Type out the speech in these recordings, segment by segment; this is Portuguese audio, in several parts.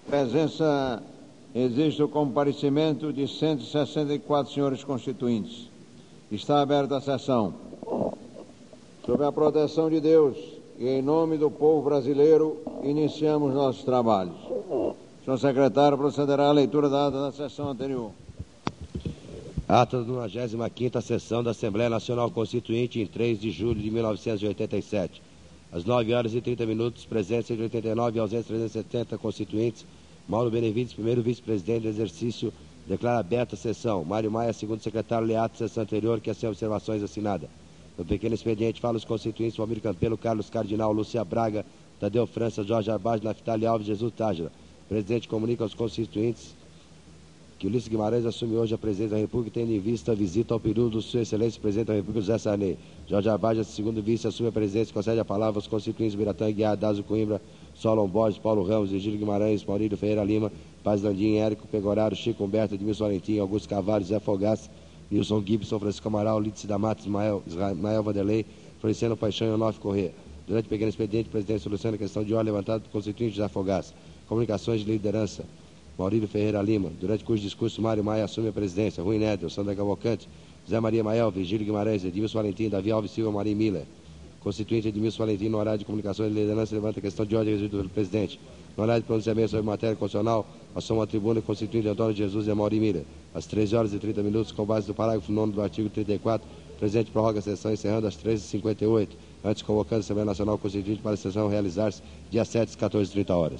Presença, existe o comparecimento de 164 senhores constituintes. Está aberta a sessão. Sob a proteção de Deus e em nome do povo brasileiro, iniciamos nossos trabalhos. O senhor secretário procederá à leitura da ata da sessão anterior. Ata da 95ª sessão da Assembleia Nacional Constituinte em 3 de julho de 1987. Às 9h30, presentes 189 e ausentes 370 constituintes. Mauro Benevides, primeiro vice-presidente de exercício, declara aberta a sessão. Mário Maia, segundo secretário, lê ata da sessão anterior, que é sem observações assinada. No pequeno expediente, fala os constituintes Valmir Campelo, Carlos Cardinal, Lúcia Braga, Tadeu França, Jorge Arbaz, Naftali Alves, Jesus Tágila. O presidente comunica aos constituintes que Ulisses Guimarães assume hoje a presidência da República, tendo em vista a visita ao período do Sua Excelência Presidente da República, José Sarney. Jorge Arbaz, segundo vice, assume a presidência e concede a palavra aos constituintes Biratã, Guiar, Dazo Coimbra, Solon Borges, Paulo Ramos, Virgílio Guimarães, Maurílio Ferreira Lima, Paz Landim, Érico Pegoraro, Chico Humberto, Edmilson Valentim, Augusto Carvalho, Zé Fogaça, Wilson Gibson, Francisco Amaral, Lídice da Mata, Ismael Vanderlei, Feliciano Paixão e Onofre Corrêa. Durante o pequeno expediente, o presidente soluciona a questão de ordem levantada por constituinte José Fogaça. Comunicações de liderança. Maurílio Ferreira Lima, durante cujo discurso Mário Maia assume a presidência. Rui Nédel, Sandra Cavalcante, Zé Maria Mael, Virgílio Guimarães, Edmilson Valentim, Davi Alves Silva, Maria Miller. Constituinte Edmilson Valentim, no horário de comunicações de liderança, levanta a questão de ordem resolvida pelo presidente. No horário de pronunciamento sobre matéria constitucional, assoma a tribuna constituinte Antônio Jesus e Mauri Miller. Às 13h30, com base no parágrafo 9º do artigo 34, o presidente prorroga a sessão, encerrando às 13h58, antes convocando a Assembleia Nacional Constituinte para a sessão realizar-se dia 7 às 14h30.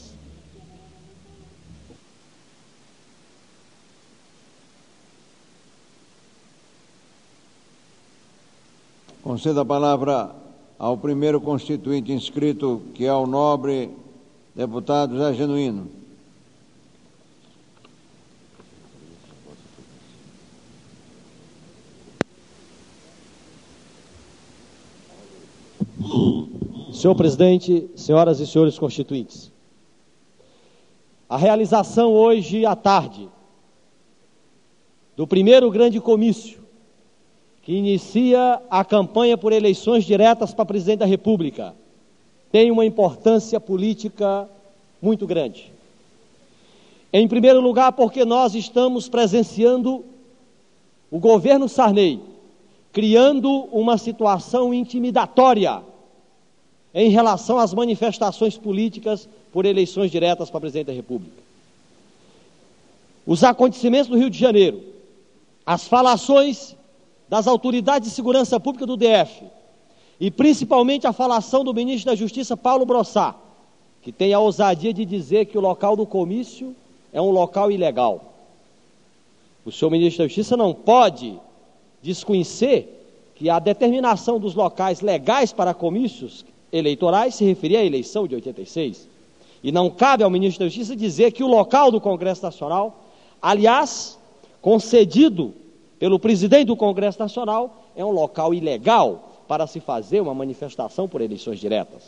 Conceda a palavra ao primeiro constituinte inscrito, que é o nobre deputado Zé Genuíno. Senhor presidente, senhoras e senhores constituintes, a realização hoje à tarde do primeiro grande comício que inicia a campanha por eleições diretas para presidente da República tem uma importância política muito grande. Em primeiro lugar, porque nós estamos presenciando o governo Sarney criando uma situação intimidatória em relação às manifestações políticas por eleições diretas para presidente da República. Os acontecimentos do Rio de Janeiro, as falações das autoridades de segurança pública do DF, e principalmente a falação do ministro da Justiça, Paulo Brossat, que tem a ousadia de dizer que o local do comício é um local ilegal. O senhor ministro da Justiça não pode desconhecer que a determinação dos locais legais para comícios eleitorais se referia à eleição de 86. E não cabe ao ministro da Justiça dizer que o local do Congresso Nacional, aliás, concedido pelo presidente do Congresso Nacional, é um local ilegal para se fazer uma manifestação por eleições diretas.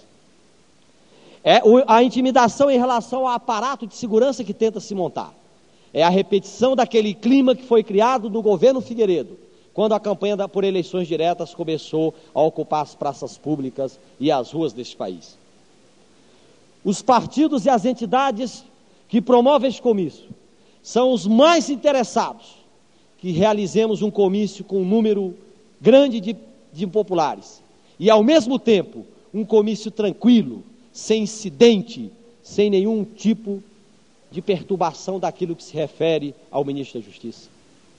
É a intimidação em relação ao aparato de segurança que tenta se montar. É a repetição daquele clima que foi criado no governo Figueiredo, quando a campanha por eleições diretas começou a ocupar as praças públicas e as ruas deste país. Os partidos e as entidades que promovem este comício são os mais interessados que realizemos um comício com um número grande de populares e, ao mesmo tempo, um comício tranquilo, sem incidente, sem nenhum tipo de perturbação daquilo que se refere ao ministro da Justiça.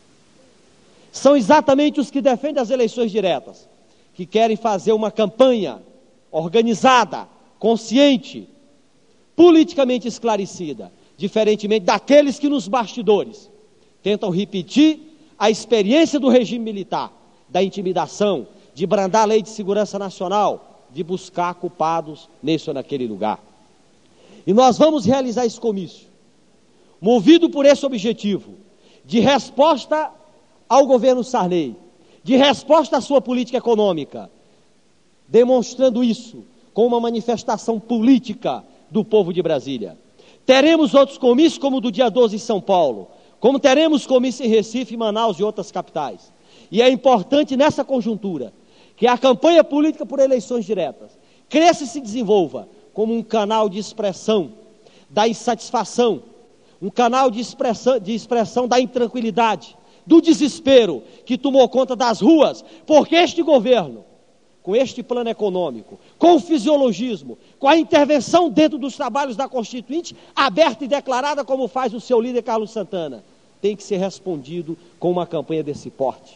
São exatamente os que defendem as eleições diretas, que querem fazer uma campanha organizada, consciente, politicamente esclarecida, diferentemente daqueles que nos bastidores tentam repetir a experiência do regime militar, da intimidação, de brandar a lei de segurança nacional, de buscar culpados nesse ou naquele lugar. E nós vamos realizar esse comício, movido por esse objetivo, de resposta ao governo Sarney, de resposta à sua política econômica, demonstrando isso com uma manifestação política do povo de Brasília. Teremos outros comícios, como o do dia 12 em São Paulo, como teremos comício em Recife, Manaus e outras capitais. E é importante nessa conjuntura que a campanha política por eleições diretas cresça e se desenvolva como um canal de expressão da insatisfação um canal de expressão da intranquilidade, do desespero que tomou conta das ruas, porque este governo, com este plano econômico, com o fisiologismo, com a intervenção dentro dos trabalhos da Constituinte, aberta e declarada como faz o seu líder Carlos Santana, tem que ser respondido com uma campanha desse porte.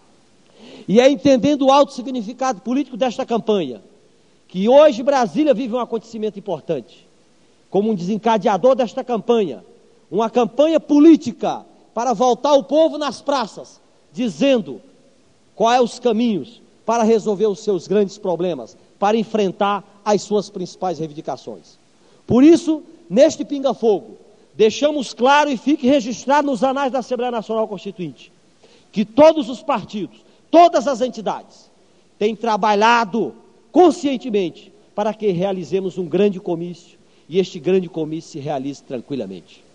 E é entendendo o alto significado político desta campanha, que hoje Brasília vive um acontecimento importante, como um desencadeador desta campanha, uma campanha política para voltar o povo nas praças, dizendo quais os caminhos para resolver os seus grandes problemas, para enfrentar as suas principais reivindicações. Por isso, neste pinga-fogo, deixamos claro e fique registrado nos anais da Assembleia Nacional Constituinte, que todos os partidos, todas as entidades, têm trabalhado conscientemente para que realizemos um grande comício, e este grande comício se realize tranquilamente.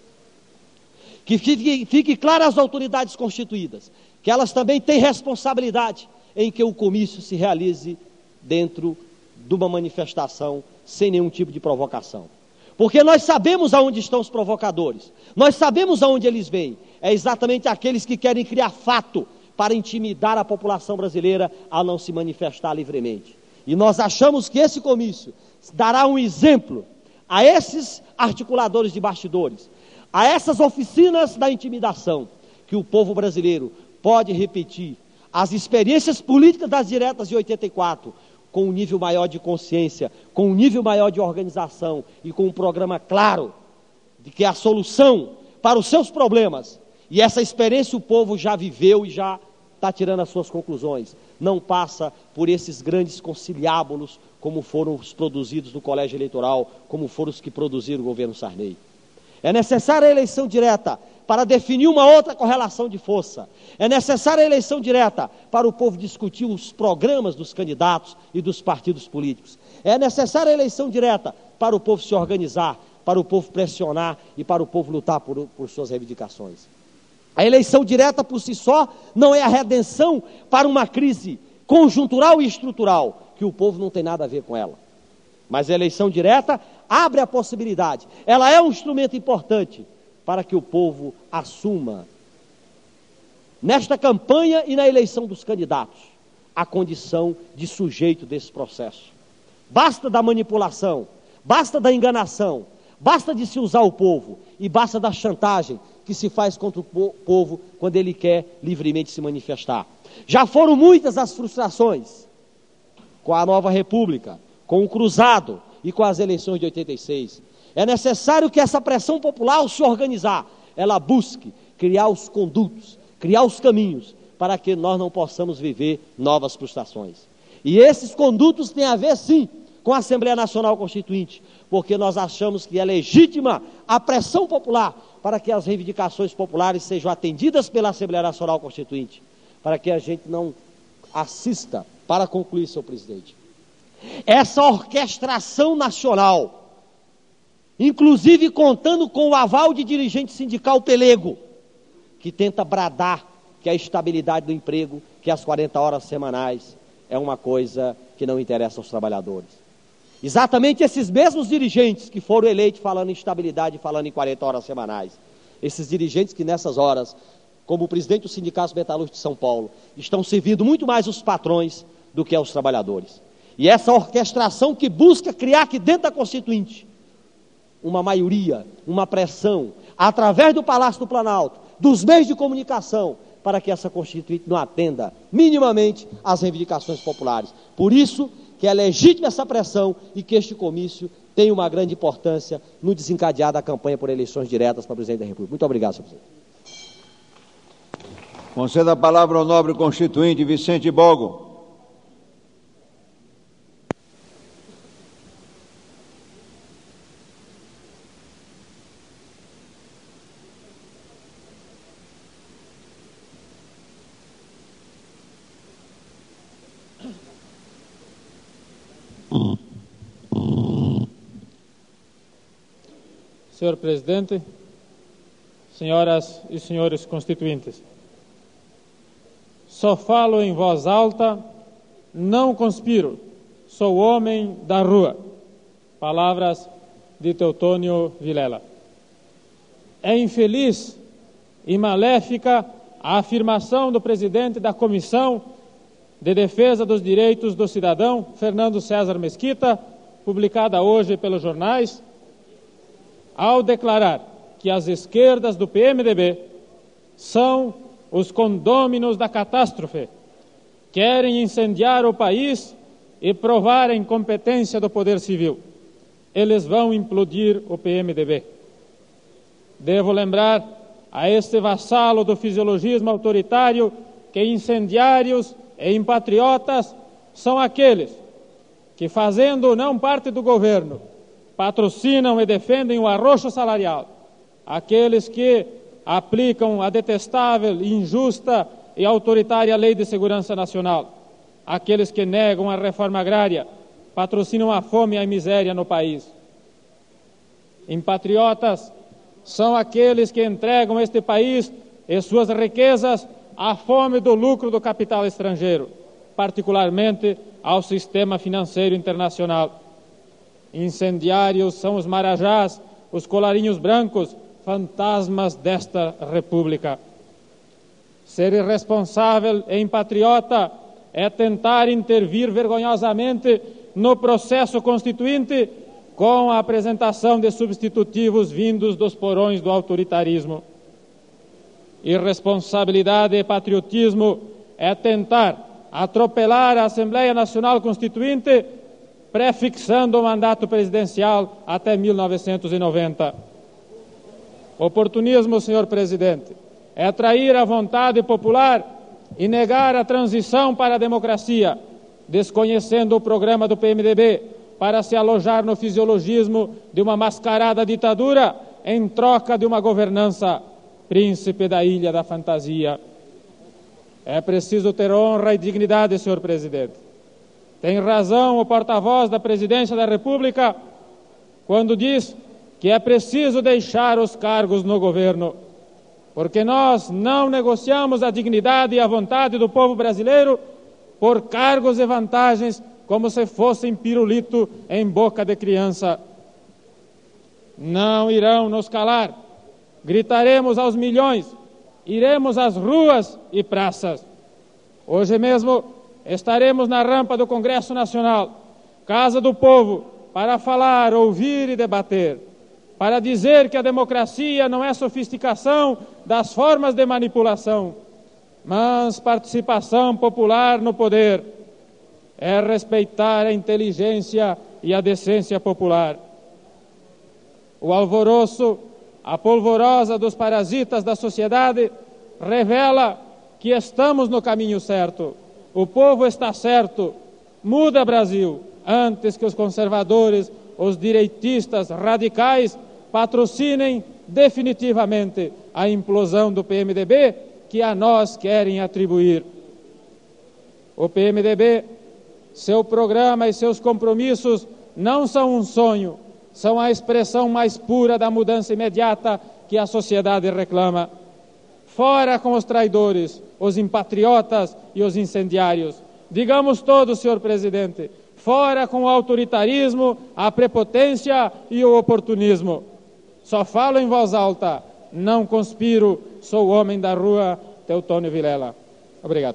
Que fique claro às autoridades constituídas, que elas também têm responsabilidade em que o comício se realize dentro de uma manifestação sem nenhum tipo de provocação. Porque nós sabemos aonde estão os provocadores, nós sabemos aonde eles vêm, é exatamente aqueles que querem criar fato para intimidar a população brasileira a não se manifestar livremente. E nós achamos que esse comício dará um exemplo a esses articuladores de bastidores, a essas oficinas da intimidação, que o povo brasileiro pode repetir as experiências políticas das diretas de 84, com um nível maior de consciência, com um nível maior de organização e com um programa claro de que a solução para os seus problemas, e essa experiência o povo já viveu e já está tirando as suas conclusões, não passa por esses grandes conciliábulos como foram os produzidos no colégio eleitoral, como foram os que produziram o governo Sarney. É necessária a eleição direta para definir uma outra correlação de força. É necessária a eleição direta para o povo discutir os programas dos candidatos e dos partidos políticos. É necessária a eleição direta para o povo se organizar, para o povo pressionar e para o povo lutar por suas reivindicações. A eleição direta por si só não é a redenção para uma crise conjuntural e estrutural, que o povo não tem nada a ver com ela. Mas a eleição direta abre a possibilidade. Ela é um instrumento importante para que o povo assuma, nesta campanha e na eleição dos candidatos, a condição de sujeito desse processo. Basta da manipulação, basta da enganação, basta de se usar o povo e basta da chantagem que se faz contra o povo quando ele quer livremente se manifestar. Já foram muitas as frustrações com a nova república, com o cruzado e com as eleições de 86. É necessário que essa pressão popular, ao se organizar, ela busque criar os condutos, criar os caminhos para que nós não possamos viver novas frustrações. E esses condutos têm a ver, sim, com a Assembleia Nacional Constituinte, porque nós achamos que é legítima a pressão popular para que as reivindicações populares sejam atendidas pela Assembleia Nacional Constituinte, para que a gente não assista, para concluir, senhor presidente, essa orquestração nacional, inclusive contando com o aval de dirigente sindical pelego, que tenta bradar que a estabilidade do emprego, que as 40 horas semanais é uma coisa que não interessa aos trabalhadores. Exatamente esses mesmos dirigentes que foram eleitos falando em estabilidade, falando em 40 horas semanais, esses dirigentes que nessas horas, como o presidente do Sindicato Metalúrgico de São Paulo, estão servindo muito mais os patrões do que aos trabalhadores. E essa orquestração que busca criar aqui dentro da Constituinte uma maioria, uma pressão, através do Palácio do Planalto, dos meios de comunicação, para que essa Constituinte não atenda minimamente às reivindicações populares. Por isso que é legítima essa pressão e que este comício tem uma grande importância no desencadear da campanha por eleições diretas para presidente da República. Muito obrigado, senhor presidente. Conceda a palavra ao nobre constituinte Vicente Bogo. Senhor presidente, senhoras e senhores constituintes, só falo em voz alta, não conspiro, sou homem da rua. Palavras de Teotônio Vilela. é infeliz e maléfica a afirmação do presidente da Comissão de Defesa dos Direitos do Cidadão, Fernando César Mesquita, publicada hoje pelos jornais, ao declarar que as esquerdas do PMDB são os condôminos da catástrofe, querem incendiar o país e provar a incompetência do poder civil. Eles vão implodir o PMDB. Devo lembrar a este vassalo do fisiologismo autoritário que incendiários e impatriotas são aqueles que, fazendo não parte do governo, patrocinam e defendem o arroxo salarial, aqueles que aplicam a detestável, injusta e autoritária Lei de Segurança Nacional, aqueles que negam a reforma agrária, patrocinam a fome e a miséria no país. Impatriotas são aqueles que entregam este país e suas riquezas à fome do lucro do capital estrangeiro, particularmente ao sistema financeiro internacional. Incendiários são os marajás, os colarinhos brancos, fantasmas desta república. Ser irresponsável e impatriota é tentar intervir vergonhosamente no processo constituinte com a apresentação de substitutivos vindos dos porões do autoritarismo. Irresponsabilidade e patriotismo é tentar atropelar a Assembleia Nacional Constituinte, prefixando o mandato presidencial até 1990. Oportunismo, senhor presidente, é trair a vontade popular e negar a transição para a democracia, desconhecendo o programa do PMDB para se alojar no fisiologismo de uma mascarada ditadura em troca de uma governança príncipe da ilha da fantasia. É preciso ter honra e dignidade, senhor presidente. Tem razão o porta-voz da Presidência da República quando diz que é preciso deixar os cargos no governo, porque nós não negociamos a dignidade e a vontade do povo brasileiro por cargos e vantagens como se fossem pirulito em boca de criança. Não irão nos calar. Gritaremos aos milhões, iremos às ruas e praças. Hoje mesmo estaremos na rampa do Congresso Nacional, Casa do Povo, para falar, ouvir e debater, para dizer que a democracia não é sofisticação das formas de manipulação, mas participação popular no poder, é respeitar a inteligência e a decência popular. O alvoroço, a polvorosa dos parasitas da sociedade revela que estamos no caminho certo. O povo está certo. Muda, Brasil, antes que os conservadores, os direitistas radicais patrocinem definitivamente a implosão do PMDB que a nós querem atribuir. O PMDB, seu programa e seus compromissos não são um sonho, são a expressão mais pura da mudança imediata que a sociedade reclama. Fora com os traidores, os impatriotas e os incendiários. Digamos todos, senhor presidente, fora com o autoritarismo, a prepotência e o oportunismo. Só falo em voz alta, não conspiro, sou o homem da rua, Teutônio Vilela. Obrigado.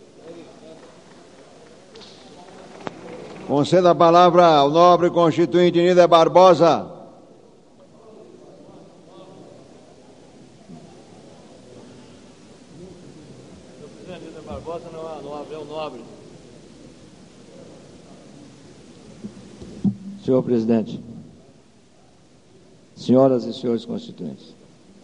Conceda a palavra ao nobre constituinte Nida Barbosa. Nida Barbosa não é o nobre. Senhor presidente, senhoras e senhores constituintes,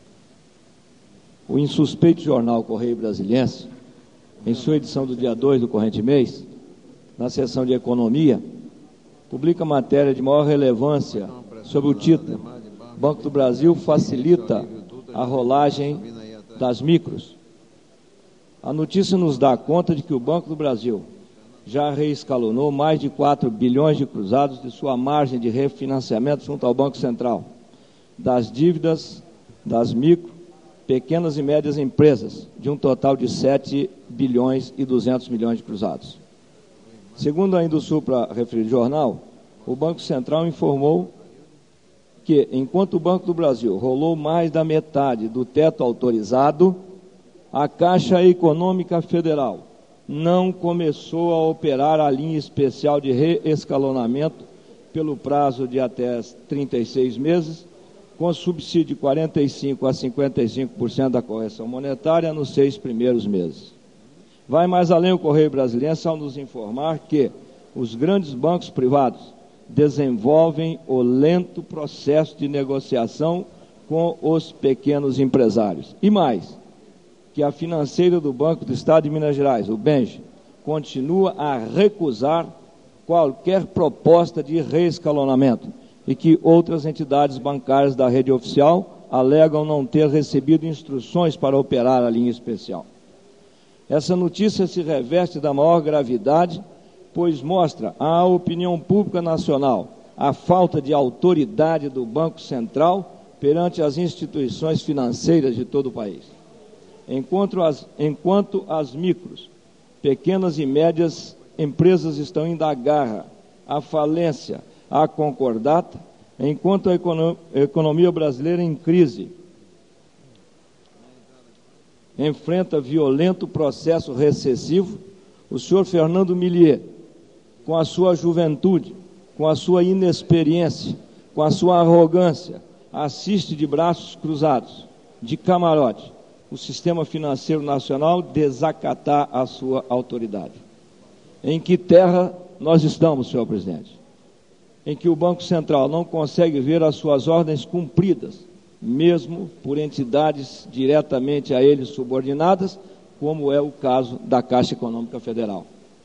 o insuspeito jornal Correio Brasiliense, em sua edição do dia 2 do corrente mês, na seção de Economia, publica matéria de maior relevância sobre o título Banco do Brasil facilita a rolagem das micros. A notícia nos dá conta de que o Banco do Brasil já reescalonou mais de 4 bilhões de cruzados de sua margem de refinanciamento junto ao Banco Central, das dívidas das micro, pequenas e médias empresas, de um total de 7 bilhões e 200 milhões de cruzados. Segundo ainda o supra-referido jornal, o Banco Central informou que, enquanto o Banco do Brasil rolou mais da metade do teto autorizado, a Caixa Econômica Federal não começou a operar a linha especial de reescalonamento pelo prazo de até 36 meses, com subsídio de 45% a 55% da correção monetária nos 6 primeiros meses. Vai mais além o Correio Brasiliense ao nos informar que os grandes bancos privados desenvolvem o lento processo de negociação com os pequenos empresários. E mais, que a financeira do Banco do Estado de Minas Gerais, o BENJ, continua a recusar qualquer proposta de reescalonamento e que outras entidades bancárias da rede oficial alegam não ter recebido instruções para operar a linha especial. Essa notícia se reveste da maior gravidade, pois mostra à opinião pública nacional a falta de autoridade do Banco Central perante as instituições financeiras de todo o país. Enquanto as micros, pequenas e médias empresas estão indo à garra, à falência, à concordata, enquanto a economia brasileira em crise enfrenta violento processo recessivo, o senhor Fernando Millier, com a sua juventude, com a sua inexperiência, com a sua arrogância, assiste de braços cruzados, de camarote, o sistema financeiro nacional desacatar a sua autoridade. Em que terra nós estamos, senhor presidente? Em que o Banco Central não consegue ver as suas ordens cumpridas, mesmo por entidades diretamente a ele subordinadas, como é o caso da Caixa Econômica Federal.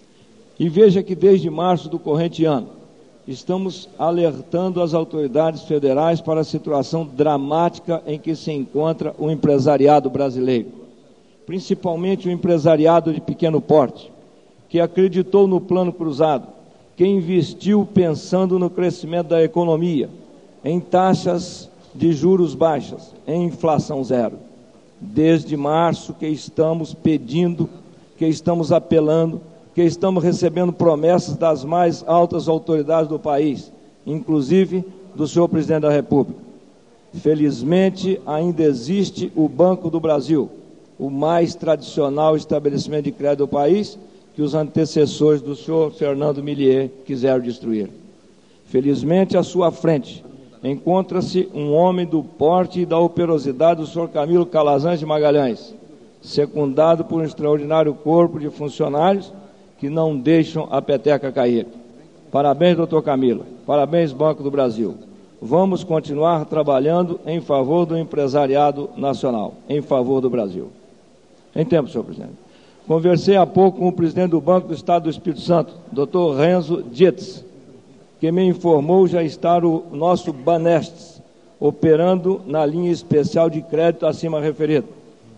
E veja que desde março do corrente ano, estamos alertando as autoridades federais para a situação dramática em que se encontra o empresariado brasileiro, principalmente o empresariado de pequeno porte, que acreditou no plano cruzado, que investiu pensando no crescimento da economia, em taxas de juros baixas, em inflação zero. Desde março que estamos pedindo, que estamos apelando, que estamos recebendo promessas das mais altas autoridades do país, inclusive do senhor presidente da República. Felizmente, ainda existe o Banco do Brasil, o mais tradicional estabelecimento de crédito do país, que os antecessores do senhor Fernando Millier quiseram destruir. Felizmente, à sua frente, encontra-se um homem do porte e da operosidade do senhor Camilo Calazans de Magalhães, secundado por um extraordinário corpo de funcionários que não deixam a peteca cair. Parabéns, doutor Camilo. Parabéns, Banco do Brasil. Vamos continuar trabalhando em favor do empresariado nacional, em favor do Brasil. Em tempo, senhor presidente. Conversei há pouco com o presidente do Banco do Estado do Espírito Santo, doutor Renzo Dietz, que me informou já estar o nosso Banestes operando na linha especial de crédito acima referida.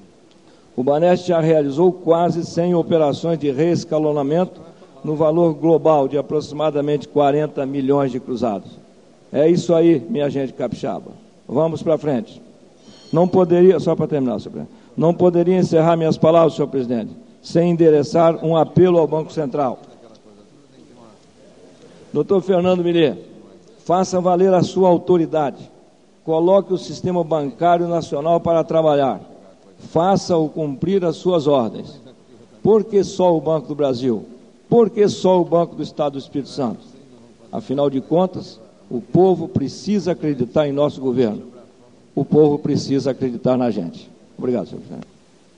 O Banestes já realizou quase 100 operações de reescalonamento no valor global de aproximadamente 40 milhões de cruzados. É isso aí, minha gente capixaba. Vamos para frente. Não poderia, só para terminar, senhor presidente, não poderia encerrar minhas palavras, senhor presidente, sem endereçar um apelo ao Banco Central. Doutor Fernando Millier, faça valer a sua autoridade, coloque o sistema bancário nacional para trabalhar, faça-o cumprir as suas ordens. Por que só o Banco do Brasil? Por que só o Banco do Estado do Espírito Santo? Afinal de contas, o povo precisa acreditar em nosso governo. O povo precisa acreditar na gente. Obrigado, senhor presidente.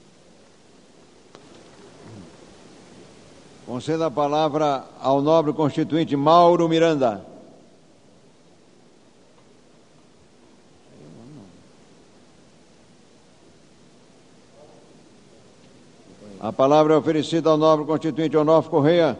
Conceda a palavra ao nobre constituinte Mauro Miranda. A palavra é oferecida ao nobre constituinte Onofre Correia.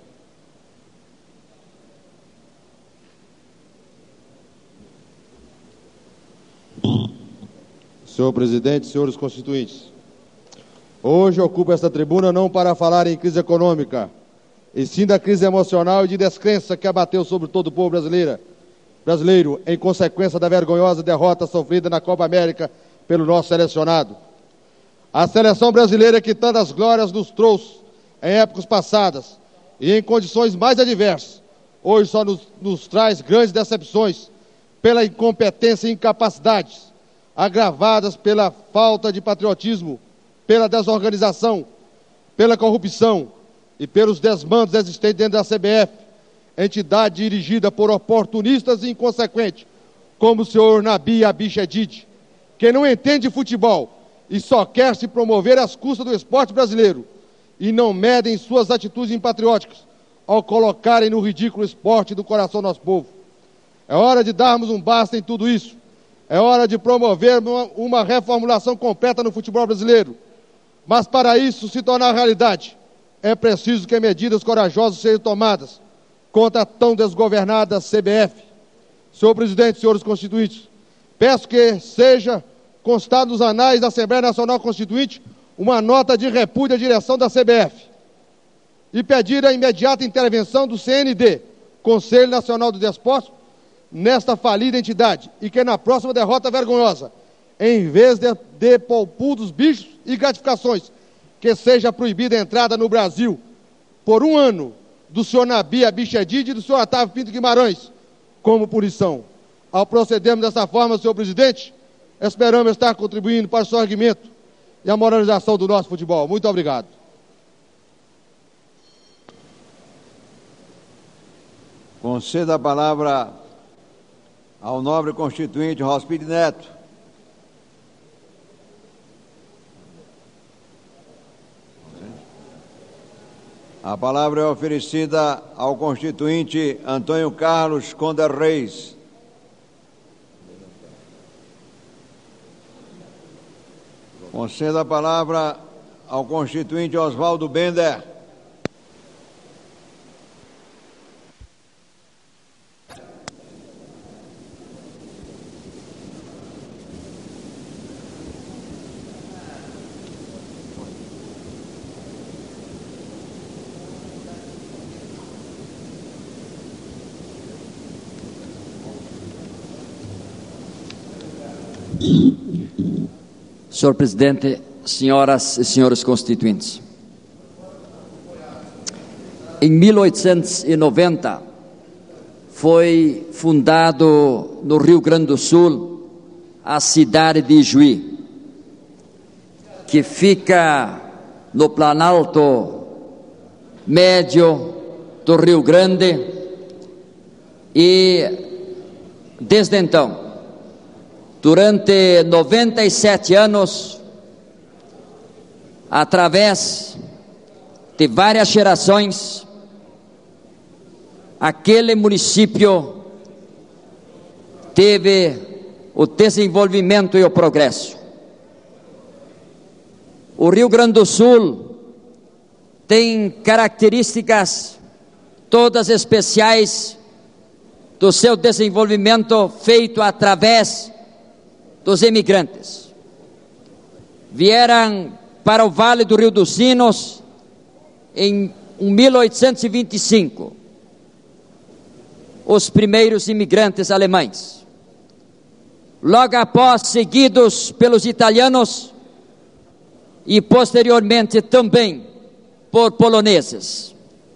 Senhor presidente, senhores constituintes, hoje ocupo esta tribuna não para falar em crise econômica, e sim da crise emocional e de descrença que abateu sobre todo o povo brasileiro em consequência da vergonhosa derrota sofrida na Copa América pelo nosso selecionado. A seleção brasileira que tantas glórias nos trouxe em épocas passadas e em condições mais adversas, hoje só nos traz grandes decepções pela incompetência e incapacidades, agravadas pela falta de patriotismo, pela desorganização, pela corrupção e pelos desmandos existentes dentro da CBF, entidade dirigida por oportunistas e inconsequentes, como o senhor Nabi Abichedid, que não entende futebol e só quer se promover às custas do esporte brasileiro, e não medem suas atitudes impatrióticas ao colocarem no ridículo o esporte do coração do nosso povo. É hora de darmos um basta em tudo isso. É hora de promover uma reformulação completa no futebol brasileiro. Mas para isso se tornar realidade, é preciso que medidas corajosas sejam tomadas contra a tão desgovernada CBF. Senhor presidente, senhores constituintes, peço que seja constado nos anais da Assembleia Nacional Constituinte uma nota de repúdio à direção da CBF e pedir a imediata intervenção do CND, Conselho Nacional do Desporto, nesta falida entidade, e que na próxima derrota vergonhosa, em vez de poupul dos bichos e gratificações, que seja proibida a entrada no Brasil por 1 ano do senhor Nabi Abichedid e do senhor Otávio Pinto Guimarães como punição. Ao procedermos dessa forma, senhor presidente, esperamos estar contribuindo para o seu argumento e a moralização do nosso futebol. Muito obrigado. Conceda a palavra ao nobre constituinte Rospide Neto. A palavra é oferecida ao constituinte Antônio Carlos Conder Reis. Conceda a palavra ao constituinte Oswaldo Bender. Senhor presidente, senhoras e senhores constituintes, em 1890 foi fundado no Rio Grande do Sul a cidade de Ijuí, que fica no Planalto Médio do Rio Grande, e desde então, durante 97 anos, através de várias gerações, aquele município teve o desenvolvimento e o progresso. O Rio Grande do Sul tem características todas especiais do seu desenvolvimento feito através dos imigrantes. Vieram para o Vale do Rio dos Sinos em 1825 os primeiros imigrantes alemães, logo após seguidos pelos italianos e posteriormente também por poloneses.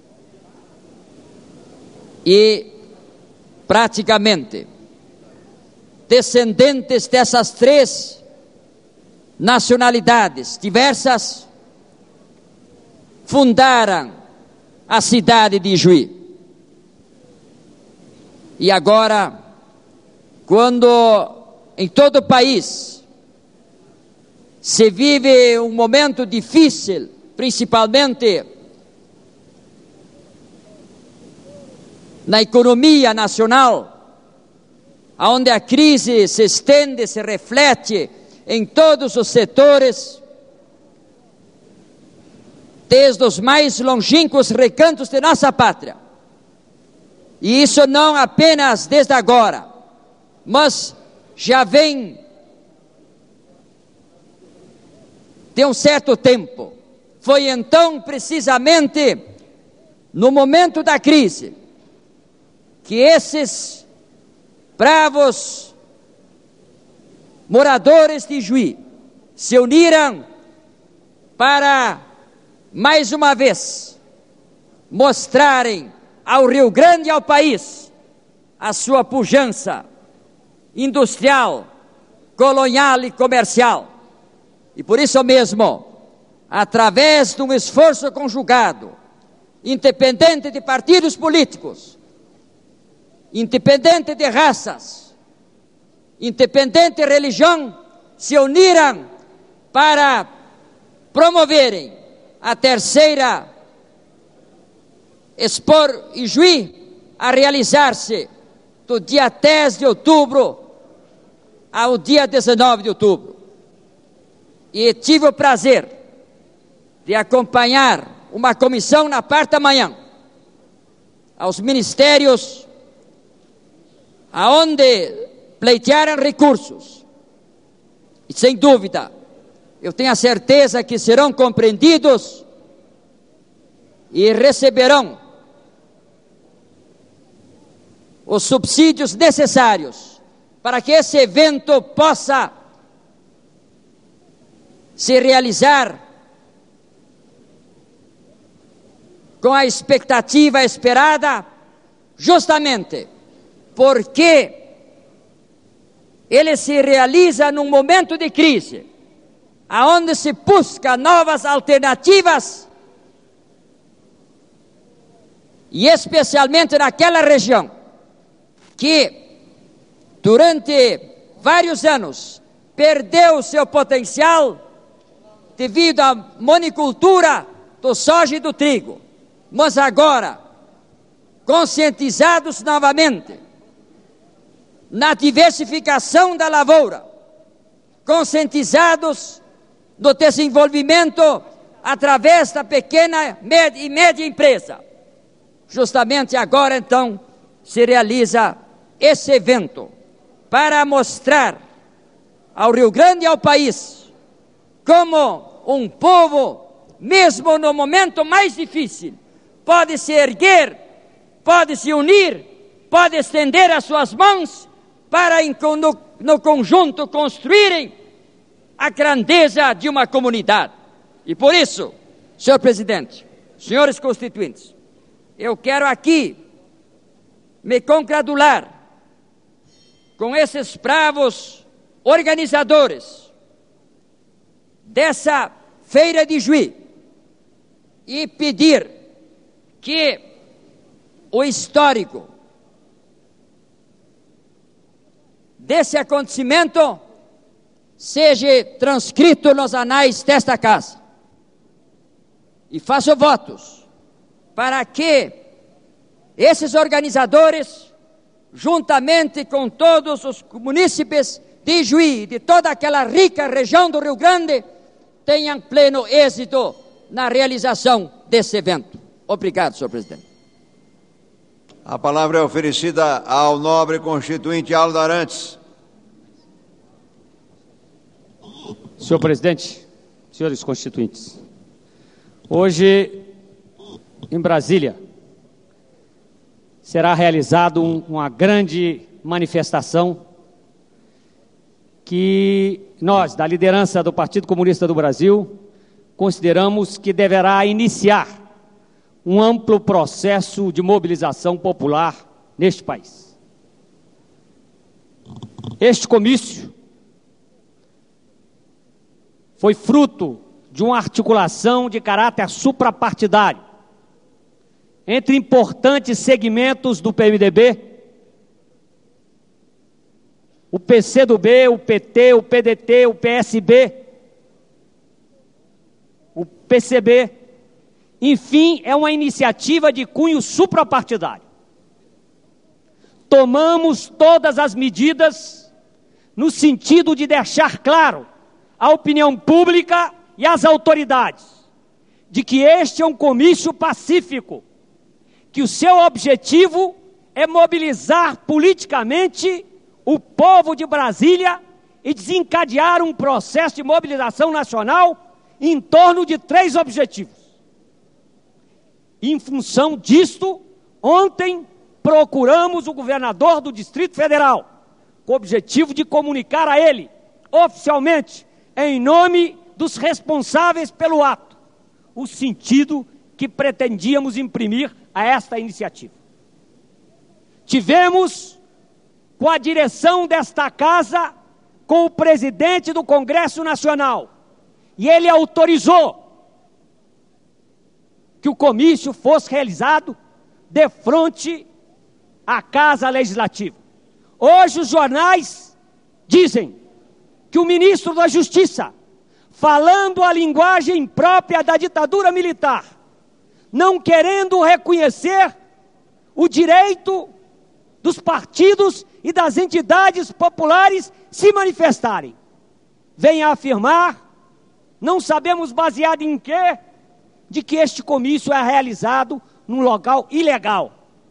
E praticamente descendentes dessas 3 nacionalidades diversas fundaram a cidade de Ijuí. E agora, quando em todo o país se vive um momento difícil, principalmente na economia nacional, onde a crise se estende, se reflete em todos os setores, desde os mais longínquos recantos de nossa pátria. E isso não apenas desde agora, mas já vem de um certo tempo. Foi então, precisamente, no momento da crise, que esses bravos moradores de Ijuí se uniram para, mais uma vez, mostrarem ao Rio Grande e ao país a sua pujança industrial, colonial e comercial. E por isso mesmo, através de um esforço conjugado, independente de partidos políticos, independente de raças, independente de religião, se uniram para promoverem a terceira Expo Ijuí a realizar-se do dia 10 de outubro ao dia 19 de outubro. E tive o prazer de acompanhar uma comissão na parte da manhã aos ministérios aonde pleitearam recursos. E sem dúvida, eu tenho a certeza que serão compreendidos e receberão os subsídios necessários para que esse evento possa se realizar com a expectativa esperada, justamente porque ele se realiza num momento de crise, aonde se busca novas alternativas, e especialmente naquela região que durante vários anos perdeu seu potencial devido à monocultura do soja e do trigo, mas agora, conscientizados novamente na diversificação da lavoura, conscientizados no desenvolvimento através da pequena e média empresa, justamente agora então se realiza esse evento para mostrar ao Rio Grande e ao país como um povo, mesmo no momento mais difícil, pode se erguer, pode se unir, pode estender as suas mãos para no conjunto construírem a grandeza de uma comunidade. E por isso, senhor presidente, senhores constituintes, eu quero aqui me congratular com esses bravos organizadores dessa Feira de Ijuí e pedir que o histórico desse acontecimento seja transcrito nos anais desta casa. E faço votos para que esses organizadores, juntamente com todos os munícipes de Ijuí, de toda aquela rica região do Rio Grande, tenham pleno êxito na realização desse evento. Obrigado, senhor presidente. A palavra é oferecida ao nobre constituinte Aldo Arantes. Senhor presidente, senhores constituintes, hoje em Brasília será realizada uma grande manifestação que nós, da liderança do Partido Comunista do Brasil, consideramos que deverá iniciar um amplo processo de mobilização popular neste país. Este comício foi fruto de uma articulação de caráter suprapartidário entre importantes segmentos do PMDB, o PCdoB, o PT, o PDT, o PSB, o PCB. Enfim, é uma iniciativa de cunho suprapartidário. Tomamos todas as medidas no sentido de deixar claro à opinião pública e às autoridades de que este é um comício pacífico, que o seu objetivo é mobilizar politicamente o povo de Brasília e desencadear um processo de mobilização nacional em torno de 3 objetivos. Em função disto, ontem procuramos o governador do Distrito Federal, com o objetivo de comunicar a ele, oficialmente, em nome dos responsáveis pelo ato, o sentido que pretendíamos imprimir a esta iniciativa. Tivemos com a direção desta casa, com o presidente do Congresso Nacional, e ele autorizou que o comício fosse realizado de frente à Casa Legislativa. Hoje os jornais dizem que o ministro da Justiça, falando a linguagem própria da ditadura militar, não querendo reconhecer o direito dos partidos e das entidades populares se manifestarem, vem a afirmar, não sabemos baseado em quê, de que este comício é realizado num local ilegal.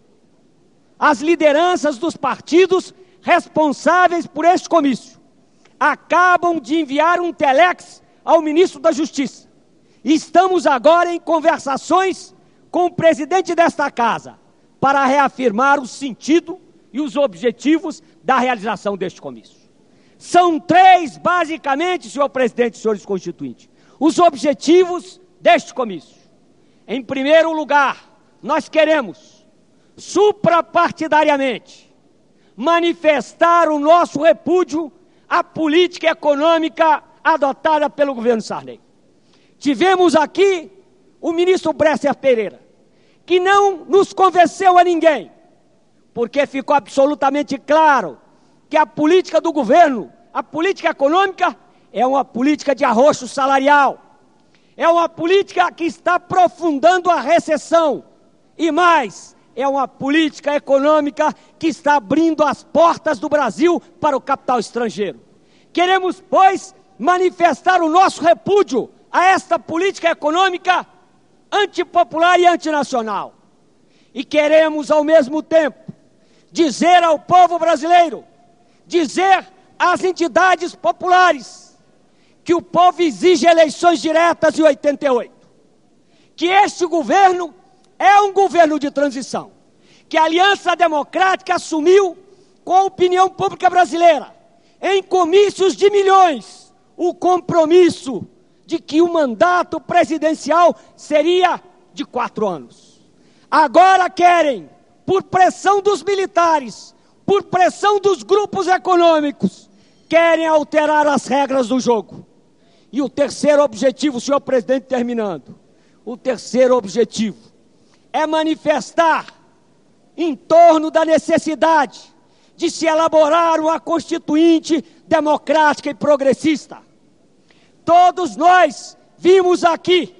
As lideranças dos partidos responsáveis por este comício acabam de enviar um telex ao ministro da Justiça. Estamos agora em conversações com o presidente desta casa para reafirmar o sentido e os objetivos da realização deste comício. São três, basicamente, senhor presidente e senhores constituintes, os objetivos deste comício. Em primeiro lugar, nós queremos, suprapartidariamente, manifestar o nosso repúdio à política econômica adotada pelo governo Sarney. Tivemos aqui o ministro Bresser Pereira, que não nos convenceu a ninguém, porque ficou absolutamente claro que a política do governo, a política econômica, é uma política de arroxo salarial, é uma política que está aprofundando a recessão, e mais, é uma política econômica que está abrindo as portas do Brasil para o capital estrangeiro. Queremos, pois, manifestar o nosso repúdio a esta política econômica antipopular e antinacional. E queremos, ao mesmo tempo, dizer ao povo brasileiro, dizer às entidades populares, que o povo exige eleições diretas em 88. Que este governo é um governo de transição. Que a Aliança Democrática assumiu com a opinião pública brasileira, em comícios de milhões, o compromisso de que o mandato presidencial seria de 4 anos. Agora querem, por pressão dos militares, por pressão dos grupos econômicos, querem alterar as regras do jogo. E o terceiro objetivo, senhor presidente, terminando, o terceiro objetivo é manifestar em torno da necessidade de se elaborar uma constituinte democrática e progressista. Todos nós vimos aqui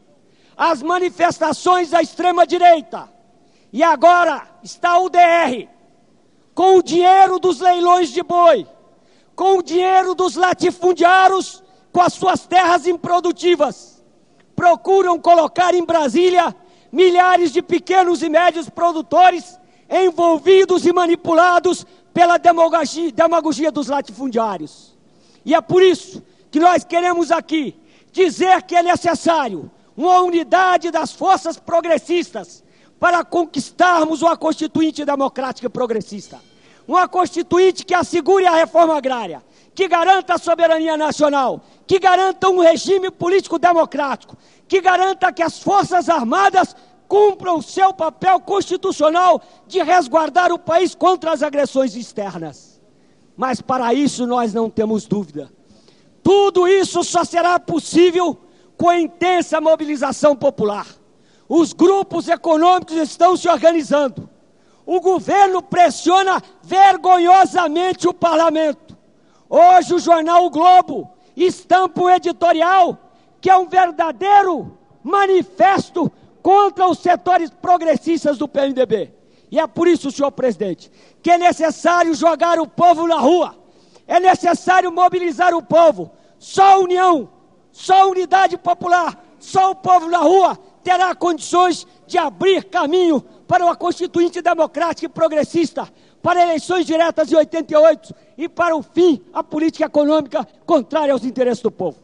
as manifestações da extrema-direita, e agora está o DR, com o dinheiro dos leilões de boi, com o dinheiro dos latifundiários, com as suas terras improdutivas, procuram colocar em Brasília milhares de pequenos e médios produtores envolvidos e manipulados pela demagogia dos latifundiários. E é por isso que nós queremos aqui dizer que é necessário uma unidade das forças progressistas para conquistarmos uma constituinte democrática e progressista. Uma constituinte que assegure a reforma agrária, que garanta a soberania nacional, que garanta um regime político democrático, que garanta que as Forças Armadas cumpram o seu papel constitucional de resguardar o país contra as agressões externas. Mas para isso nós não temos dúvida. Tudo isso só será possível com a intensa mobilização popular. Os grupos econômicos estão se organizando. O governo pressiona vergonhosamente o parlamento. Hoje o jornal O Globo estampa um editorial que é um verdadeiro manifesto contra os setores progressistas do PMDB. E é por isso, senhor presidente, que é necessário jogar o povo na rua. É necessário mobilizar o povo. Só a união, só a unidade popular, só o povo na rua terá condições de abrir caminho para uma constituinte democrática e progressista, para eleições diretas em 88 e para o fim à política econômica contrária aos interesses do povo.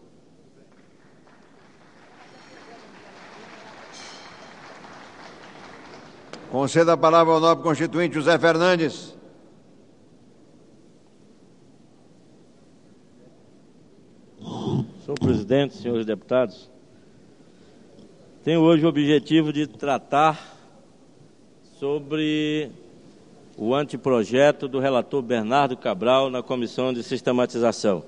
Conceda a palavra ao nobre constituinte José Fernandes. Senhor presidente, senhores deputados, tenho hoje o objetivo de tratar sobre o anteprojeto do relator Bernardo Cabral na Comissão de Sistematização.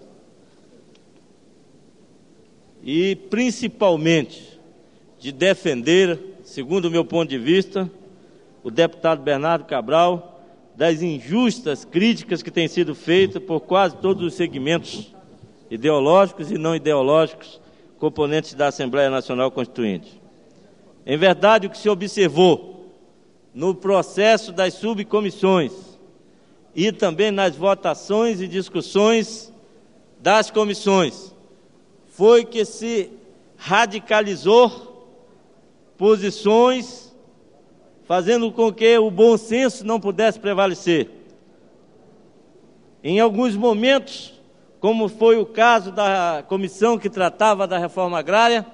E, principalmente, de defender, segundo o meu ponto de vista, o deputado Bernardo Cabral, das injustas críticas que têm sido feitas por quase todos os segmentos ideológicos e não ideológicos componentes da Assembleia Nacional Constituinte. Em verdade, o que se observou no processo das subcomissões e também nas votações e discussões das comissões foi que se radicalizou posições, fazendo com que o bom senso não pudesse prevalecer. Em alguns momentos, como foi o caso da comissão que tratava da reforma agrária,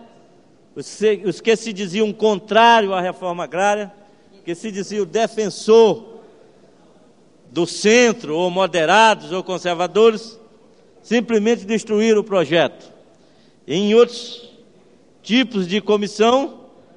os que se diziam contrário à reforma agrária, que se diziam defensor do centro, ou moderados, ou conservadores, simplesmente destruíram o projeto. Em outros tipos de comissão,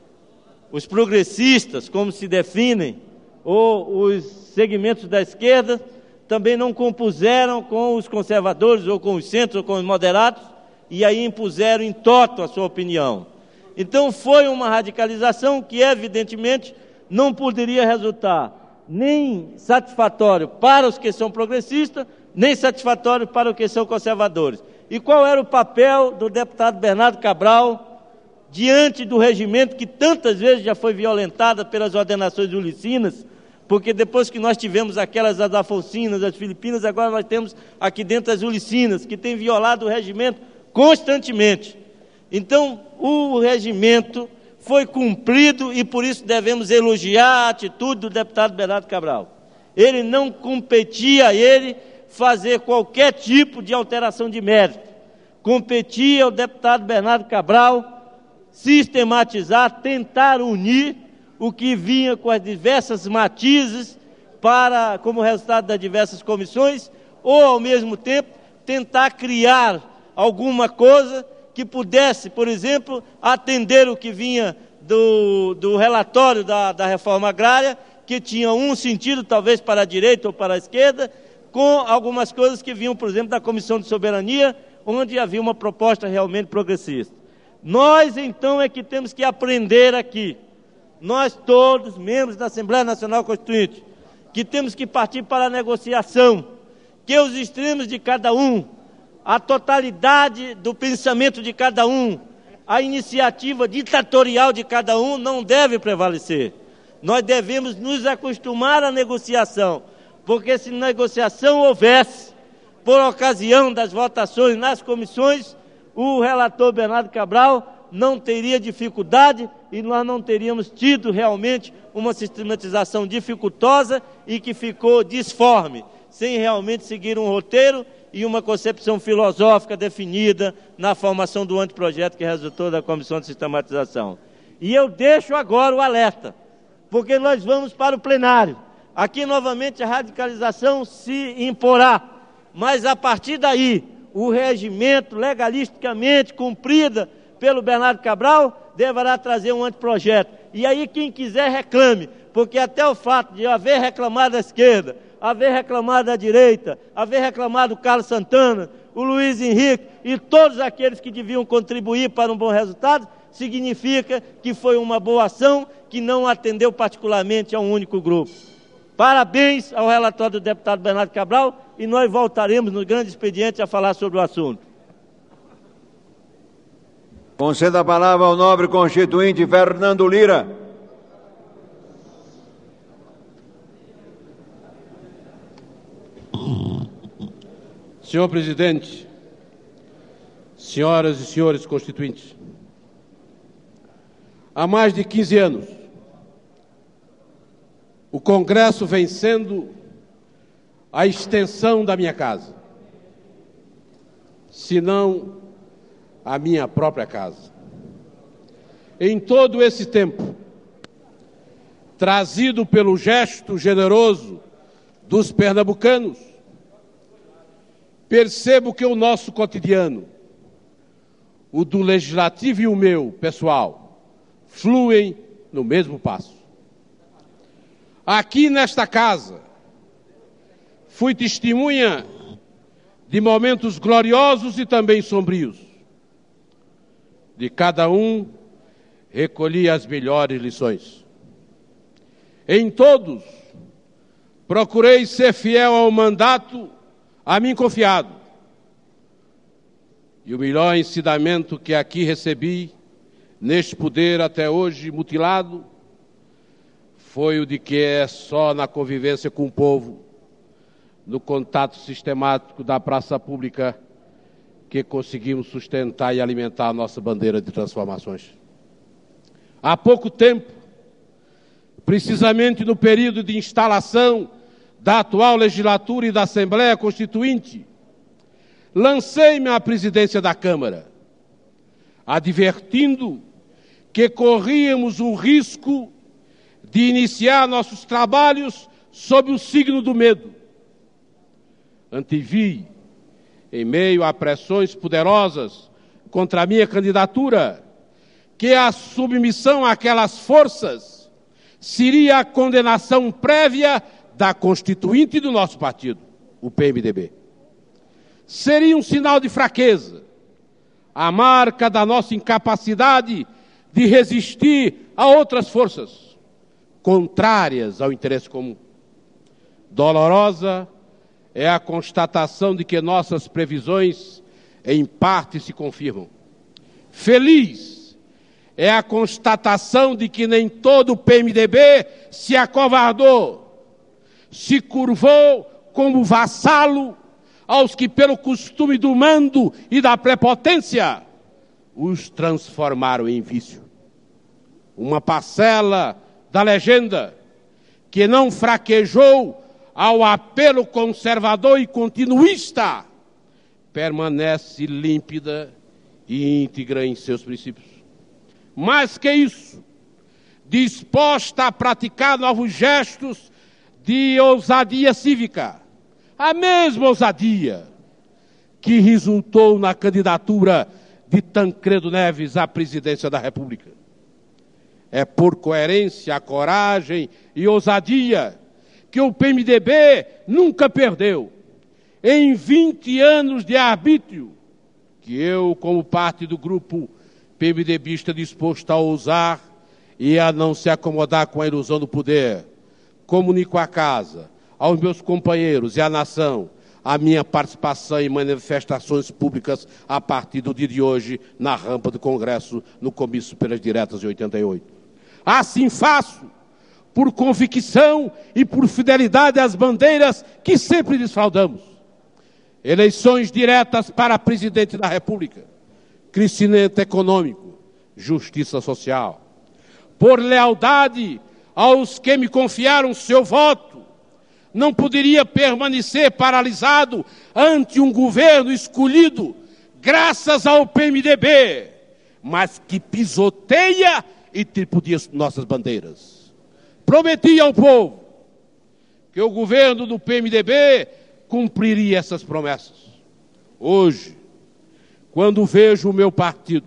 os progressistas, como se definem, ou os segmentos da esquerda, também não compuseram com os conservadores, ou com os centros, ou com os moderados, e aí impuseram em toto a sua opinião. Então foi uma radicalização que, evidentemente, não poderia resultar nem satisfatório para os que são progressistas, nem satisfatório para os que são conservadores. E qual era o papel do deputado Bernardo Cabral diante do regimento que tantas vezes já foi violentado pelas ordenações ulicinas, porque depois que nós tivemos aquelas das Afocinas, das Filipinas, agora nós temos aqui dentro as ulicinas, que têm violado o regimento constantemente. Então, o regimento foi cumprido e por isso devemos elogiar a atitude do deputado Bernardo Cabral. Ele não competia a ele fazer qualquer tipo de alteração de mérito. Competia ao deputado Bernardo Cabral sistematizar, tentar unir o que vinha com as diversas matizes como resultado das diversas comissões, ou, ao mesmo tempo, tentar criar alguma coisa que pudesse, por exemplo, atender o que vinha do relatório da reforma agrária, que tinha um sentido, talvez para a direita ou para a esquerda, com algumas coisas que vinham, por exemplo, da Comissão de Soberania, onde havia uma proposta realmente progressista. Nós, então, é que temos que aprender aqui, nós todos, membros da Assembleia Nacional Constituinte, que temos que partir para a negociação, que os extremos de cada um, a totalidade do pensamento de cada um, a iniciativa ditatorial de cada um não deve prevalecer. Nós devemos nos acostumar à negociação, porque se negociação houvesse, por ocasião das votações nas comissões, o relator Bernardo Cabral não teria dificuldade e nós não teríamos tido realmente uma sistematização dificultosa e que ficou disforme, sem realmente seguir um roteiro e uma concepção filosófica definida na formação do anteprojeto que resultou da Comissão de Sistematização. E eu deixo agora o alerta, porque nós vamos para o plenário. Aqui, novamente, a radicalização se imporá, mas a partir daí, o regimento legalisticamente cumprido pelo Bernardo Cabral deverá trazer um anteprojeto. E aí, quem quiser, reclame, porque até o fato de haver reclamado da esquerda, haver reclamado da direita, haver reclamado o Carlos Santana, o Luiz Henrique e todos aqueles que deviam contribuir para um bom resultado, significa que foi uma boa ação que não atendeu particularmente a um único grupo. Parabéns ao relatório do deputado Bernardo Cabral e nós voltaremos no grande expediente a falar sobre o assunto. Conceda a palavra ao nobre constituinte Fernando Lira. Senhor presidente, senhoras e senhores constituintes, há mais de 15 anos, o Congresso vem sendo a extensão da minha casa, se não a minha própria casa. Em todo esse tempo, trazido pelo gesto generoso dos pernambucanos, percebo que o nosso cotidiano, o do legislativo e o meu, pessoal, fluem no mesmo passo. Aqui nesta casa, fui testemunha de momentos gloriosos e também sombrios. De cada um, recolhi as melhores lições. Em todos, procurei ser fiel ao mandato a mim confiado. E o melhor ensinamento que aqui recebi, neste poder até hoje mutilado, foi o de que é só na convivência com o povo, no contato sistemático da praça pública, que conseguimos sustentar e alimentar a nossa bandeira de transformações. Há pouco tempo, precisamente no período de instalação da atual legislatura e da Assembleia Constituinte, lancei-me à presidência da Câmara, advertindo que corríamos o risco de iniciar nossos trabalhos sob o signo do medo. Antevi, em meio a pressões poderosas contra a minha candidatura, que a submissão àquelas forças seria a condenação prévia da Constituinte do nosso partido, o PMDB. Seria um sinal de fraqueza, a marca da nossa incapacidade de resistir a outras forças contrárias ao interesse comum. Dolorosa é a constatação de que nossas previsões, em parte, se confirmam. Feliz é a constatação de que nem todo o PMDB se acovardou, se curvou como vassalo aos que, pelo costume do mando e da prepotência, os transformaram em vício. Uma parcela da legenda que não fraquejou ao apelo conservador e continuista, permanece límpida e íntegra em seus princípios. Mais que isso, disposta a praticar novos gestos de ousadia cívica, a mesma ousadia que resultou na candidatura de Tancredo Neves à presidência da República. É por coerência, coragem e ousadia que o PMDB nunca perdeu. Em 20 anos de arbítrio, que eu, como parte do grupo PMDBista disposto a ousar e a não se acomodar com a ilusão do poder, comunico à casa, aos meus companheiros e à nação a minha participação em manifestações públicas a partir do dia de hoje na rampa do Congresso, no comício pelas diretas de 88. Assim faço, por convicção e por fidelidade às bandeiras que sempre desfraudamos. Eleições diretas para presidente da República, crescimento econômico, justiça social. Por lealdade aos que me confiaram seu voto, não poderia permanecer paralisado ante um governo escolhido graças ao PMDB, mas que pisoteia e tripudia nossas bandeiras. Prometi ao povo que o governo do PMDB cumpriria essas promessas. Hoje, quando vejo o meu partido,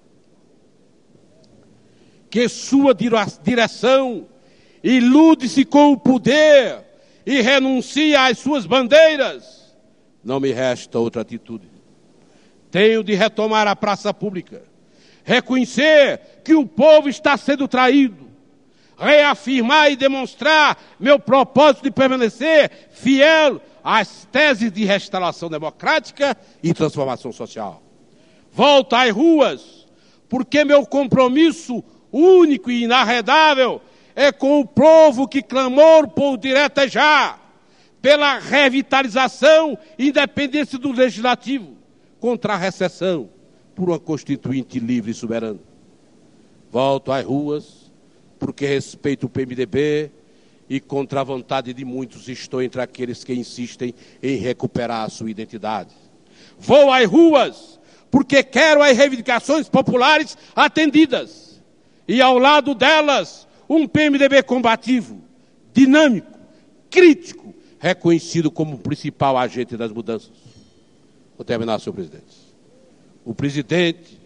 que sua direção ilude-se com o poder e renuncia às suas bandeiras, não me resta outra atitude. Tenho de retomar a praça pública, reconhecer que o povo está sendo traído, reafirmar e demonstrar meu propósito de permanecer fiel às teses de restauração democrática e transformação social. Volto às ruas, porque meu compromisso único e inarredável é com o povo que clamou por direta já, pela revitalização e independência do Legislativo, contra a recessão, por uma Constituinte livre e soberana. Volto às ruas, porque respeito o PMDB e contra a vontade de muitos estou entre aqueles que insistem em recuperar a sua identidade. Vou às ruas, porque quero as reivindicações populares atendidas e ao lado delas um PMDB combativo, dinâmico, crítico, reconhecido como o principal agente das mudanças. Vou terminar, senhor presidente. O presidente,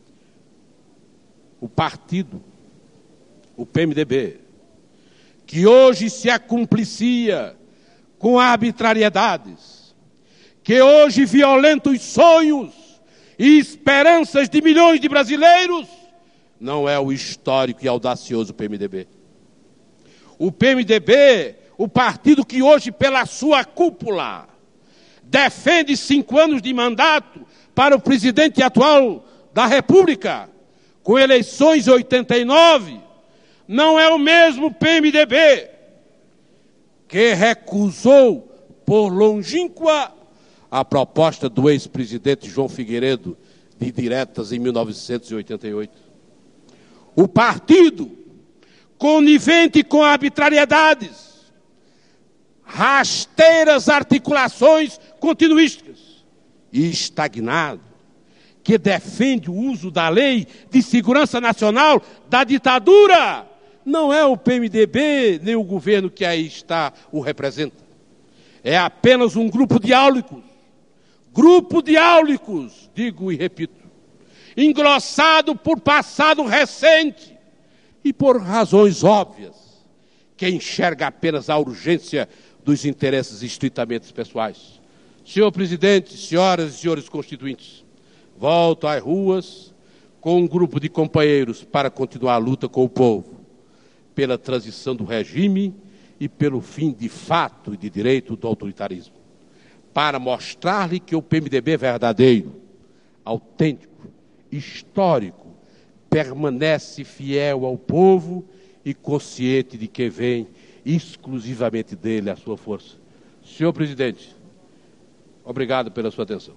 o partido, o PMDB, que hoje se acumplicia com arbitrariedades, que hoje violentam os sonhos e esperanças de milhões de brasileiros, não é o histórico e audacioso PMDB. O PMDB, o partido que hoje, pela sua cúpula, defende 5 anos de mandato para o presidente atual da República, com eleições em 89, não é o mesmo PMDB que recusou por longínqua a proposta do ex-presidente João Figueiredo de diretas em 1988. O partido conivente com arbitrariedades, rasteiras articulações continuísticas e estagnado, que defende o uso da Lei de Segurança Nacional da ditadura, não é o PMDB nem o governo que aí está o representa. É apenas um grupo de áulicos, digo e repito, engrossado por passado recente e por razões óbvias, que enxerga apenas a urgência dos interesses estritamente pessoais. Senhor presidente, senhoras e senhores constituintes, volto às ruas com um grupo de companheiros para continuar a luta com o povo, pela transição do regime e pelo fim de fato e de direito do autoritarismo, para mostrar-lhe que o PMDB verdadeiro, autêntico, histórico, permanece fiel ao povo e consciente de que vem exclusivamente dele a sua força. Senhor presidente, obrigado pela sua atenção.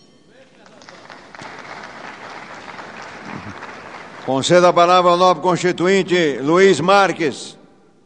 Conceda a palavra ao novo constituinte Luiz Marques.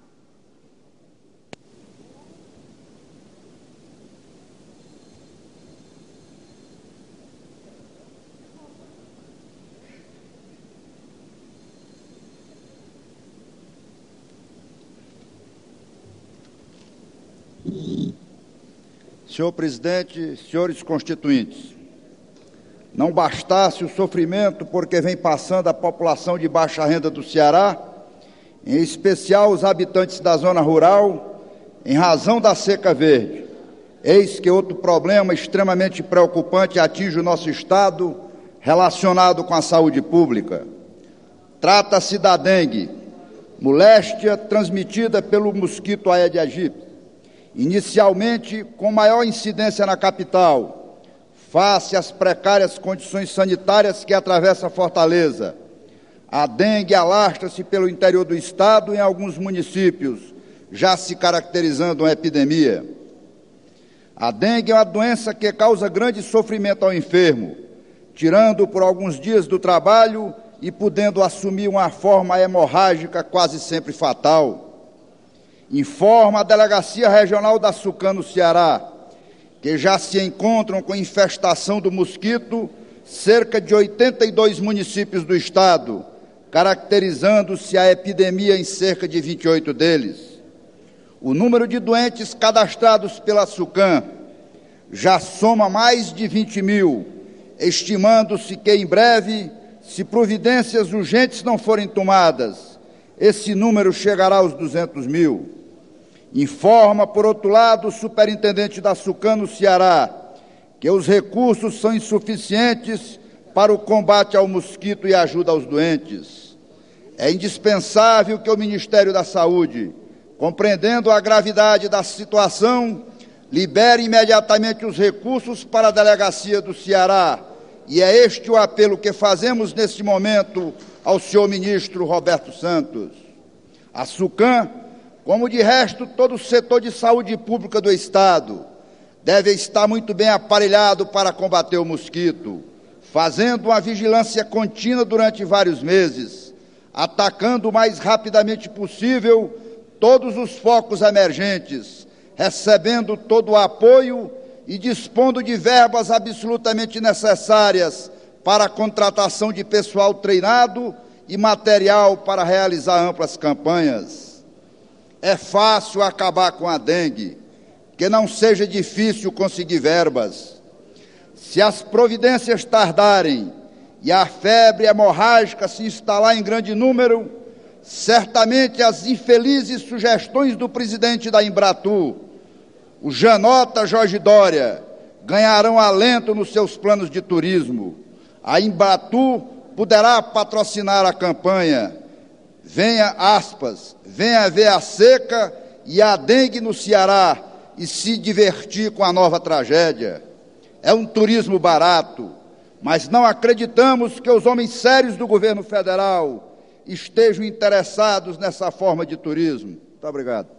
Senhor presidente, senhores constituintes, não bastasse o sofrimento porque vem passando a população de baixa renda do Ceará, em especial os habitantes da zona rural, em razão da seca verde. Eis que outro problema extremamente preocupante atinge o nosso Estado, relacionado com a saúde pública. Trata-se da dengue, moléstia transmitida pelo mosquito Aedes aegypti, inicialmente com maior incidência na capital, face às precárias condições sanitárias que atravessa Fortaleza. A dengue alastra-se pelo interior do Estado em alguns municípios, já se caracterizando uma epidemia. A dengue é uma doença que causa grande sofrimento ao enfermo, tirando por alguns dias do trabalho e podendo assumir uma forma hemorrágica quase sempre fatal. Informa a Delegacia Regional da SUCAM no Ceará que já se encontram com infestação do mosquito cerca de 82 municípios do Estado, caracterizando-se a epidemia em cerca de 28 deles. O número de doentes cadastrados pela SUCAM já soma mais de 20 mil, estimando-se que em breve, se providências urgentes não forem tomadas, esse número chegará aos 200 mil. Informa, por outro lado, o superintendente da SUCAM no Ceará, que os recursos são insuficientes para o combate ao mosquito e ajuda aos doentes. É indispensável que o Ministério da Saúde, compreendendo a gravidade da situação, libere imediatamente os recursos para a Delegacia do Ceará, e é este o apelo que fazemos neste momento ao senhor ministro Roberto Santos. A SUCAM, como de resto todo o setor de saúde pública do Estado, deve estar muito bem aparelhado para combater o mosquito, fazendo uma vigilância contínua durante vários meses, atacando o mais rapidamente possível todos os focos emergentes, recebendo todo o apoio e dispondo de verbas absolutamente necessárias para a contratação de pessoal treinado e material para realizar amplas campanhas. É fácil acabar com a dengue, que não seja difícil conseguir verbas. Se as providências tardarem e a febre hemorrágica se instalar em grande número, certamente as infelizes sugestões do presidente da Embratur O Janota Jorge Dória ganharão alento nos seus planos de turismo. A Embratu poderá patrocinar a campanha. Venha, aspas, venha ver a seca e a dengue no Ceará e se divertir com a nova tragédia. É um turismo barato, mas não acreditamos que os homens sérios do governo federal estejam interessados nessa forma de turismo. Muito obrigado.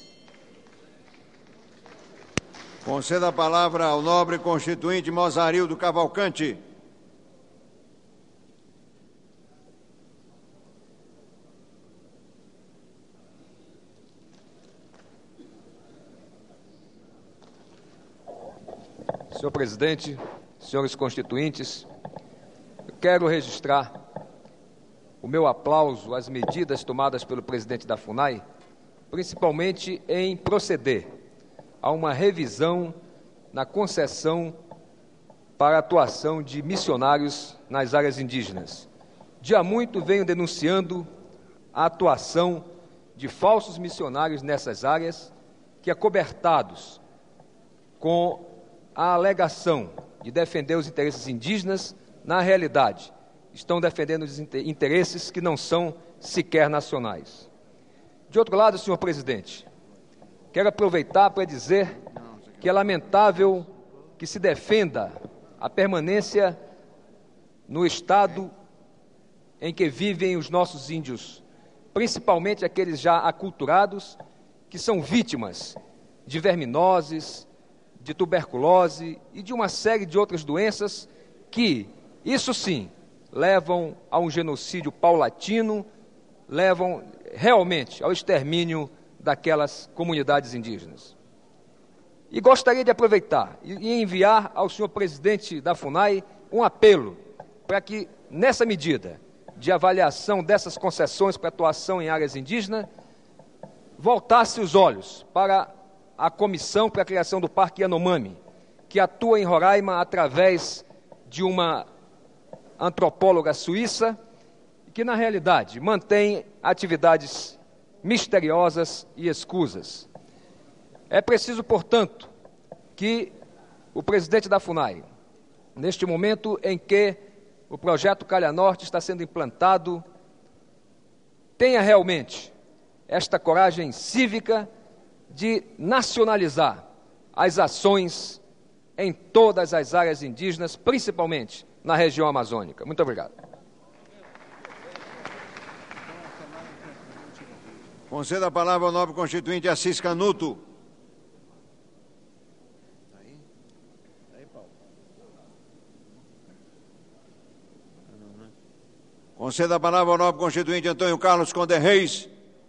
Conceda a palavra ao nobre constituinte Mozarildo Cavalcante. Senhor presidente, senhores constituintes, eu quero registrar o meu aplauso às medidas tomadas pelo presidente da FUNAI, principalmente em proceder a uma revisão na concessão para a atuação de missionários nas áreas indígenas. De há muito venho denunciando a atuação de falsos missionários nessas áreas que, acobertados com a alegação de defender os interesses indígenas, na realidade, estão defendendo os interesses que não são sequer nacionais. De outro lado, senhor presidente, quero aproveitar para dizer que é lamentável que se defenda a permanência no estado em que vivem os nossos índios, principalmente aqueles já aculturados, que são vítimas de verminoses, de tuberculose e de uma série de outras doenças que, isso sim, levam a um genocídio paulatino, levam realmente ao extermínio daquelas comunidades indígenas. E gostaria de aproveitar e enviar ao senhor presidente da FUNAI um apelo para que, nessa medida de avaliação dessas concessões para atuação em áreas indígenas, voltasse os olhos para a comissão para a criação do Parque Yanomami, que atua em Roraima através de uma antropóloga suíça, que na realidade mantém atividades misteriosas e escusas. É preciso, portanto, que o presidente da FUNAI, neste momento em que o projeto Calha Norte está sendo implantado, tenha realmente esta coragem cívica de nacionalizar as ações em todas as áreas indígenas, principalmente na região amazônica. Muito obrigado. Conceda a palavra ao nobre constituinte Assis Canuto. Conceda a palavra ao nobre constituinte Antônio Carlos Conde Reis.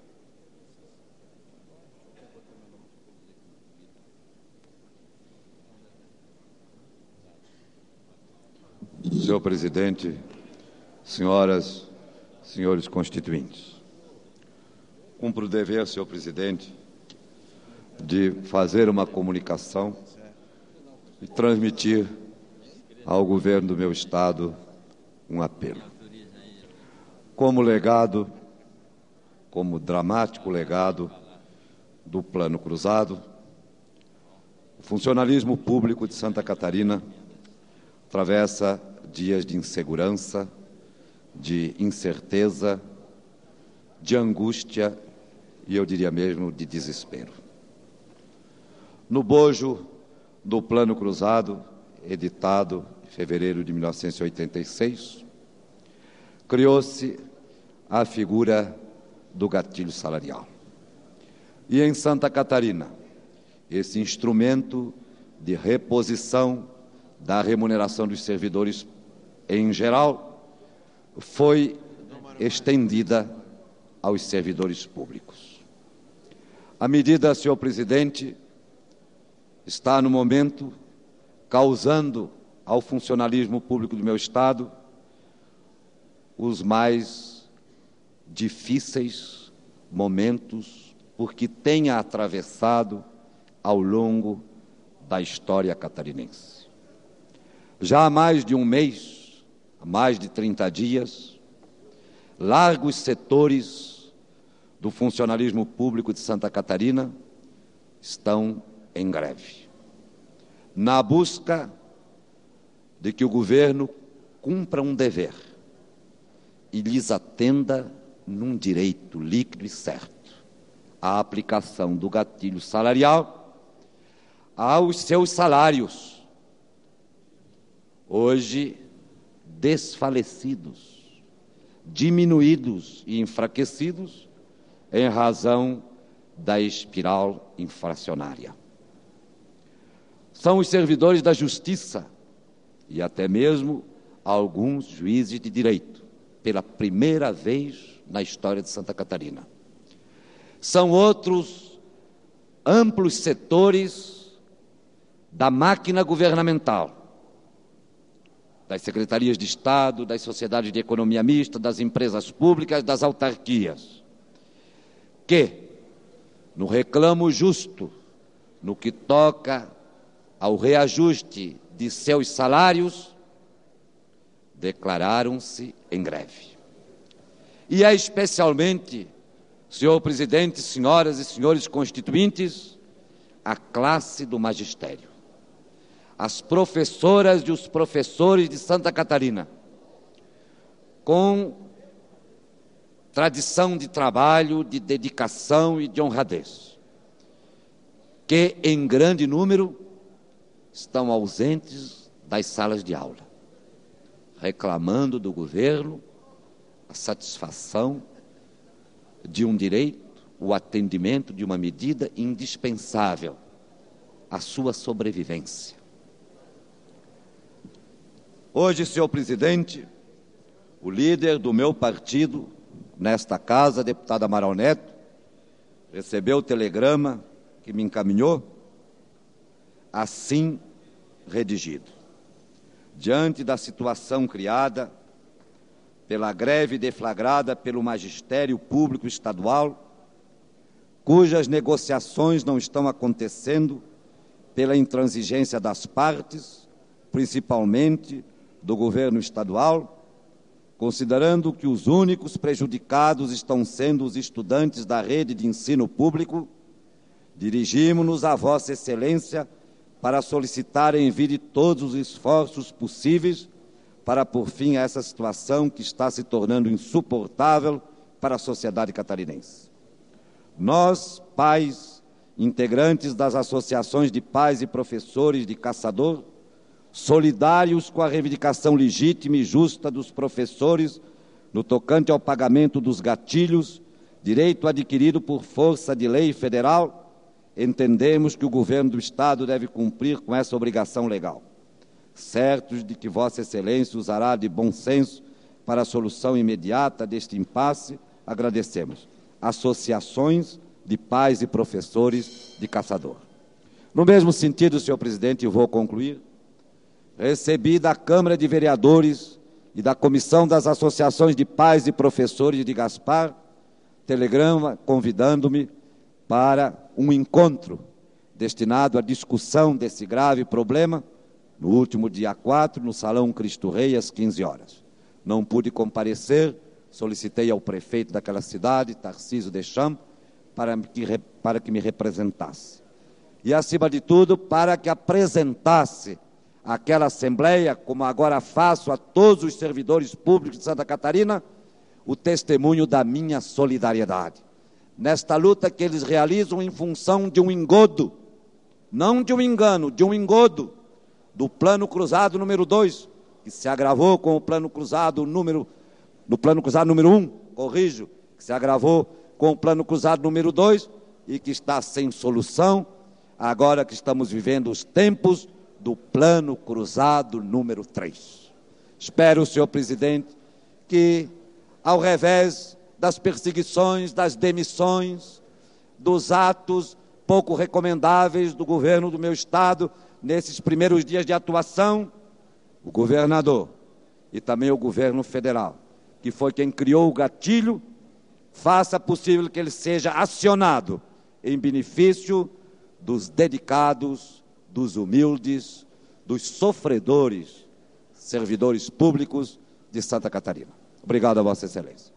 Senhor presidente, senhoras, senhores constituintes, cumpre o dever, senhor presidente, de fazer uma comunicação e transmitir ao governo do meu estado um apelo. Como legado, como dramático legado do Plano Cruzado, o funcionalismo público de Santa Catarina atravessa dias de insegurança, de incerteza, de angústia e, eu diria mesmo, de desespero. No bojo do Plano Cruzado, editado em fevereiro de 1986, criou-se a figura do gatilho salarial. E em Santa Catarina, esse instrumento de reposição da remuneração dos servidores em geral foi estendida aos servidores públicos. A medida, senhor presidente, está no momento causando ao funcionalismo público do meu estado os mais difíceis momentos, porque tenha atravessado ao longo da história catarinense. Já há mais de um mês, há mais de 30 dias, largos setores do funcionalismo público de Santa Catarina estão em greve, na busca de que o governo cumpra um dever e lhes atenda num direito líquido e certo, a aplicação do gatilho salarial aos seus salários, hoje desfalecidos, diminuídos e enfraquecidos em razão da espiral inflacionária. São os servidores da justiça e até mesmo alguns juízes de direito, pela primeira vez na história de Santa Catarina. São outros amplos setores da máquina governamental, das secretarias de Estado, das sociedades de economia mista, das empresas públicas, das autarquias, que, no reclamo justo, no que toca ao reajuste de seus salários, declararam-se em greve. E é especialmente, senhor presidente, senhoras e senhores constituintes, a classe do magistério, as professoras e os professores de Santa Catarina, com tradição de trabalho, de dedicação e de honradez, que em grande número estão ausentes das salas de aula, reclamando do governo a satisfação de um direito, o atendimento de uma medida indispensável à sua sobrevivência. Hoje, senhor presidente, o líder do meu partido, nesta casa, deputado Amaral Neto, recebeu o telegrama que me encaminhou, assim redigido. Diante da situação criada pela greve deflagrada pelo magistério público estadual, cujas negociações não estão acontecendo pela intransigência das partes, principalmente do governo estadual, considerando que os únicos prejudicados estão sendo os estudantes da rede de ensino público, dirigimos-nos a Vossa Excelência para solicitar envio de todos os esforços possíveis para pôr fim a essa situação que está se tornando insuportável para a sociedade catarinense. Nós, pais, integrantes das associações de pais e professores de Caçador, solidários com a reivindicação legítima e justa dos professores no tocante ao pagamento dos gatilhos, direito adquirido por força de lei federal, entendemos que o governo do Estado deve cumprir com essa obrigação legal, certos de que Vossa Excelência usará de bom senso para a solução imediata deste impasse, agradecemos. Associações de pais e professores de Caçador. No mesmo sentido, senhor presidente, eu vou concluir, recebi da Câmara de Vereadores e da Comissão das Associações de Pais e Professores de Gaspar, telegrama convidando-me para um encontro destinado à discussão desse grave problema, no último dia 4, no Salão Cristo Rei, às 15 horas. Não pude comparecer, solicitei ao prefeito daquela cidade, Tarcísio Deschamps, para que me representasse. E, acima de tudo, para que apresentasse àquela Assembleia, como agora faço a todos os servidores públicos de Santa Catarina, o testemunho da minha solidariedade. Nesta luta que eles realizam em função de um engodo, não de um engano, de um engodo, do Plano Cruzado número 2, que se agravou com o Plano Cruzado número 1, corrijo, que se agravou com o Plano Cruzado número 2 e que está sem solução, agora que estamos vivendo os tempos do Plano Cruzado número 3. Espero, senhor presidente, que, ao revés das perseguições, das demissões, dos atos pouco recomendáveis do governo do meu Estado, nesses primeiros dias de atuação, o governador e também o governo federal, que foi quem criou o gatilho, faça possível que ele seja acionado em benefício dos dedicados, dos humildes, dos sofredores, servidores públicos de Santa Catarina. Obrigado a Vossa Excelência.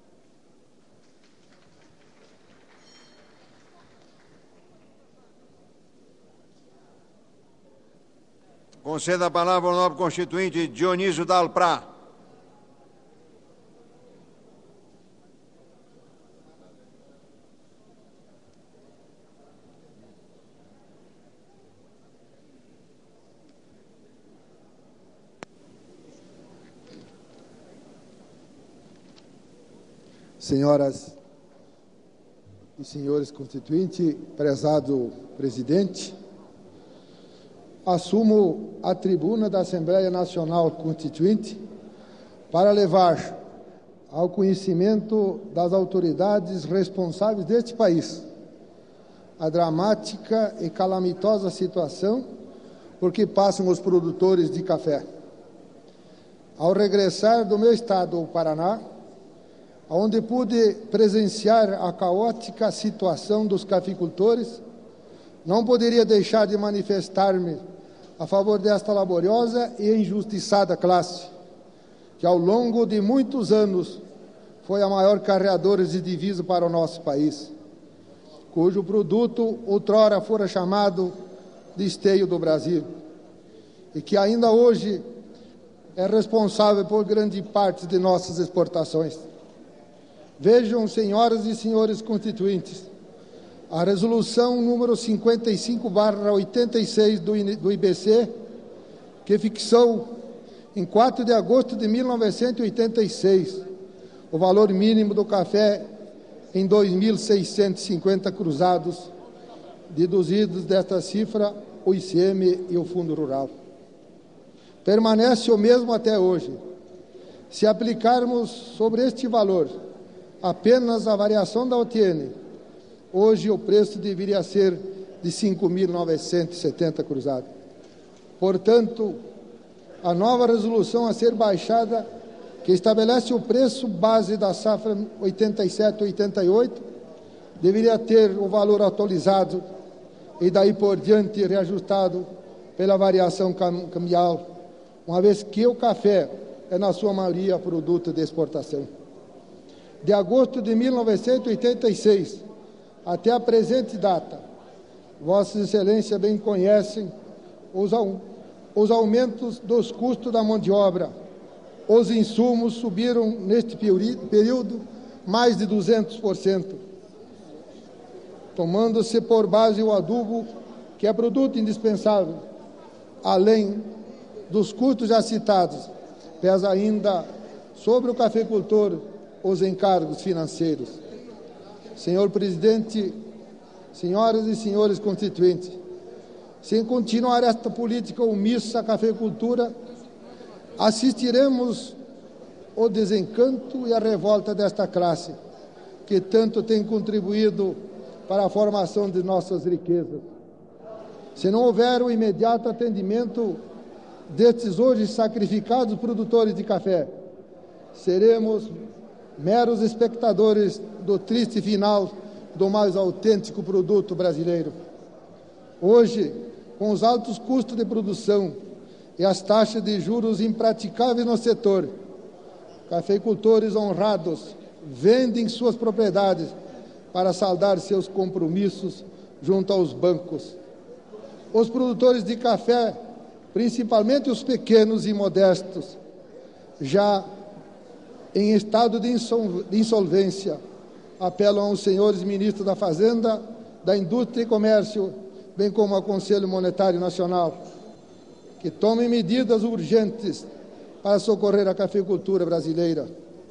Conceda a palavra ao nobre constituinte Dionísio Dalprá. Senhoras e senhores constituintes, prezado presidente, assumo a tribuna da Assembleia Nacional Constituinte para levar ao conhecimento das autoridades responsáveis deste país a dramática e calamitosa situação por que passam os produtores de café. Ao regressar do meu estado, o Paraná, onde pude presenciar a caótica situação dos cafeicultores, não poderia deixar de manifestar-me a favor desta laboriosa e injustiçada classe, que ao longo de muitos anos foi a maior carreadora de divisa para o nosso país, cujo produto outrora fora chamado de esteio do Brasil, e que ainda hoje é responsável por grande parte de nossas exportações. Vejam, senhoras e senhores constituintes, a resolução número 55/86 do IBC, que fixou em 4 de agosto de 1986 o valor mínimo do café em 2.650 cruzados, deduzidos desta cifra o ICM e o Fundo Rural. Permanece o mesmo até hoje. Se aplicarmos sobre este valor apenas a variação da OTN, hoje o preço deveria ser de 5.970 cruzados. Portanto, a nova resolução a ser baixada, que estabelece o preço base da safra 87-88, deveria ter o valor atualizado e daí por diante reajustado pela variação cambial, uma vez que o café é, na sua maioria, produto de exportação. De agosto de 1986 até a presente data, Vossas Excelências bem conhecem os aumentos dos custos da mão de obra. Os insumos subiram neste período mais de 200%, tomando-se por base o adubo, que é produto indispensável. Além dos custos já citados, pesa ainda sobre o cafeicultor os encargos financeiros. Senhor presidente, senhoras e senhores constituintes, sem continuar esta política omissa à cafeicultura, assistiremos ao desencanto e à revolta desta classe, que tanto tem contribuído para a formação de nossas riquezas. Se não houver o imediato atendimento destes hoje sacrificados produtores de café, seremos meros espectadores do triste final do mais autêntico produto brasileiro. Hoje, com os altos custos de produção e as taxas de juros impraticáveis no setor, cafeicultores honrados vendem suas propriedades para saldar seus compromissos junto aos bancos. Os produtores de café, principalmente os pequenos e modestos, já em estado de insolvência, apelam aos senhores ministros da Fazenda, da Indústria e Comércio, bem como ao Conselho Monetário Nacional, que tomem medidas urgentes para socorrer a cafeicultura brasileira.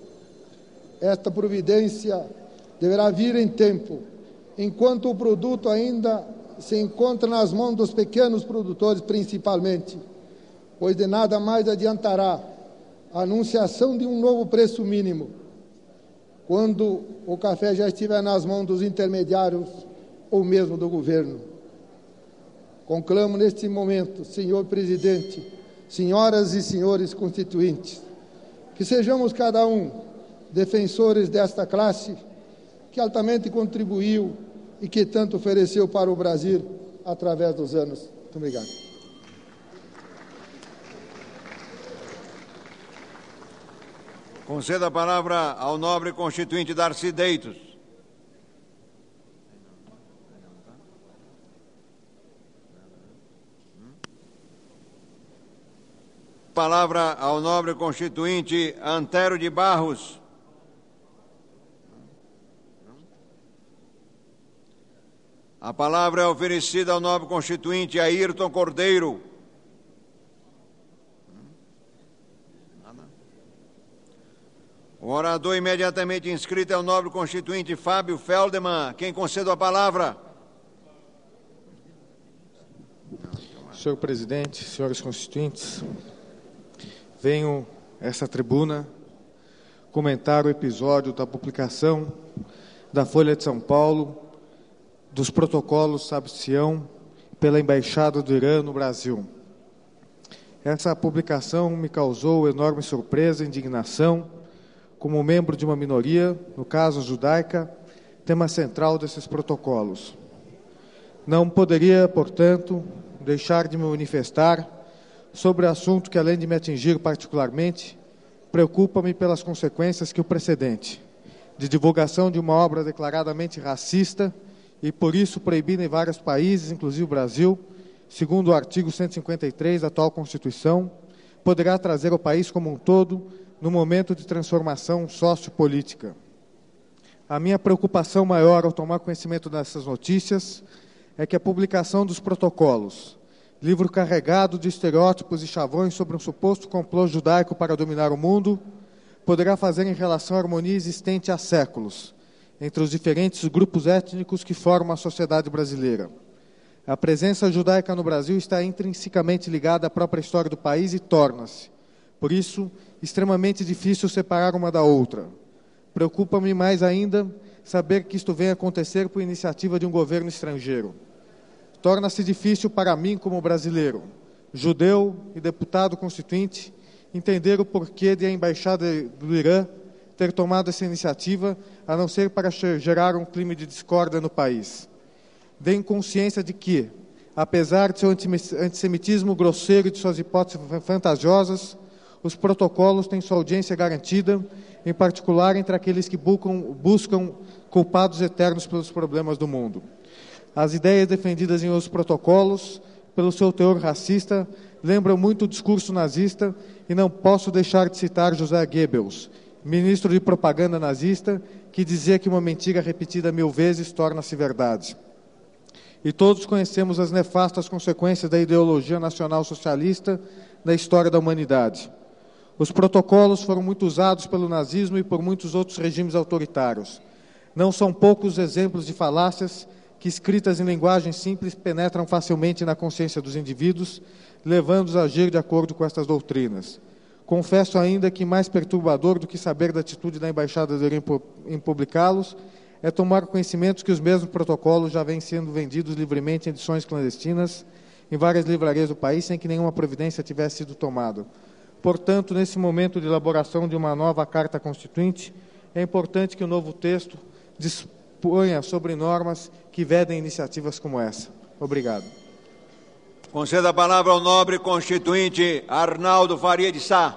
Esta providência deverá vir em tempo, enquanto o produto ainda se encontra nas mãos dos pequenos produtores, principalmente, pois de nada mais adiantará a anunciação de um novo preço mínimo, quando o café já estiver nas mãos dos intermediários ou mesmo do governo. Conclamo neste momento, senhor presidente, senhoras e senhores constituintes, que sejamos cada um defensores desta classe que altamente contribuiu e que tanto ofereceu para o Brasil através dos anos. Muito obrigado. Conceda a palavra ao nobre constituinte Darcy Deitos. palavra ao nobre constituinte Antero de Barros. A palavra é oferecida ao nobre constituinte Ayrton Cordeiro. O orador imediatamente inscrito é o nobre constituinte Fábio Feldman. Quem concede a palavra? Senhor presidente, senhores constituintes, venho a essa tribuna comentar o episódio da publicação da Folha de São Paulo dos protocolos Sabe-Sião pela Embaixada do Irã no Brasil. Essa publicação me causou enorme surpresa e indignação, como membro de uma minoria, no caso judaica, tema central desses protocolos. Não poderia, portanto, deixar de me manifestar sobre o assunto que, além de me atingir particularmente, preocupa-me pelas consequências que o precedente, de divulgação de uma obra declaradamente racista e, por isso, proibida em vários países, inclusive o Brasil, segundo o artigo 153 da atual Constituição, poderá trazer ao país como um todo no momento de transformação sociopolítica. A minha preocupação maior ao tomar conhecimento dessas notícias é que a publicação dos protocolos, livro carregado de estereótipos e chavões sobre um suposto complô judaico para dominar o mundo, poderá fazer em relação à harmonia existente há séculos entre os diferentes grupos étnicos que formam a sociedade brasileira. A presença judaica no Brasil está intrinsecamente ligada à própria história do país e torna-se, por isso, extremamente difícil separar uma da outra. Preocupa-me mais ainda saber que isto vem acontecer por iniciativa de um governo estrangeiro. Torna-se difícil para mim, como brasileiro, judeu e deputado constituinte, entender o porquê de a Embaixada do Irã ter tomado essa iniciativa, a não ser para gerar um clima de discórdia no país. Tenho consciência de que, apesar de seu antissemitismo grosseiro e de suas hipóteses fantasiosas, os protocolos têm sua audiência garantida, em particular entre aqueles que buscam culpados eternos pelos problemas do mundo. As ideias defendidas em os protocolos, pelo seu teor racista, lembram muito o discurso nazista e não posso deixar de citar José Goebbels, ministro de propaganda nazista, que dizia que uma mentira repetida 1000 vezes torna-se verdade. E todos conhecemos as nefastas consequências da ideologia nacional-socialista na história da humanidade. Os protocolos foram muito usados pelo nazismo e por muitos outros regimes autoritários. Não são poucos exemplos de falácias que, escritas em linguagem simples, penetram facilmente na consciência dos indivíduos, levando-os a agir de acordo com estas doutrinas. Confesso ainda que mais perturbador do que saber da atitude da Embaixada do Irã em publicá-los é tomar conhecimento que os mesmos protocolos já vêm sendo vendidos livremente em edições clandestinas em várias livrarias do país sem que nenhuma providência tivesse sido tomada. Portanto, nesse momento de elaboração de uma nova Carta Constituinte, é importante que o novo texto disponha sobre normas que vedem iniciativas como essa. Obrigado. Conceda a palavra ao nobre constituinte Arnaldo Faria de Sá.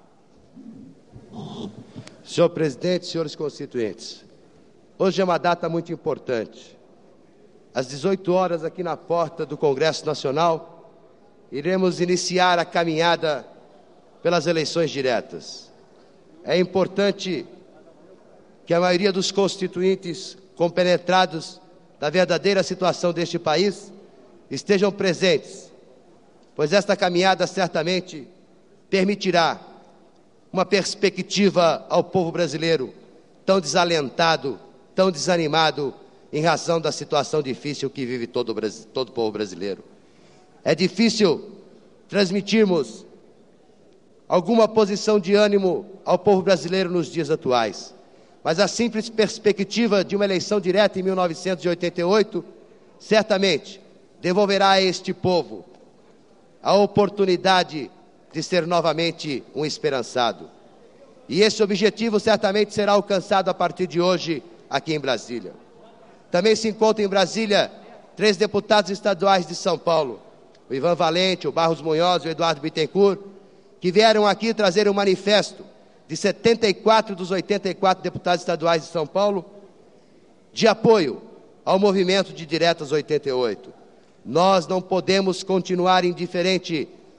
Senhor presidente, senhores constituintes, hoje é uma data muito importante. Às 18 horas, aqui na porta do Congresso Nacional, iremos iniciar a caminhada pelas eleições diretas. É importante que a maioria dos constituintes compenetrados da verdadeira situação deste país estejam presentes, pois esta caminhada certamente permitirá uma perspectiva ao povo brasileiro tão desalentado, tão desanimado em razão da situação difícil que vive todo o povo brasileiro. É difícil transmitirmos alguma posição de ânimo ao povo brasileiro nos dias atuais. Mas a simples perspectiva de uma eleição direta em 1988, certamente, devolverá a este povo a oportunidade de ser novamente um esperançado. E esse objetivo certamente será alcançado a partir de hoje aqui em Brasília. Também se encontram em Brasília 3 deputados estaduais de São Paulo, o Ivan Valente, o Barros Munhoz e o Eduardo Bittencourt, que vieram aqui trazer um manifesto de 74 dos 84 deputados estaduais de São Paulo de apoio ao movimento de diretas 88. Nós não podemos continuar indiferente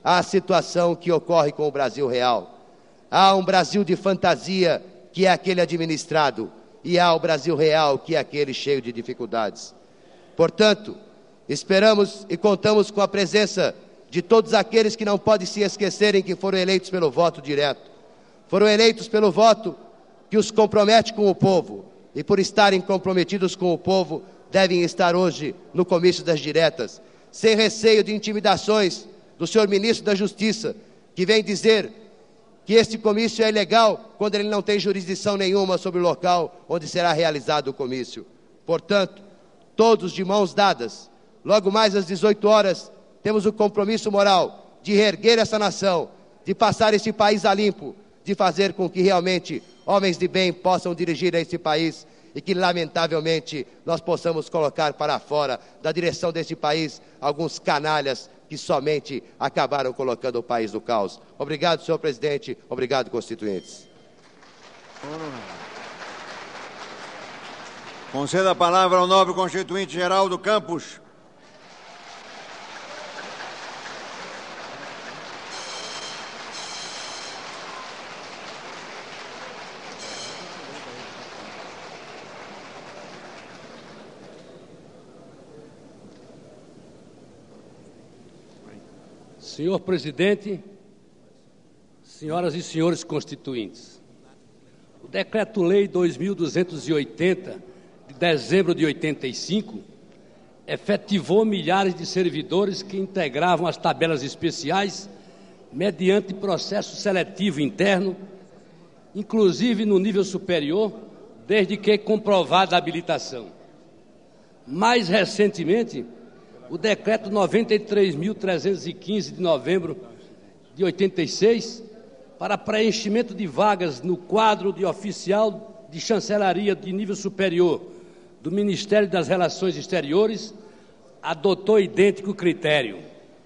à situação que ocorre com o Brasil real. Há um Brasil de fantasia, que é aquele administrado, e há o Brasil real, que é aquele cheio de dificuldades. Portanto, esperamos e contamos com a presença de todos aqueles que não podem se esquecerem que foram eleitos pelo voto direto. Foram eleitos pelo voto que os compromete com o povo, e por estarem comprometidos com o povo, devem estar hoje no comício das diretas, sem receio de intimidações do senhor ministro da Justiça, que vem dizer que este comício é ilegal quando ele não tem jurisdição nenhuma sobre o local onde será realizado o comício. Portanto, todos de mãos dadas, logo mais às 18 horas, temos o compromisso moral de reerguer essa nação, de passar esse país a limpo, de fazer com que realmente homens de bem possam dirigir a esse país e que, lamentavelmente, nós possamos colocar para fora da direção desse país alguns canalhas que somente acabaram colocando o país no caos. Obrigado, senhor presidente. Obrigado, constituintes. Conceda a palavra ao nobre constituinte Geraldo Campos. Senhor presidente, senhoras e senhores constituintes, o Decreto-Lei 2280, de dezembro de 85, efetivou milhares de servidores que integravam as tabelas especiais mediante processo seletivo interno, inclusive no nível superior, desde que comprovada a habilitação. Mais recentemente, o Decreto 93.315, de novembro de 86, para preenchimento de vagas no quadro de oficial de chancelaria de nível superior do Ministério das Relações Exteriores, adotou idêntico critério.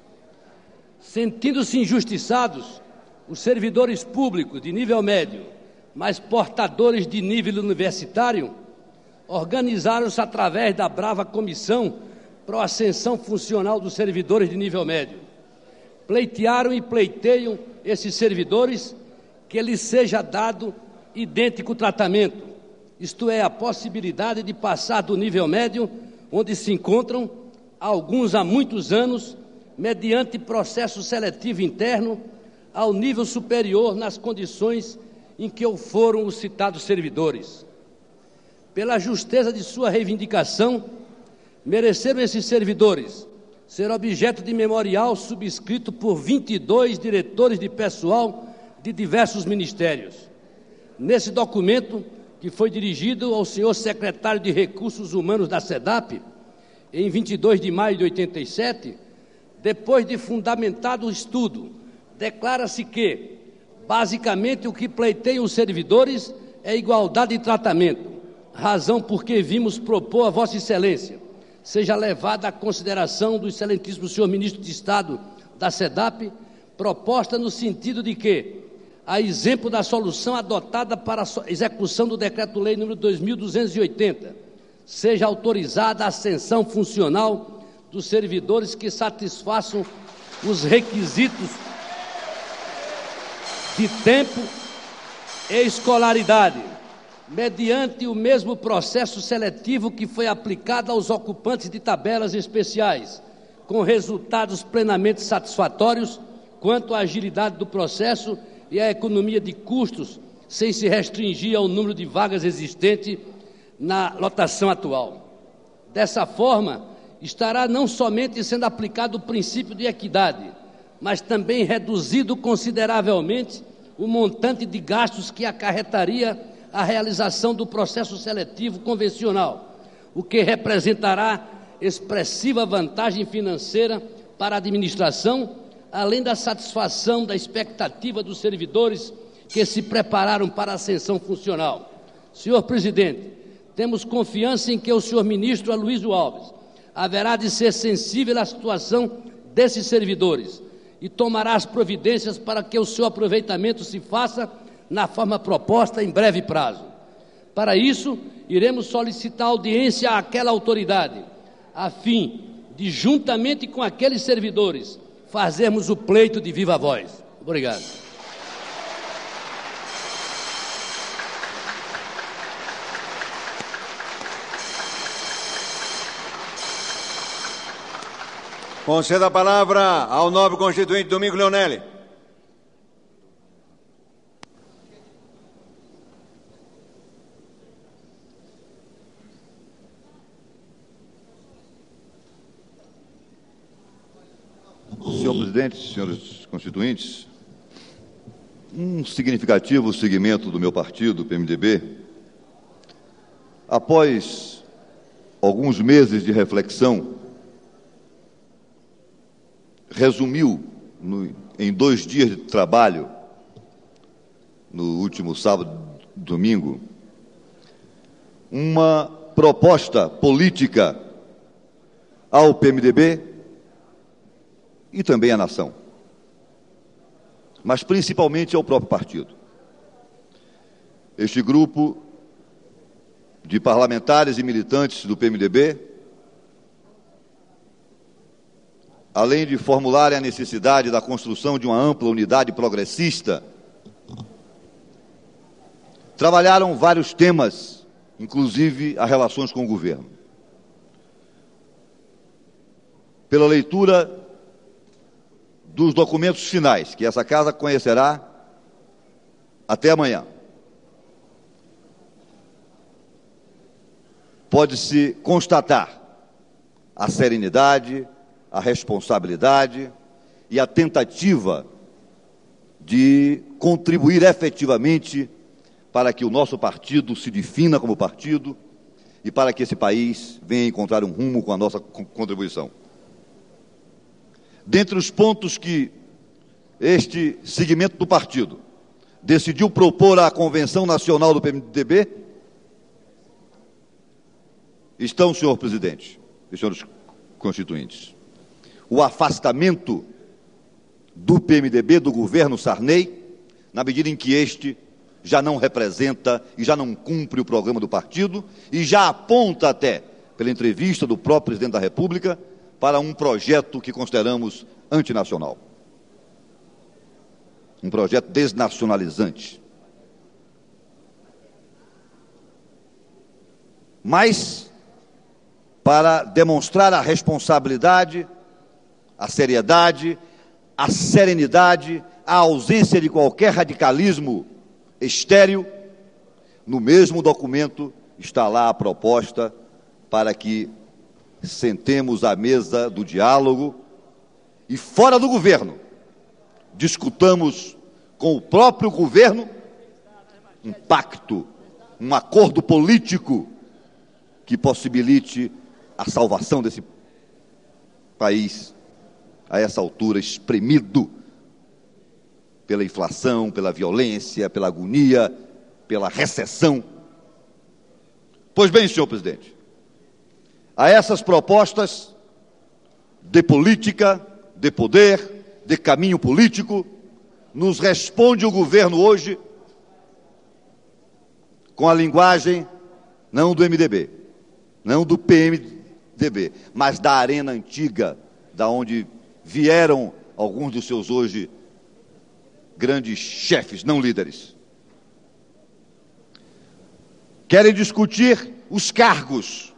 Sentindo-se injustiçados, os servidores públicos de nível médio, mas portadores de nível universitário, organizaram-se através da brava Comissão para a Ascensão Funcional dos Servidores de Nível Médio. Pleitearam e pleiteiam esses servidores que lhes seja dado idêntico tratamento, isto é, a possibilidade de passar do nível médio, onde se encontram, alguns há muitos anos, mediante processo seletivo interno, ao nível superior nas condições em que foram os citados servidores. Pela justeza de sua reivindicação, mereceram esses servidores ser objeto de memorial subscrito por 22 diretores de pessoal de diversos ministérios. Nesse documento, que foi dirigido ao senhor secretário de Recursos Humanos da SEDAP, em 22 de maio de 87, depois de fundamentado o estudo, declara-se que, basicamente, o que pleiteiam os servidores é igualdade de tratamento, razão por que vimos propor a Vossa Excelência seja levada à consideração do excelentíssimo senhor ministro de Estado da SEDAP, proposta no sentido de que, a exemplo da solução adotada para a execução do Decreto-Lei número 2280, seja autorizada a ascensão funcional dos servidores que satisfaçam os requisitos de tempo e escolaridade, mediante o mesmo processo seletivo que foi aplicado aos ocupantes de tabelas especiais, com resultados plenamente satisfatórios quanto à agilidade do processo e à economia de custos, sem se restringir ao número de vagas existente na lotação atual. Dessa forma, estará não somente sendo aplicado o princípio de equidade, mas também reduzido consideravelmente o montante de gastos que acarretaria a realização do processo seletivo convencional, o que representará expressiva vantagem financeira para a administração, além da satisfação da expectativa dos servidores que se prepararam para a ascensão funcional. Senhor presidente, temos confiança em que o senhor ministro Aloysio Alves haverá de ser sensível à situação desses servidores e tomará as providências para que o seu aproveitamento se faça na forma proposta em breve prazo. Para isso, iremos solicitar audiência àquela autoridade, a fim de, juntamente com aqueles servidores, fazermos o pleito de viva voz. Obrigado. Conceda a palavra ao nobre constituinte Domingo Leonelli. Senhor presidente, senhores constituintes, um significativo segmento do meu partido, o PMDB, após alguns meses de reflexão, resumiu em 2 dias de trabalho, no último sábado e domingo, uma proposta política ao PMDB e também à nação, mas principalmente ao próprio partido. Este grupo de parlamentares e militantes do PMDB, além de formularem a necessidade da construção de uma ampla unidade progressista, trabalharam vários temas, inclusive as relações com o governo. Pela leitura dos documentos finais, que essa casa conhecerá até amanhã, pode-se constatar a serenidade, a responsabilidade e a tentativa de contribuir efetivamente para que o nosso partido se defina como partido e para que esse país venha encontrar um rumo com a nossa contribuição. Dentre os pontos que este segmento do partido decidiu propor à Convenção Nacional do PMDB estão, senhor presidente e senhores constituintes, o afastamento do PMDB do governo Sarney, na medida em que este já não representa e já não cumpre o programa do partido e já aponta até, pela entrevista do próprio presidente da República, para um projeto que consideramos antinacional. Um projeto desnacionalizante. Mas, para demonstrar a responsabilidade, a seriedade, a serenidade, a ausência de qualquer radicalismo estéril, no mesmo documento está lá a proposta para que sentemos à mesa do diálogo e, fora do governo, discutamos com o próprio governo um pacto, um acordo político que possibilite a salvação desse país, a essa altura espremido pela inflação, pela violência, pela agonia, pela recessão. Pois bem, senhor presidente, a essas propostas de política, de poder, de caminho político, nos responde o governo hoje com a linguagem não do MDB, não do PMDB, mas da arena antiga, da onde vieram alguns dos seus hoje grandes chefes, não líderes. Querem discutir os cargos.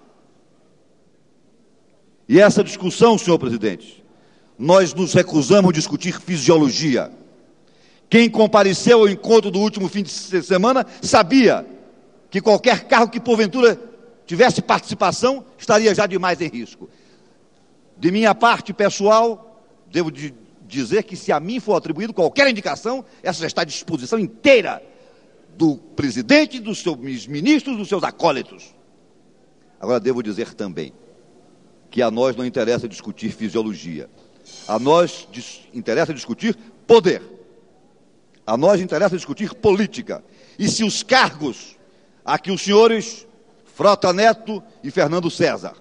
E essa discussão, senhor presidente, nós nos recusamos a discutir fisiologia. Quem compareceu ao encontro do último fim de semana sabia que qualquer cargo que porventura tivesse participação estaria já demais em risco. De minha parte pessoal, devo dizer que se a mim for atribuído qualquer indicação, essa já está à disposição inteira do presidente, dos seus ministros, dos seus acólitos. Agora devo dizer também que a nós não interessa discutir fisiologia. A nós interessa discutir poder. A nós interessa discutir política. E se os cargos a que os senhores Frota Neto e Fernando César,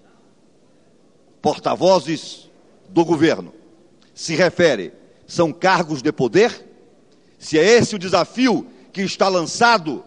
porta-vozes do governo, se refere, são cargos de poder, se é esse o desafio que está lançado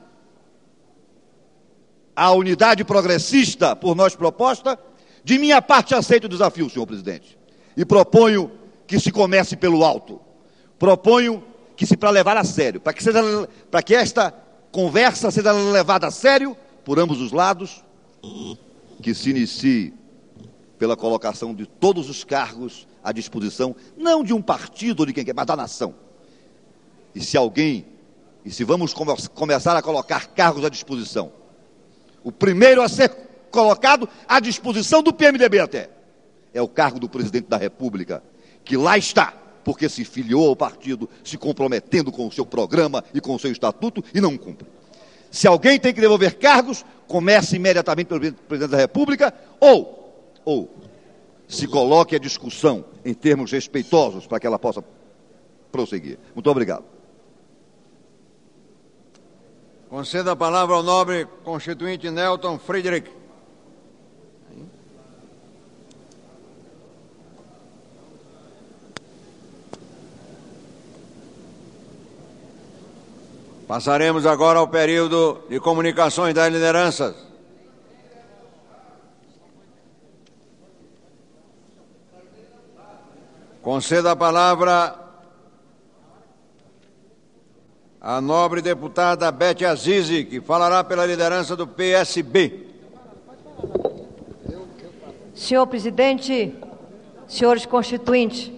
à unidade progressista por nós proposta, de minha parte aceito o desafio, senhor presidente, e proponho que se comece pelo alto. Proponho que, se para levar a sério, para que esta conversa seja levada a sério por ambos os lados, que se inicie pela colocação de todos os cargos à disposição, não de um partido ou de quem quer, mas da nação. E se vamos começar a colocar cargos à disposição, o primeiro a ser colocado à disposição do PMDB até, é o cargo do presidente da República, que lá está, porque se filiou ao partido, se comprometendo com o seu programa e com o seu estatuto, e não cumpre. Se alguém tem que devolver cargos, comece imediatamente pelo presidente da República, ou se coloque a discussão em termos respeitosos para que ela possa prosseguir. Muito obrigado. Conceda a palavra ao nobre constituinte Nelton Friedrich. Passaremos agora ao período de comunicações das lideranças. Conceda a palavra à nobre deputada Bete Azizi, que falará pela liderança do PSB. Senhor presidente, senhores constituintes,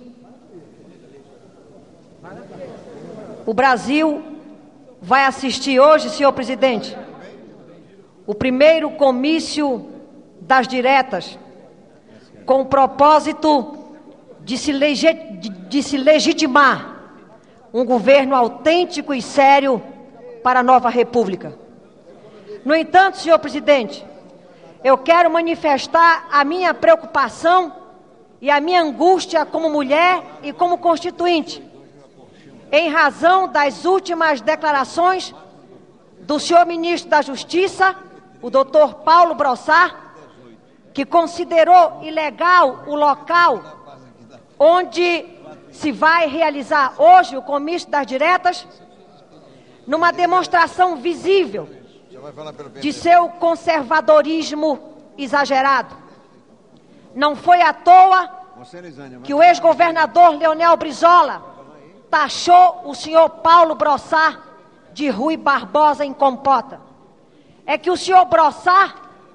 o Brasil vai assistir hoje, senhor presidente, o primeiro comício das diretas, com o propósito de se legitimar um governo autêntico e sério para a nova república. No entanto, senhor presidente, eu quero manifestar a minha preocupação e a minha angústia como mulher e como constituinte, em razão das últimas declarações do senhor ministro da Justiça, o doutor Paulo Brossat, que considerou ilegal o local onde se vai realizar hoje o comício das diretas, numa demonstração visível de seu conservadorismo exagerado. Não foi à toa que o ex-governador Leonel Brizola taxou o senhor Paulo Brossat de Rui Barbosa em compota. É que o senhor Brossat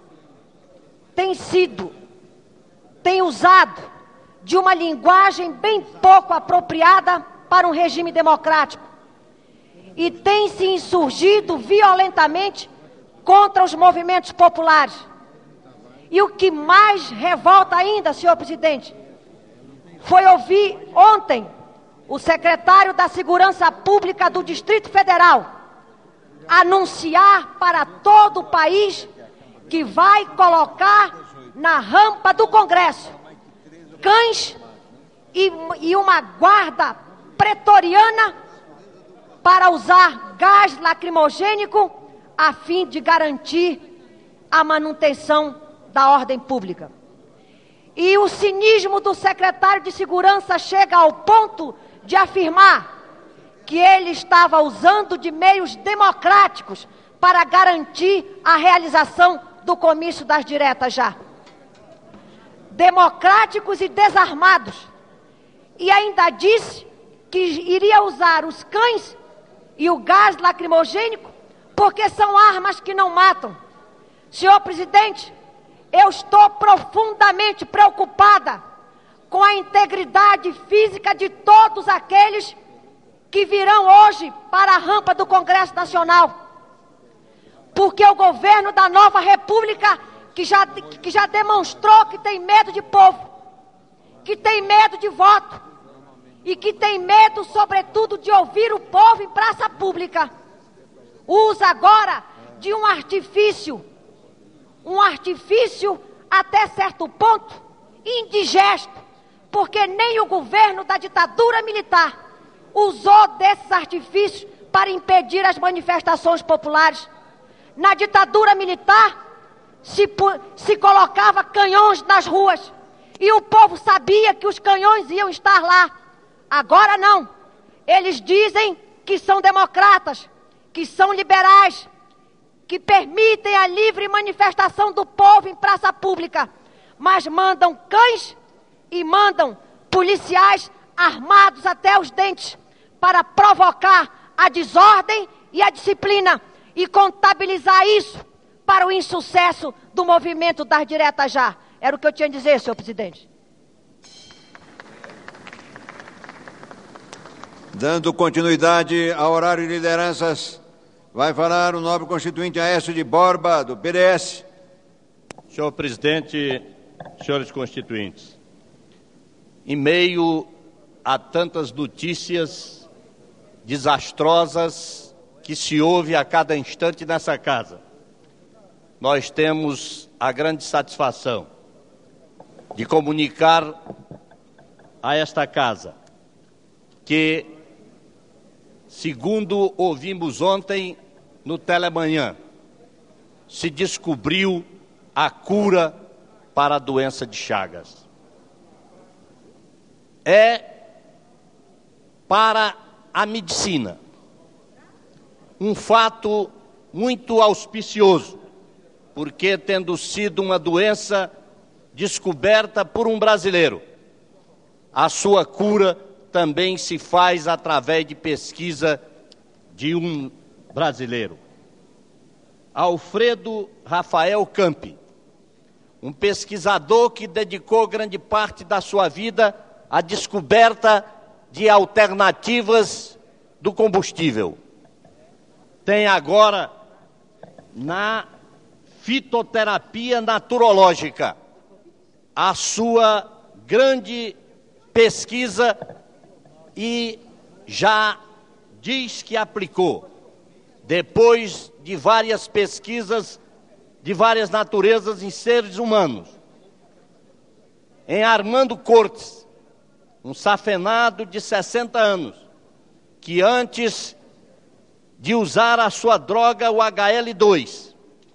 tem usado de uma linguagem bem pouco apropriada para um regime democrático e tem se insurgido violentamente contra os movimentos populares. E o que mais revolta ainda, senhor presidente, foi ouvir ontem o secretário da Segurança Pública do Distrito Federal anunciar para todo o país que vai colocar na rampa do Congresso cães e uma guarda pretoriana para usar gás lacrimogênico a fim de garantir a manutenção da ordem pública. E o cinismo do secretário de Segurança chega ao ponto de afirmar que ele estava usando de meios democráticos para garantir a realização do comício das diretas já. Democráticos e desarmados. E ainda disse que iria usar os cães e o gás lacrimogênico porque são armas que não matam. Senhor presidente, eu estou profundamente preocupada com a integridade física de todos aqueles que virão hoje para a rampa do Congresso Nacional. Porque o governo da nova república, que já demonstrou que tem medo de povo, que tem medo de voto e que tem medo, sobretudo, de ouvir o povo em praça pública, usa agora de um artifício até certo ponto indigesto, porque nem o governo da ditadura militar usou desses artifícios para impedir as manifestações populares. Na ditadura militar se colocava canhões nas ruas e o povo sabia que os canhões iam estar lá. Agora não. Eles dizem que são democratas, que são liberais, que permitem a livre manifestação do povo em praça pública, mas mandam cães e mandam policiais armados até os dentes para provocar a desordem e a disciplina e contabilizar isso para o insucesso do movimento das diretas já. Era o que eu tinha a dizer, senhor presidente. Dando continuidade ao horário de lideranças, vai falar o nobre constituinte Aécio de Borba, do PDS. Senhor presidente, senhores constituintes, em meio a tantas notícias desastrosas que se ouve a cada instante nessa casa, nós temos a grande satisfação de comunicar a esta casa que, segundo ouvimos ontem no Telemanhã, se descobriu a cura para a doença de Chagas. É para a medicina um fato muito auspicioso, porque tendo sido uma doença descoberta por um brasileiro, a sua cura também se faz através de pesquisa de um brasileiro. Alfredo Rafael Campi, um pesquisador que dedicou grande parte da sua vida à descoberta de alternativas do combustível. Tem agora, na fitoterapia naturológica, a sua grande pesquisa e já diz que aplicou, depois de várias pesquisas de várias naturezas em seres humanos, em Armando Cortes, um safenado de 60 anos, que antes de usar a sua droga, o HL2,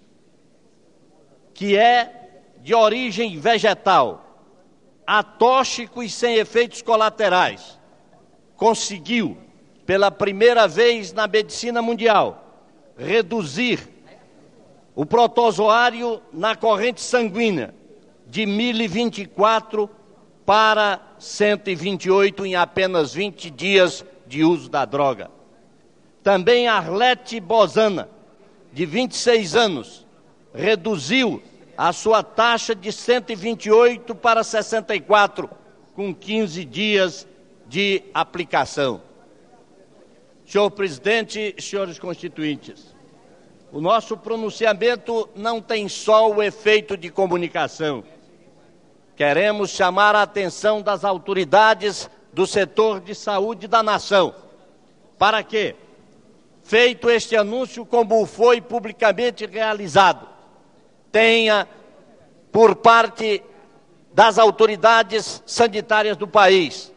que é de origem vegetal, atóxico e sem efeitos colaterais, conseguiu, pela primeira vez na medicina mundial, reduzir o protozoário na corrente sanguínea de 1024 para 128 em apenas 20 dias de uso da droga. Também Arlete Bozana, de 26 anos, reduziu a sua taxa de 128 para 64, com 15 dias de aplicação. Senhor presidente, senhores constituintes, o nosso pronunciamento não tem só o efeito de comunicação. Queremos chamar a atenção das autoridades do setor de saúde da nação, para que, feito este anúncio como foi publicamente realizado, tenha, por parte das autoridades sanitárias do país,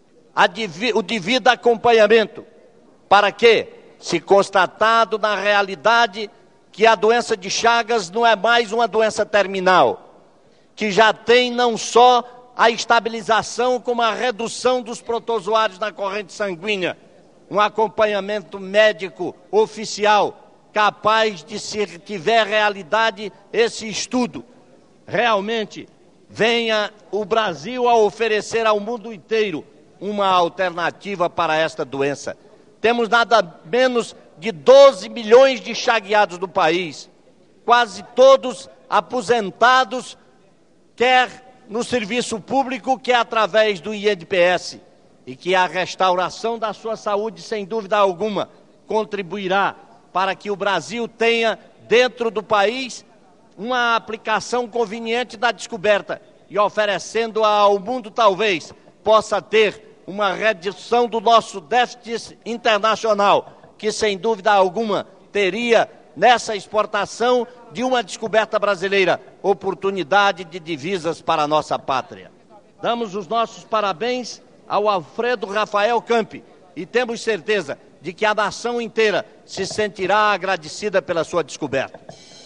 o devido acompanhamento, para que, se constatado na realidade que a doença de Chagas não é mais uma doença terminal, que já tem não só a estabilização, como a redução dos protozoários na corrente sanguínea, um acompanhamento médico oficial capaz de, se tiver realidade esse estudo, realmente venha o Brasil a oferecer ao mundo inteiro uma alternativa para esta doença. Temos nada menos de 12 milhões de chagueados do país, quase todos aposentados, quer no serviço público, quer através do INPS, e que a restauração da sua saúde, sem dúvida alguma, contribuirá para que o Brasil tenha, dentro do país, uma aplicação conveniente da descoberta e oferecendo ao mundo, talvez, possa ter uma redução do nosso déficit internacional, que, sem dúvida alguma, teria, nessa exportação de uma descoberta brasileira, oportunidade de divisas para a nossa pátria. Damos os nossos parabéns ao Alfredo Rafael Campi e temos certeza de que a nação inteira se sentirá agradecida pela sua descoberta.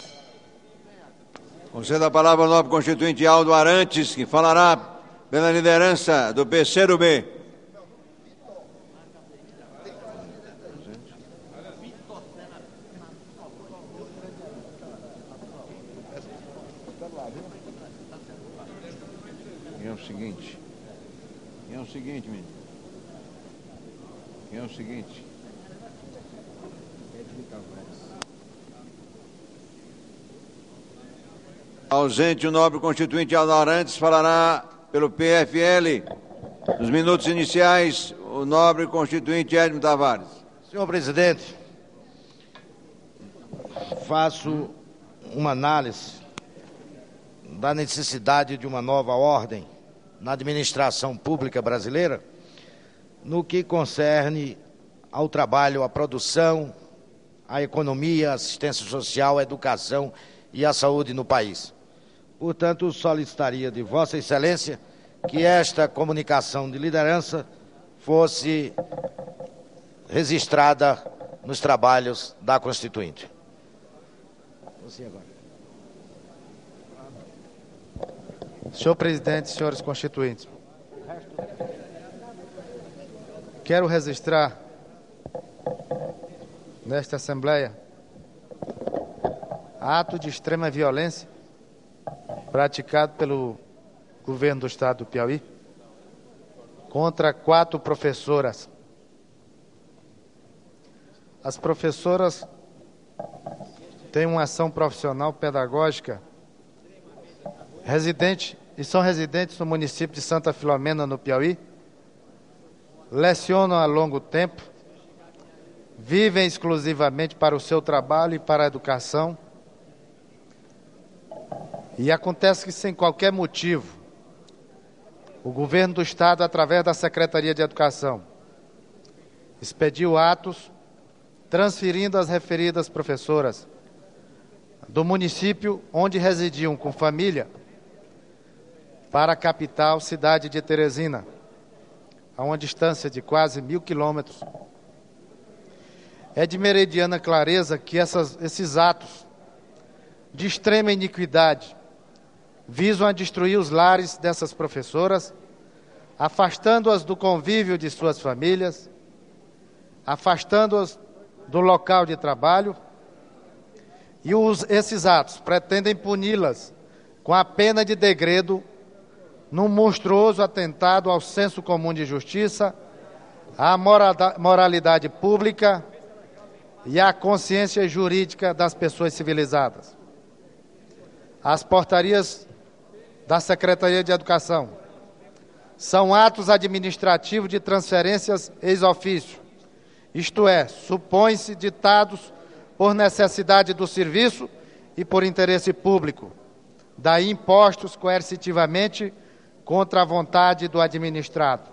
Concedo a palavra ao nobre constituinte Aldo Arantes, que falará pela liderança do PCdoB. É o seguinte, menino. É o seguinte. Ausente o nobre constituinte Aldo Arantes, falará pelo PFL, nos minutos iniciais, o nobre constituinte Edmo Tavares. Senhor presidente, faço uma análise da necessidade de uma nova ordem na administração pública brasileira no que concerne ao trabalho, à produção, à economia, à assistência social, à educação e à saúde no país. Portanto, solicitaria de Vossa Excelência que esta comunicação de liderança fosse registrada nos trabalhos da Constituinte. Você agora. Senhor presidente, senhores constituintes, quero registrar nesta Assembleia ato de extrema violência praticado pelo governo do Estado do Piauí contra 4 professoras. As professoras têm uma ação profissional pedagógica são residentes no município de Santa Filomena, no Piauí, lecionam há longo tempo, vivem exclusivamente para o seu trabalho e para a educação. E acontece que, sem qualquer motivo, o governo do Estado, através da Secretaria de Educação, expediu atos transferindo as referidas professoras do município onde residiam com família para a capital, cidade de Teresina, a uma distância de quase 1.000 quilômetros. É de meridiana clareza que esses atos de extrema iniquidade visam a destruir os lares dessas professoras, afastando-as do convívio de suas famílias, afastando-as do local de trabalho, e esses atos pretendem puni-las com a pena de degredo num monstruoso atentado ao senso comum de justiça, à moralidade pública e à consciência jurídica das pessoas civilizadas. As portarias da Secretaria de Educação são atos administrativos de transferências ex officio, isto é, supõe-se ditados por necessidade do serviço e por interesse público, daí impostos coercitivamente contra a vontade do administrado.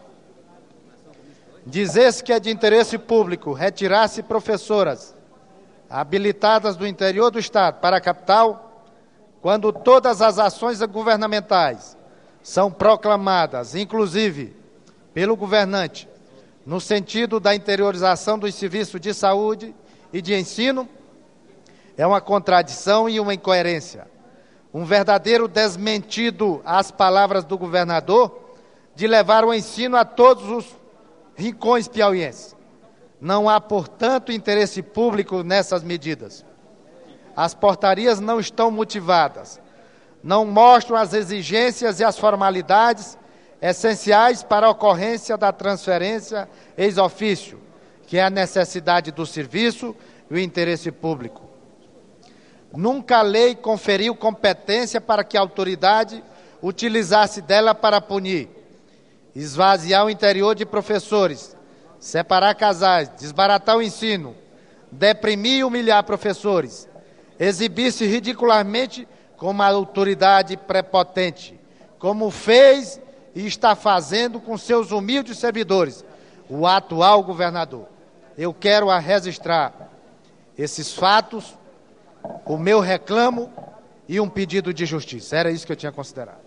Dizer-se que é de interesse público retirar-se professoras habilitadas do interior do Estado para a capital, quando todas as ações governamentais são proclamadas, inclusive pelo governante, no sentido da interiorização dos serviços de saúde e de ensino, é uma contradição e uma incoerência. Um verdadeiro desmentido às palavras do governador de levar o ensino a todos os rincões piauienses. Não há, portanto, interesse público nessas medidas. As portarias não estão motivadas, não mostram as exigências e as formalidades essenciais para a ocorrência da transferência ex officio, que é a necessidade do serviço e o interesse público. Nunca a lei conferiu competência para que a autoridade utilizasse dela para punir, esvaziar o interior de professores, separar casais, desbaratar o ensino, deprimir e humilhar professores, exibir-se ridicularmente como a autoridade prepotente, como fez e está fazendo com seus humildes servidores, o atual governador. Eu quero registrar esses fatos, o meu reclamo e um pedido de justiça. Era isso que eu tinha considerado.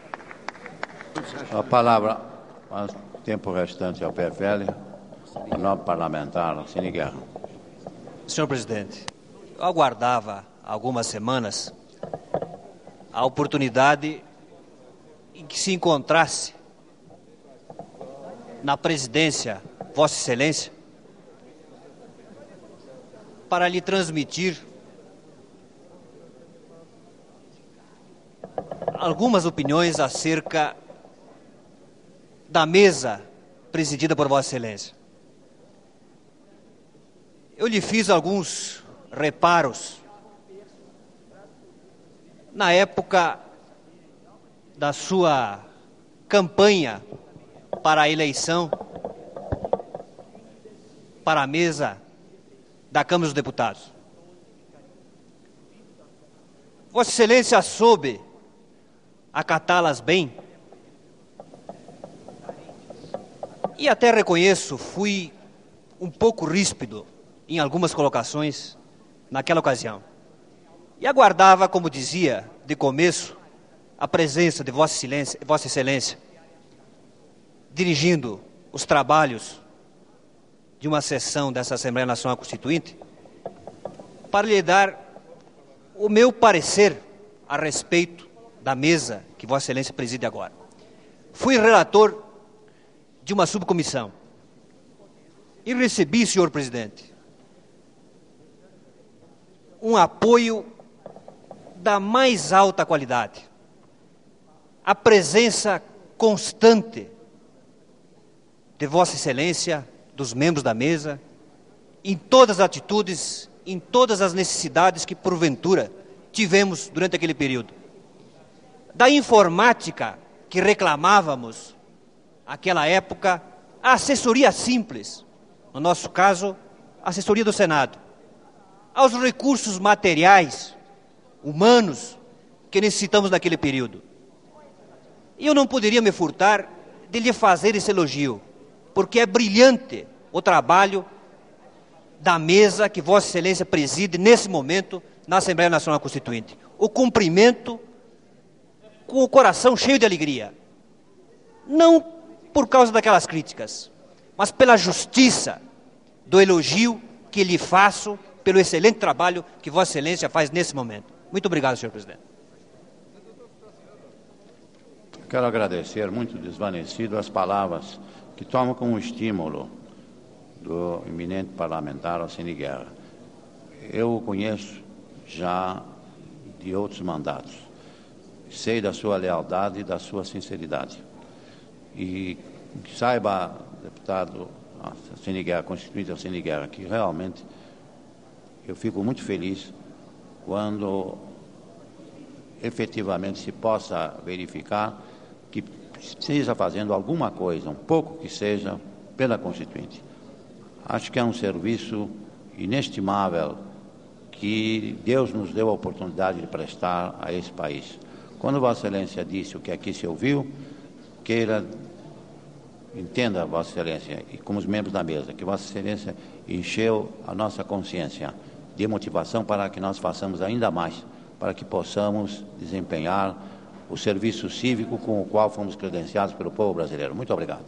A palavra, tempo restante ao PFL, o nobre parlamentar, Cine Guerra. Senhor presidente, eu aguardava há algumas semanas a oportunidade em que se encontrasse na presidência Vossa Excelência para lhe transmitir algumas opiniões acerca da mesa presidida por Vossa Excelência. eu lhe fiz alguns reparos na época da sua campanha para a eleição para a mesa da Câmara dos Deputados. Vossa Excelência soube acatá-las bem e até reconheço, fui um pouco ríspido em algumas colocações naquela ocasião. E aguardava, como dizia de começo, a presença de Vossa Excelência, dirigindo os trabalhos de uma sessão dessa Assembleia Nacional Constituinte, para lhe dar o meu parecer a respeito da mesa que Vossa Excelência preside agora. Fui relator de uma subcomissão e recebi, senhor presidente, um apoio da mais alta qualidade, a presença constante de Vossa Excelência, dos membros da mesa, em todas as atitudes, em todas as necessidades que porventura tivemos durante aquele período. Da informática que reclamávamos naquela época, a assessoria simples, no nosso caso, a assessoria do Senado, aos recursos materiais, humanos, que necessitamos naquele período. E eu não poderia me furtar de lhe fazer esse elogio, porque é brilhante o trabalho da mesa que Vossa Excelência preside nesse momento na Assembleia Nacional Constituinte. O cumprimento com o coração cheio de alegria. Não por causa daquelas críticas, mas pela justiça do elogio que lhe faço pelo excelente trabalho que Vossa Excelência faz nesse momento. Muito obrigado, senhor presidente. Quero agradecer, muito desvanecido, as palavras que tomam como estímulo do eminente parlamentar Alcine Guerra. Eu o conheço já de outros mandatos. Sei da sua lealdade e da sua sinceridade. E saiba, deputado Alcine Guerra, constituinte Alcine Guerra, que realmente eu fico muito feliz quando efetivamente se possa verificar que esteja fazendo alguma coisa, um pouco que seja, pela Constituinte. Acho que é um serviço inestimável que Deus nos deu a oportunidade de prestar a esse país. Quando Vossa Excelência disse o que aqui se ouviu, entenda, Vossa Excelência, e como os membros da mesa, que Vossa Excelência encheu a nossa consciência de motivação para que nós façamos ainda mais, para que possamos desempenhar o serviço cívico com o qual fomos credenciados pelo povo brasileiro. Muito obrigado.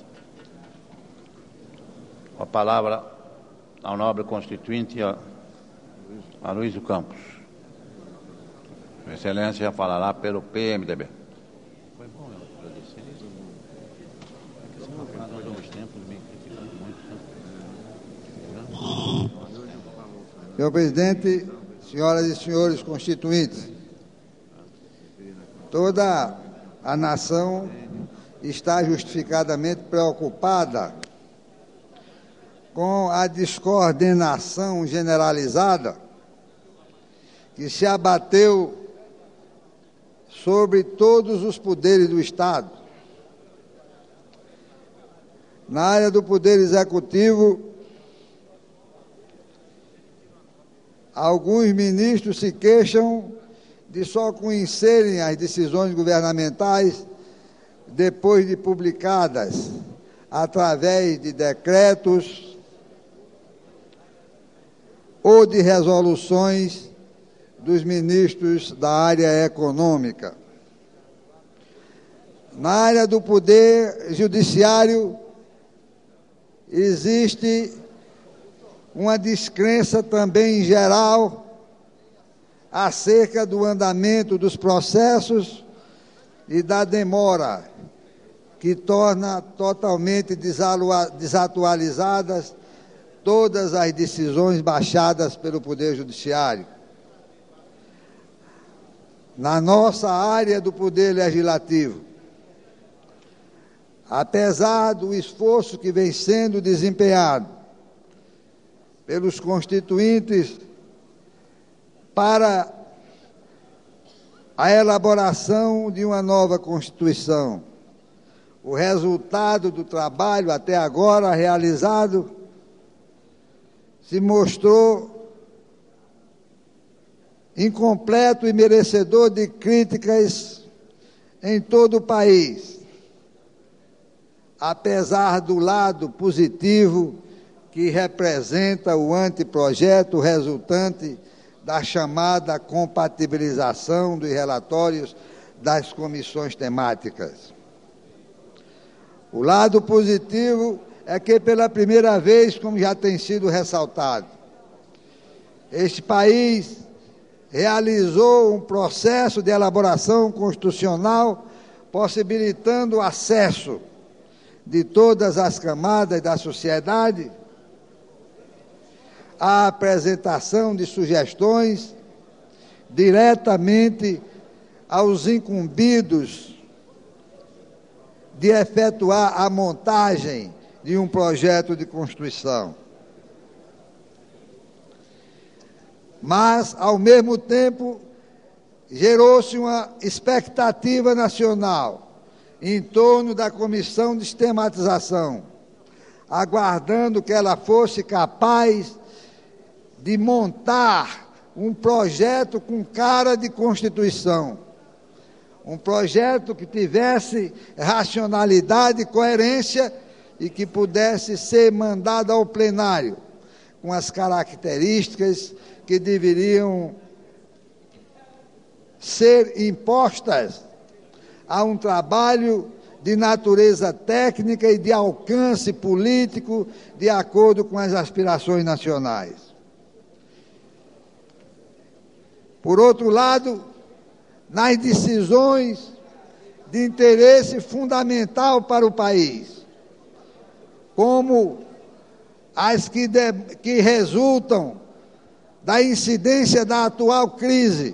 A palavra ao nobre constituinte Aloysio Campos. Sua Excelência falará pelo PMDB. Foi bom eu agradecer isso. Nós damos tempo, Senhor presidente, senhoras e senhores constituintes, toda a nação está justificadamente preocupada com a descoordenação generalizada que se abateu sobre todos os poderes do Estado. Na área do Poder Executivo, alguns ministros se queixam de só conhecerem as decisões governamentais depois de publicadas, através de decretos ou de resoluções dos ministros da área econômica. Na área do Poder Judiciário, existe uma descrença também geral acerca do andamento dos processos e da demora, que torna totalmente desatualizadas todas as decisões baixadas pelo Poder Judiciário. Na nossa área do Poder Legislativo, apesar do esforço que vem sendo desempenhado pelos constituintes para a elaboração de uma nova Constituição. O resultado do trabalho até agora realizado se mostrou incompleto e merecedor de críticas em todo o país, apesar do lado positivo que representa o anteprojeto resultante da chamada compatibilização dos relatórios das comissões temáticas. O lado positivo é que, pela primeira vez, como já tem sido ressaltado, este país realizou um processo de elaboração constitucional possibilitando o acesso de todas as camadas da sociedade à apresentação de sugestões diretamente aos incumbidos de efetuar a montagem de um projeto de Constituição. Mas, ao mesmo tempo, gerou-se uma expectativa nacional em torno da Comissão de Sistematização, aguardando que ela fosse capaz de montar um projeto com cara de Constituição, um projeto que tivesse racionalidade e coerência e que pudesse ser mandado ao plenário, com as características que deveriam ser impostas a um trabalho de natureza técnica e de alcance político de acordo com as aspirações nacionais. Por outro lado, nas decisões de interesse fundamental para o país, como as que resultam da incidência da atual crise,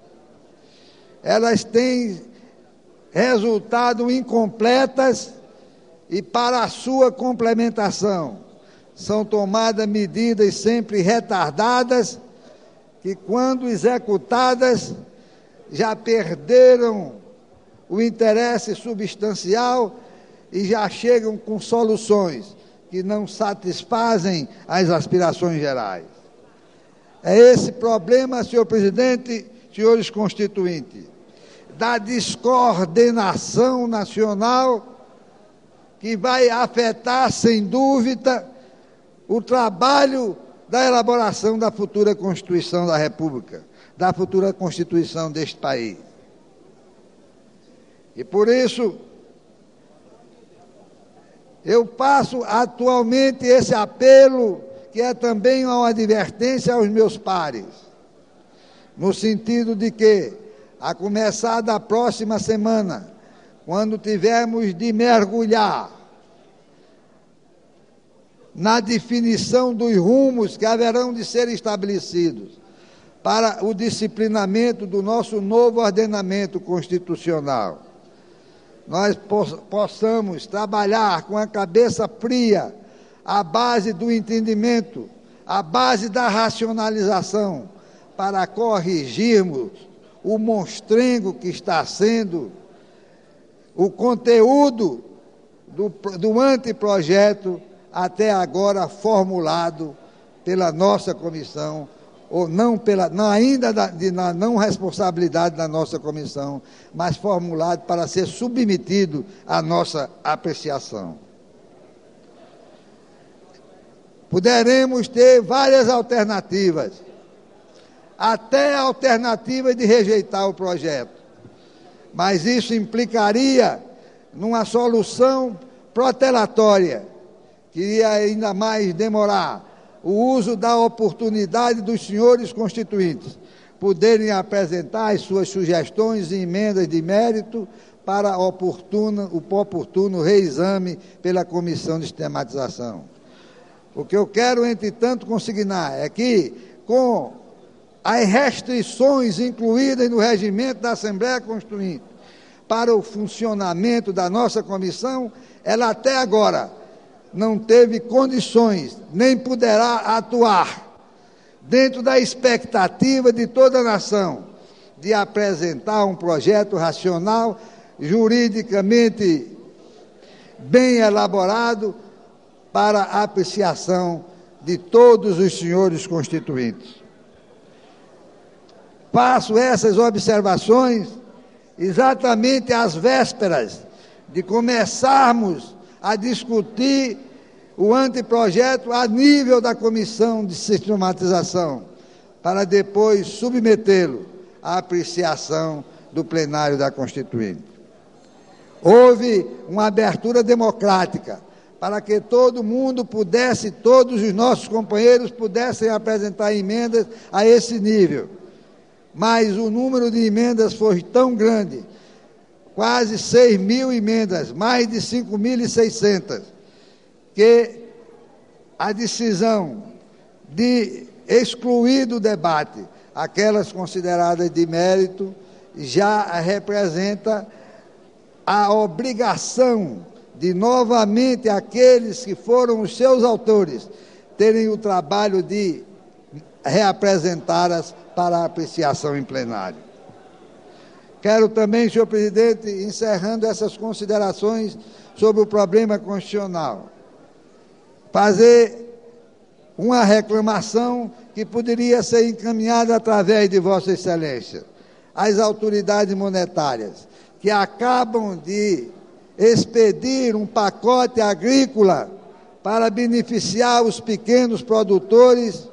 elas têm resultado incompletas e, para a sua complementação, são tomadas medidas sempre retardadas que, quando executadas, já perderam o interesse substancial e já chegam com soluções que não satisfazem as aspirações gerais. É esse problema, senhor presidente, senhores constituintes, da descoordenação nacional que vai afetar, sem dúvida, o trabalho da elaboração da futura Constituição da República, da futura Constituição deste país. E por isso, eu passo atualmente esse apelo, que é também uma advertência aos meus pares, no sentido de que, a começar da próxima semana, quando tivermos de mergulhar na definição dos rumos que haverão de ser estabelecidos para o disciplinamento do nosso novo ordenamento constitucional, nós possamos trabalhar com a cabeça fria, à base do entendimento, à base da racionalização, para corrigirmos o monstrengo que está sendo o conteúdo do anteprojeto até agora formulado pela nossa comissão, ou não ainda na não responsabilidade da nossa comissão, mas formulado para ser submetido à nossa apreciação. Poderemos ter várias alternativas, até a alternativa de rejeitar o projeto, mas isso implicaria numa solução protelatória, que iria ainda mais demorar o uso da oportunidade dos senhores constituintes poderem apresentar as suas sugestões e emendas de mérito para o oportuno reexame pela Comissão de Sistematização. O que eu quero, entretanto, consignar é que, com as restrições incluídas no regimento da Assembleia Constituinte para o funcionamento da nossa comissão, ela até agora não teve condições, nem poderá atuar, dentro da expectativa de toda a nação, de apresentar um projeto racional, juridicamente bem elaborado, para a apreciação de todos os senhores constituintes. Faço essas observações exatamente às vésperas de começarmos a discutir o anteprojeto a nível da comissão de sistematização, para depois submetê-lo à apreciação do plenário da Constituinte. Houve uma abertura democrática para que todo mundo pudesse, todos os nossos companheiros pudessem apresentar emendas a esse nível. Mas o número de emendas foi tão grande, quase 6.000 emendas, mais de 5.600, que a decisão de excluir do debate aquelas consideradas de mérito já representa a obrigação de novamente aqueles que foram os seus autores terem o trabalho de reapresentá-las para a apreciação em plenário. Quero também, senhor presidente, encerrando essas considerações sobre o problema constitucional, fazer uma reclamação que poderia ser encaminhada através de Vossa Excelência às autoridades monetárias, que acabam de expedir um pacote agrícola para beneficiar os pequenos produtores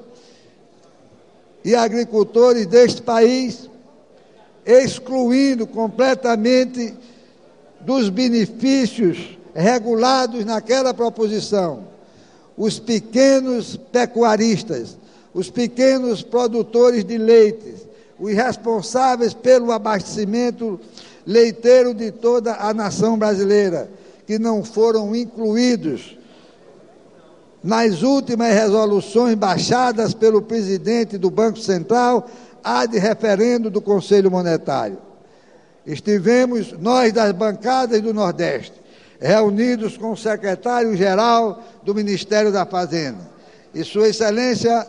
e agricultores deste país, excluindo completamente dos benefícios regulados naquela proposição os pequenos pecuaristas, os pequenos produtores de leite, os responsáveis pelo abastecimento leiteiro de toda a nação brasileira, que não foram incluídos nas últimas resoluções baixadas pelo presidente do Banco Central, ad referendo do Conselho Monetário. Estivemos, nós das bancadas do Nordeste, reunidos com o secretário-geral do Ministério da Fazenda, e Sua Excelência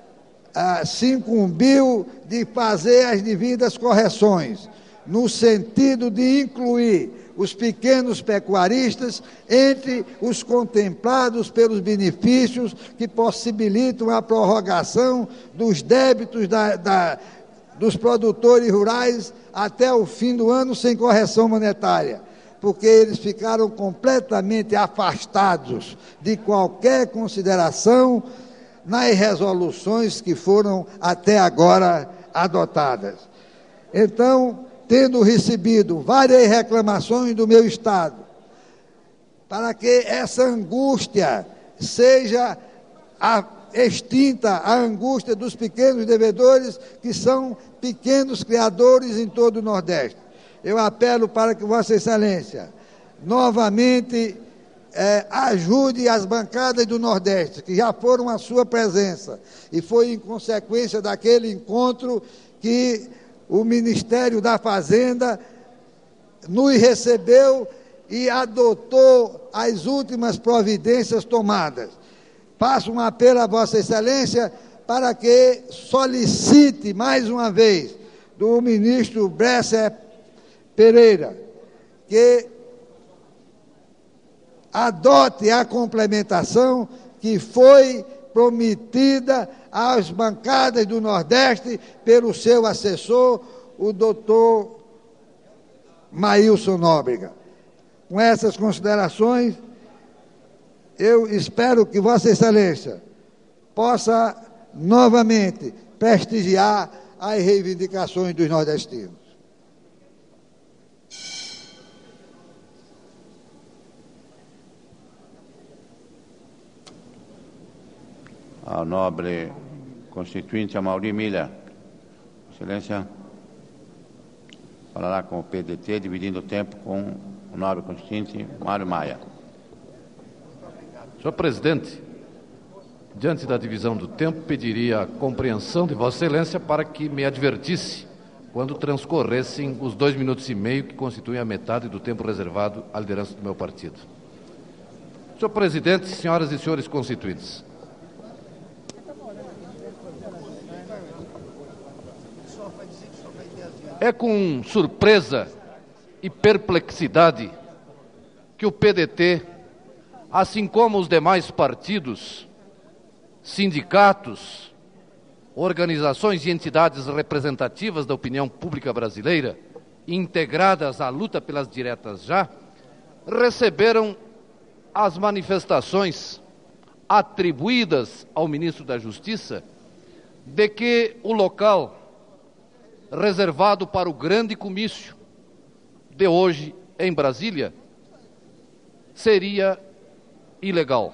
se incumbiu de fazer as devidas correções, no sentido de incluir os pequenos pecuaristas entre os contemplados pelos benefícios que possibilitam a prorrogação dos débitos dos produtores rurais até o fim do ano sem correção monetária, porque eles ficaram completamente afastados de qualquer consideração nas resoluções que foram até agora adotadas. Então, tendo recebido várias reclamações do meu Estado, para que essa angústia seja extinta, a angústia dos pequenos devedores, que são pequenos criadores em todo o Nordeste. Eu apelo para que Vossa Excelência novamente ajude as bancadas do Nordeste, que já foram à sua presença, e foi em consequência daquele encontro que o Ministério da Fazenda nos recebeu e adotou as últimas providências tomadas. Faço um apelo a Vossa Excelência para que solicite mais uma vez do ministro Bresser Pereira que adote a complementação que foi prometida às bancadas do Nordeste pelo seu assessor, o doutor Maílson Nóbrega. Com essas considerações, eu espero que Vossa Excelência possa novamente prestigiar as reivindicações dos nordestinos. Ao nobre constituinte Amaury Miller, Excelência falará com o PDT, dividindo o tempo com o nobre constituinte Mário Maia. Senhor presidente, diante da divisão do tempo, pediria a compreensão de Vossa Excelência para que me advertisse quando transcorressem os 2 minutos e meio que constituem a metade do tempo reservado à liderança do meu partido. Senhor presidente, senhoras e senhores constituintes, é com surpresa e perplexidade que o PDT, assim como os demais partidos, sindicatos, organizações e entidades representativas da opinião pública brasileira, integradas à luta pelas diretas já, receberam as manifestações atribuídas ao ministro da Justiça de que o local reservado para o grande comício de hoje em Brasília seria ilegal.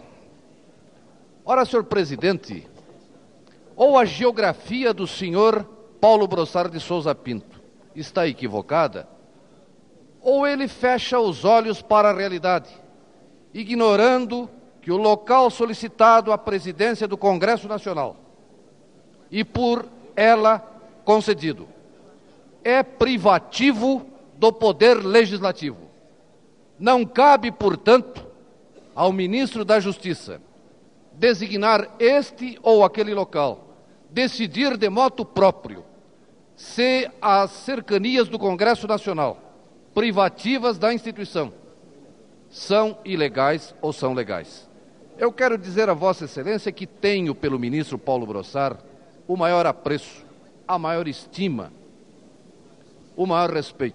Ora, senhor presidente, ou a geografia do senhor Paulo Brossard de Souza Pinto está equivocada, ou ele fecha os olhos para a realidade, ignorando que o local solicitado à presidência do Congresso Nacional e por ela concedido é privativo do poder legislativo. Não cabe, portanto, ao ministro da Justiça designar este ou aquele local, decidir de motu próprio se as cercanias do Congresso Nacional, privativas da instituição, são ilegais ou são legais. Eu quero dizer a Vossa Excelência que tenho pelo ministro Paulo Brossard o maior apreço, a maior estima, o maior respeito.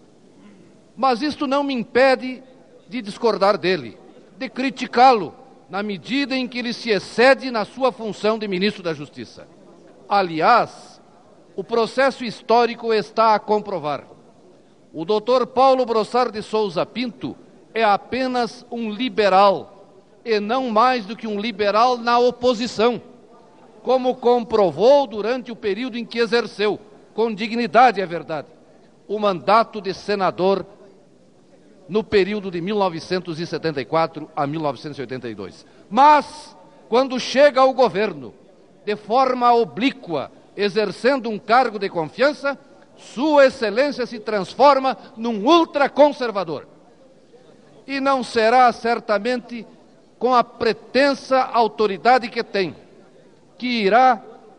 Mas isto não me impede de discordar dele, de criticá-lo, na medida em que ele se excede na sua função de ministro da Justiça. Aliás, o processo histórico está a comprovar. O doutor Paulo Brossard de Souza Pinto é apenas um liberal, e não mais do que um liberal na oposição, como comprovou durante o período em que exerceu, com dignidade, é verdade, o mandato de senador no período de 1974 a 1982. Mas, quando chega ao governo, de forma oblíqua, exercendo um cargo de confiança, Sua Excelência se transforma num ultraconservador. E não será certamente com a pretensa autoridade que tem, que irá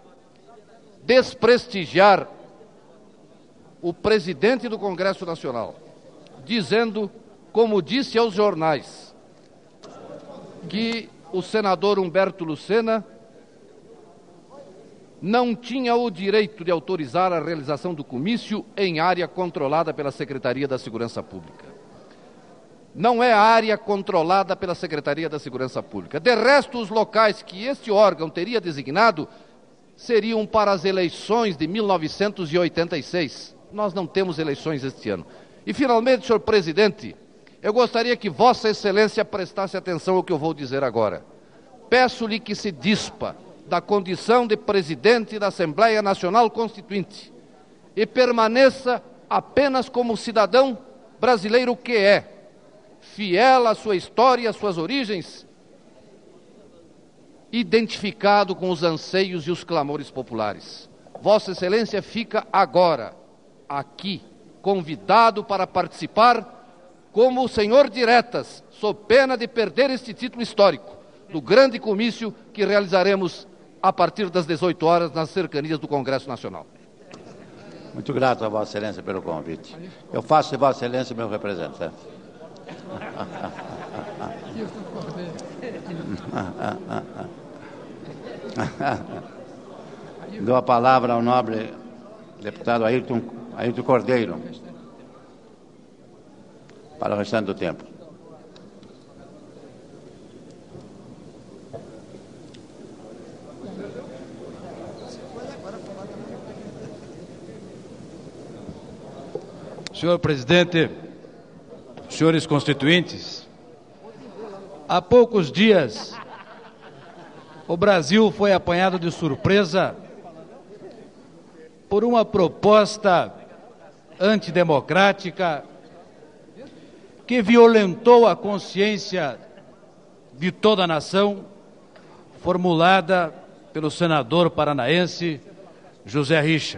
desprestigiar o presidente do Congresso Nacional, dizendo, como disse aos jornais, que o senador Humberto Lucena não tinha o direito de autorizar a realização do comício em área controlada pela Secretaria da Segurança Pública. Não é área controlada pela Secretaria da Segurança Pública. De resto, os locais que este órgão teria designado seriam para as eleições de 1986. Nós não temos eleições este ano. E, finalmente, senhor presidente, eu gostaria que Vossa Excelência prestasse atenção ao que eu vou dizer agora. Peço-lhe que se dispa da condição de presidente da Assembleia Nacional Constituinte e permaneça apenas como cidadão brasileiro que é, fiel à sua história, às suas origens, identificado com os anseios e os clamores populares. Vossa Excelência fica agora, aqui, convidado para participar como senhor diretas, sob pena de perder este título histórico, do grande comício que realizaremos a partir das 18 horas nas cercanias do Congresso Nacional. Muito grato a Vossa Excelência pelo convite. Eu faço de Vossa Excelência meu representante. Dou a palavra ao nobre deputado Ayrton Cordeiro para o restante do tempo. Senhor presidente, senhores constituintes, há poucos dias o Brasil foi apanhado de surpresa por uma proposta antidemocrática que violentou a consciência de toda a nação, formulada pelo senador paranaense José Richa.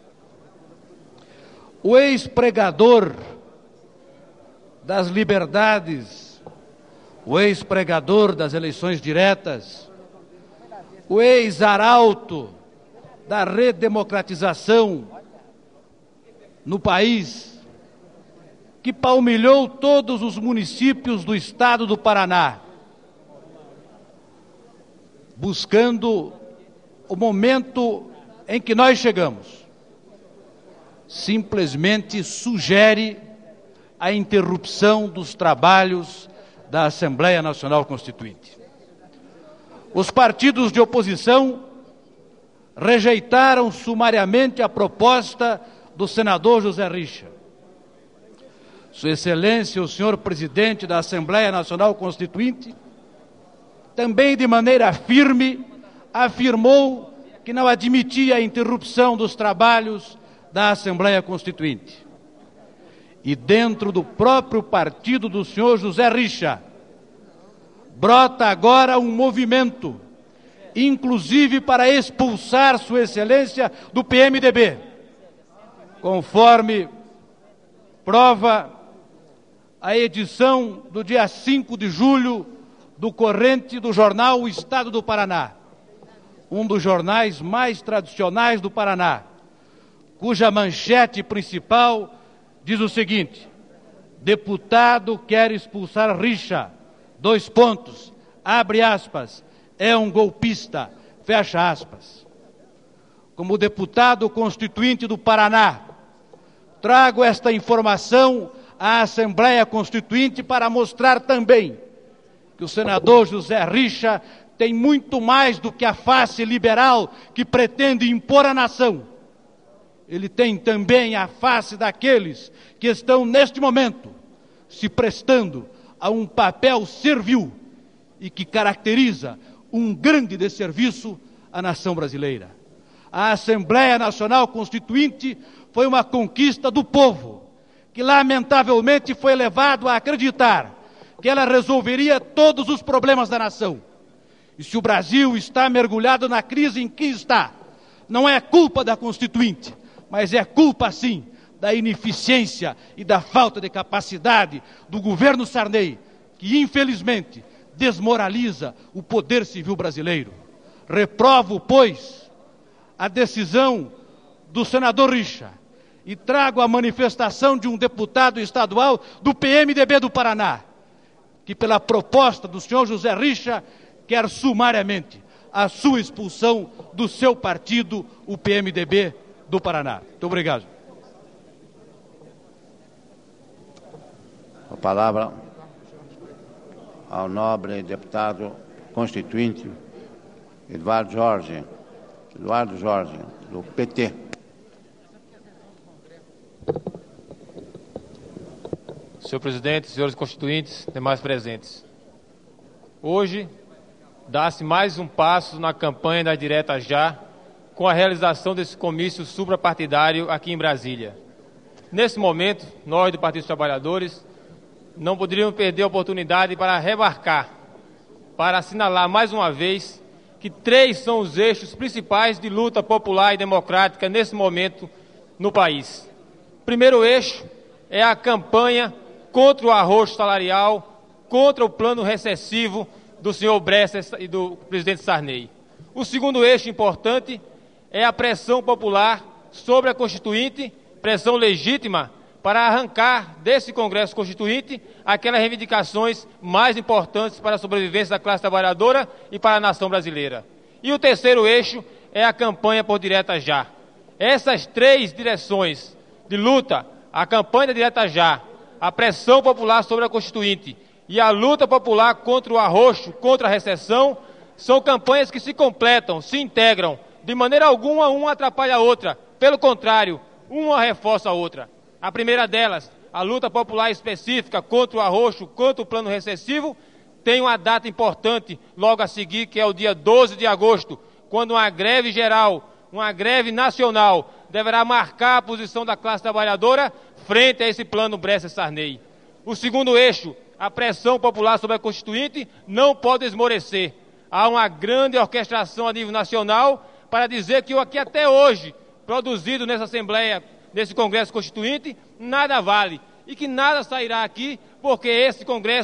O ex-pregador das liberdades, o ex-pregador das eleições diretas, o ex-arauto da redemocratização no país, que palmilhou todos os municípios do estado do Paraná, buscando o momento em que nós chegamos, simplesmente sugere a interrupção dos trabalhos da Assembleia Nacional Constituinte. Os partidos de oposição rejeitaram sumariamente a proposta do senador José Richa. Sua Excelência, o senhor presidente da Assembleia Nacional Constituinte, também de maneira firme afirmou que não admitia a interrupção dos trabalhos da Assembleia Constituinte. E dentro do próprio partido do senhor José Richa, brota agora um movimento, inclusive para expulsar Sua Excelência do PMDB, conforme prova a edição do dia 5 de julho do corrente do jornal O Estado do Paraná, um dos jornais mais tradicionais do Paraná, cuja manchete principal diz o seguinte: deputado quer expulsar Richa, abre aspas, é um golpista, fecha aspas. Como deputado constituinte do Paraná, trago esta informação à Assembleia Constituinte para mostrar também que o senador José Richa tem muito mais do que a face liberal que pretende impor à nação. Ele tem também a face daqueles que estão, neste momento, se prestando a um papel servil e que caracteriza um grande desserviço à nação brasileira. A Assembleia Nacional Constituinte foi uma conquista do povo, que lamentavelmente foi levado a acreditar que ela resolveria todos os problemas da nação. E se o Brasil está mergulhado na crise em que está, não é culpa da Constituinte, mas é culpa, sim, da ineficiência e da falta de capacidade do governo Sarney, que, infelizmente, desmoraliza o poder civil brasileiro. Reprovo, pois, a decisão do senador Richa e trago a manifestação de um deputado estadual do PMDB do Paraná, que, pela proposta do senhor José Richa, quer sumariamente a sua expulsão do seu partido, o PMDB do Paraná. Muito obrigado. A palavra ao nobre deputado constituinte Eduardo Jorge, do PT. Senhor presidente, senhores constituintes, demais presentes. Hoje, dá-se mais um passo na campanha da Direta Já, com a realização desse comício suprapartidário aqui em Brasília. Nesse momento, nós do Partido dos Trabalhadores não poderíamos perder a oportunidade para remarcar, para assinalar mais uma vez que 3 são os eixos principais de luta popular e democrática nesse momento no país. O primeiro eixo é a campanha contra o arroxo salarial, contra o plano recessivo do senhor Bresser e do presidente Sarney. O segundo eixo importante é a pressão popular sobre a Constituinte, pressão legítima para arrancar desse Congresso Constituinte aquelas reivindicações mais importantes para a sobrevivência da classe trabalhadora e para a nação brasileira. E o terceiro eixo é a campanha por Direta Já. Essas 3 direções de luta, a campanha da Direta Já, a pressão popular sobre a Constituinte e a luta popular contra o arroxo, contra a recessão, são campanhas que se completam, se integram. De maneira alguma, uma atrapalha a outra. Pelo contrário, uma reforça a outra. A primeira delas, a luta popular específica contra o arroxo, contra o plano recessivo, tem uma data importante logo a seguir, que é o dia 12 de agosto, quando uma greve geral, uma greve nacional, deverá marcar a posição da classe trabalhadora frente a esse plano Bresser-Sarney. O segundo eixo, a pressão popular sobre a Constituinte, não pode esmorecer. Há uma grande orquestração a nível nacional para dizer que o aqui até hoje, produzido nessa Assembleia, nesse Congresso Constituinte, nada vale e que nada sairá aqui, porque esse Congresso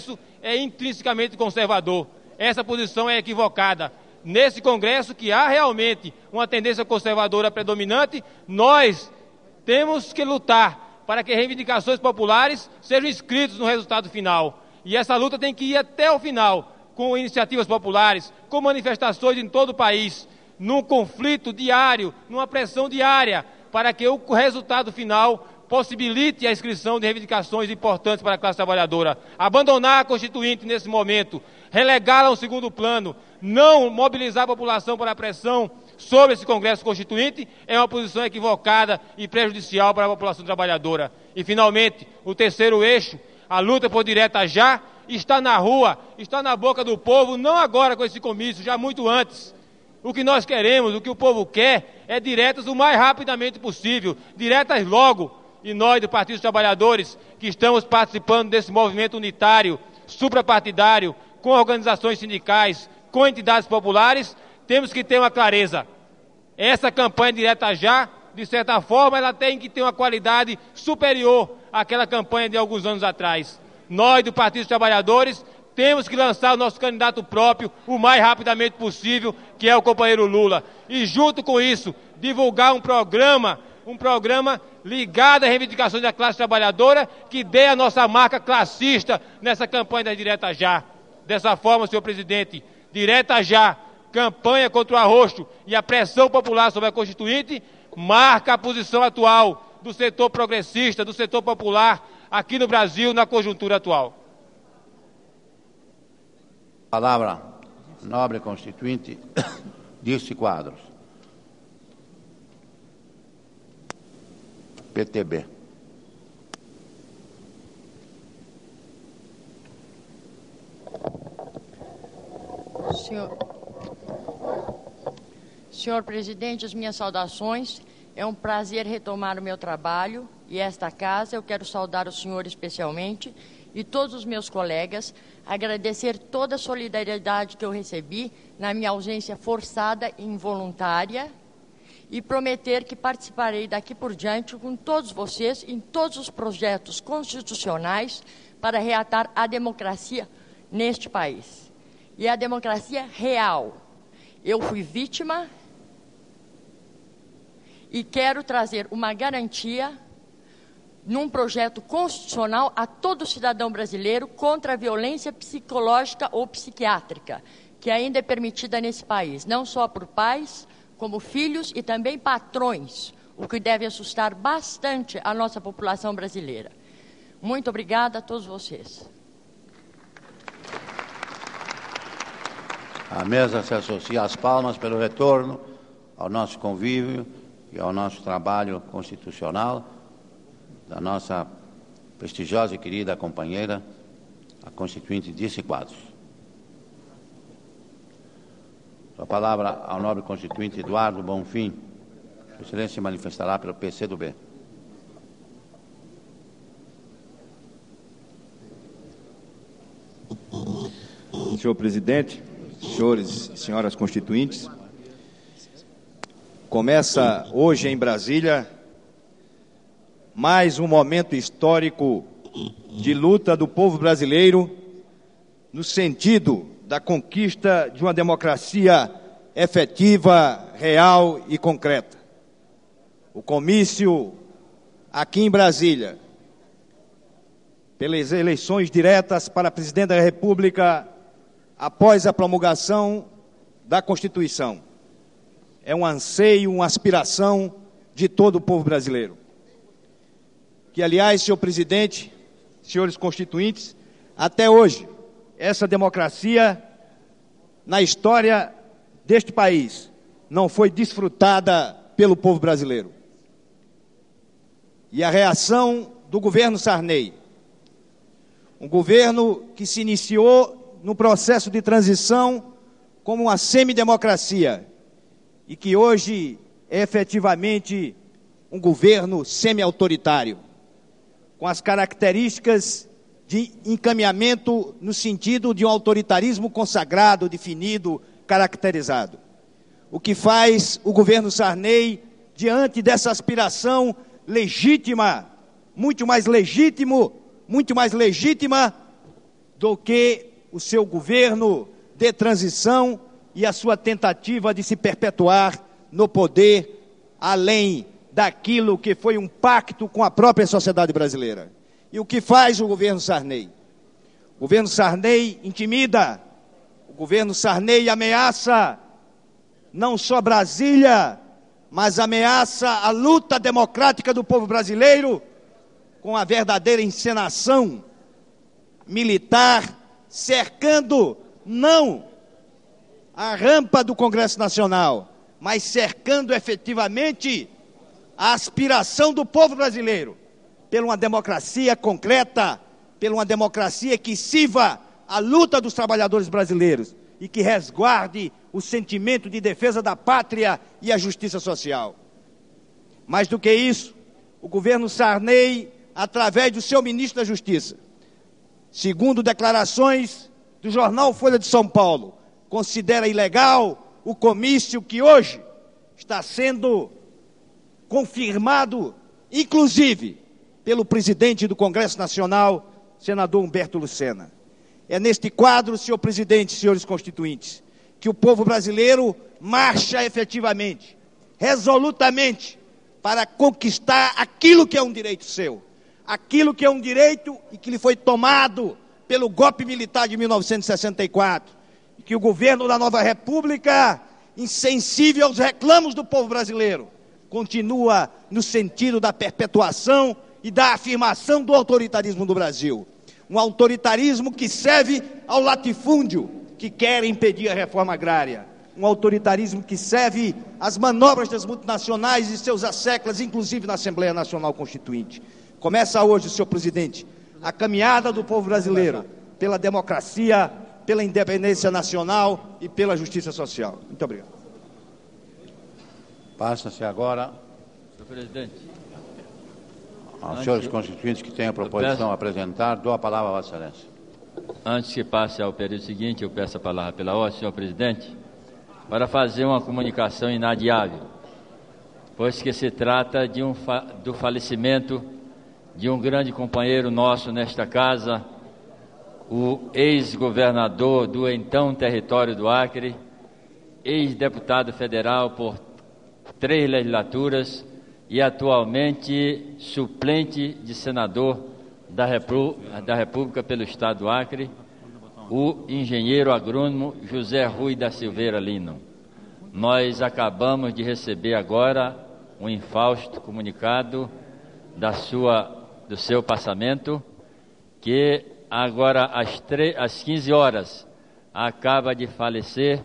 é intrinsecamente conservador. Essa posição é equivocada. Nesse Congresso, que há realmente uma tendência conservadora predominante, nós temos que lutar para que reivindicações populares sejam inscritas no resultado final. E essa luta tem que ir até o final, com iniciativas populares, com manifestações em todo o país, num conflito diário, numa pressão diária, para que o resultado final possibilite a inscrição de reivindicações importantes para a classe trabalhadora. Abandonar a Constituinte nesse momento, relegá-la ao segundo plano, não mobilizar a população para a pressão sobre esse Congresso Constituinte é uma posição equivocada e prejudicial para a população trabalhadora. E, finalmente, o terceiro eixo, a luta por direta já, está na rua, está na boca do povo, não agora com esse comício, já muito antes. O que nós queremos, o que o povo quer, é diretas o mais rapidamente possível, diretas logo. E nós, do Partido dos Trabalhadores, que estamos participando desse movimento unitário, suprapartidário, com organizações sindicais, com entidades populares, temos que ter uma clareza. Essa campanha direta já, de certa forma, ela tem que ter uma qualidade superior àquela campanha de alguns anos atrás. Nós, do Partido dos Trabalhadores, temos que lançar o nosso candidato próprio o mais rapidamente possível, que é o companheiro Lula. E, junto com isso, divulgar um programa ligado às reivindicações da classe trabalhadora, que dê a nossa marca classista nessa campanha da direta já. Dessa forma, senhor presidente, direta já, campanha contra o arroxo e a pressão popular sobre a Constituinte, marca a posição atual do setor progressista, do setor popular, aqui no Brasil, na conjuntura atual. Palavra, nobre constituinte, Dirce Quadros. PTB. Senhor presidente, as minhas saudações. É um prazer retomar o meu trabalho e esta casa. Eu quero saudar o senhor especialmente e todos os meus colegas, agradecer toda a solidariedade que eu recebi na minha ausência forçada e involuntária e prometer que participarei daqui por diante com todos vocês em todos os projetos constitucionais para reatar a democracia neste país. E a democracia real. Eu fui vítima e quero trazer uma garantia num projeto constitucional a todo cidadão brasileiro contra a violência psicológica ou psiquiátrica, que ainda é permitida nesse país, não só por pais, como filhos e também patrões, o que deve assustar bastante a nossa população brasileira. Muito obrigada a todos vocês. A mesa se associa às palmas pelo retorno ao nosso convívio e ao nosso trabalho constitucional da nossa prestigiosa e querida companheira, a constituinte Dirce Quadros. A palavra ao nobre constituinte Eduardo Bonfim. Sua Excelência se manifestará pelo PCdoB. Senhor presidente, senhores e senhoras constituintes, começa hoje em Brasília mais um momento histórico de luta do povo brasileiro no sentido da conquista de uma democracia efetiva, real e concreta. O comício aqui em Brasília, pelas eleições diretas para presidente da República após a promulgação da Constituição, é um anseio, uma aspiração de todo o povo brasileiro. Que, aliás, senhor presidente, senhores constituintes, até hoje, essa democracia, na história deste país, não foi desfrutada pelo povo brasileiro. E a reação do governo Sarney, um governo que se iniciou no processo de transição como uma semidemocracia e que hoje é efetivamente um governo semi-autoritário, com as características de encaminhamento no sentido de um autoritarismo consagrado, definido, caracterizado. O que faz o governo Sarney, diante dessa aspiração legítima, muito mais legítima do que o seu governo de transição e a sua tentativa de se perpetuar no poder, além daquilo que foi um pacto com a própria sociedade brasileira. E o que faz o governo Sarney? O governo Sarney intimida, o governo Sarney ameaça não só Brasília, mas ameaça a luta democrática do povo brasileiro com a verdadeira encenação militar, cercando não a rampa do Congresso Nacional, mas cercando efetivamente a aspiração do povo brasileiro por uma democracia concreta, por uma democracia que sirva a luta dos trabalhadores brasileiros e que resguarde o sentimento de defesa da pátria e a justiça social. Mais do que isso, o governo Sarney, através do seu ministro da Justiça, segundo declarações do jornal Folha de São Paulo, considera ilegal o comício que hoje está sendo confirmado, inclusive, pelo presidente do Congresso Nacional, senador Humberto Lucena. É neste quadro, senhor presidente, senhores constituintes, que o povo brasileiro marcha efetivamente, resolutamente, para conquistar aquilo que é um direito seu, aquilo que é um direito e que lhe foi tomado pelo golpe militar de 1964, e que o governo da nova república, insensível aos reclamos do povo brasileiro, continua no sentido da perpetuação e da afirmação do autoritarismo do Brasil. Um autoritarismo que serve ao latifúndio, que quer impedir a reforma agrária. Um autoritarismo que serve às manobras das multinacionais e seus asseclas, inclusive na Assembleia Nacional Constituinte. Começa hoje, senhor presidente, a caminhada do povo brasileiro pela democracia, pela independência nacional e pela justiça social. Muito obrigado. Passa-se agora senhor presidente, aos senhores constituintes que têm a proposição a apresentar. Dou a palavra a Vossa Excelência. antes que passe ao período seguinte, eu peço a palavra pela ordem, senhor presidente, para fazer uma comunicação inadiável, pois que se trata de do falecimento de um grande companheiro nosso nesta casa, o ex-governador do então território do Acre, ex-deputado federal por 3 legislaturas e atualmente suplente de senador da República pelo Estado do Acre, o engenheiro agrônomo José Rui da Silveira Lino. Nós acabamos de receber agora um infausto comunicado do seu passamento, que agora às 15 horas acaba de falecer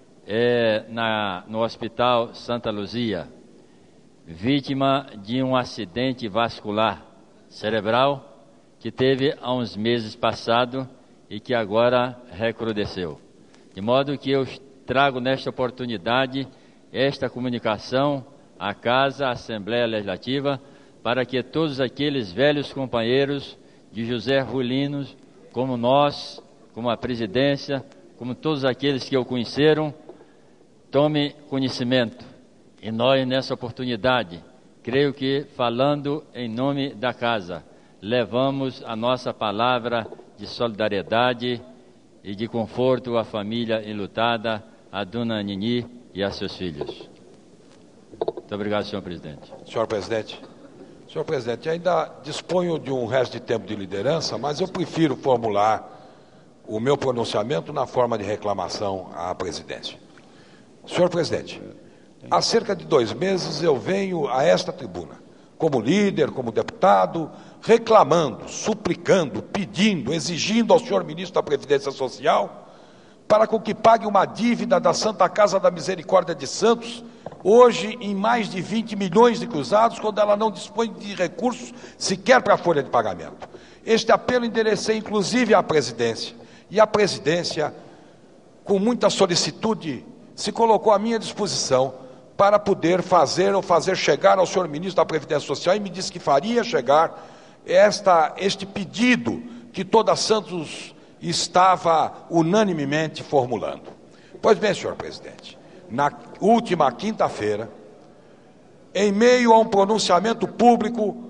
no Hospital Santa Luzia, vítima de um acidente vascular cerebral que teve há uns meses passado e que agora recrudesceu. De modo que eu trago nesta oportunidade esta comunicação à Casa, à Assembleia Legislativa, para que todos aqueles velhos companheiros de José Rui Lino, como nós, como a presidência, como todos aqueles que o conheceram, tomem conhecimento. E nós, nessa oportunidade, creio que, falando em nome da Casa, levamos a nossa palavra de solidariedade e de conforto à família enlutada, a dona Nini e a seus filhos. Muito obrigado, senhor presidente. Senhor presidente, ainda disponho de um resto de tempo de liderança, mas eu prefiro formular o meu pronunciamento na forma de reclamação à presidência. Senhor presidente, há cerca de 2 meses eu venho a esta tribuna, como líder, como deputado, reclamando, suplicando, pedindo, exigindo ao senhor ministro da Previdência Social para que pague uma dívida da Santa Casa da Misericórdia de Santos, hoje em mais de 20 milhões de cruzados, quando ela não dispõe de recursos sequer para a folha de pagamento. Este apelo enderecei inclusive à presidência, e a presidência, com muita solicitude, se colocou à minha disposição para poder fazer chegar ao senhor ministro da Previdência Social, e me disse que faria chegar este pedido que toda Santos estava unanimemente formulando. Pois bem, senhor presidente, na última quinta-feira, em meio a um pronunciamento público,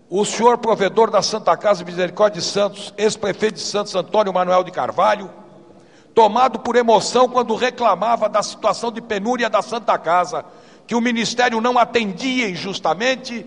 o senhor provedor da Santa Casa de Misericórdia de Santos, ex-prefeito de Santos, Antônio Manuel de Carvalho, tomado por emoção quando reclamava da situação de penúria da Santa Casa, que o Ministério não atendia injustamente,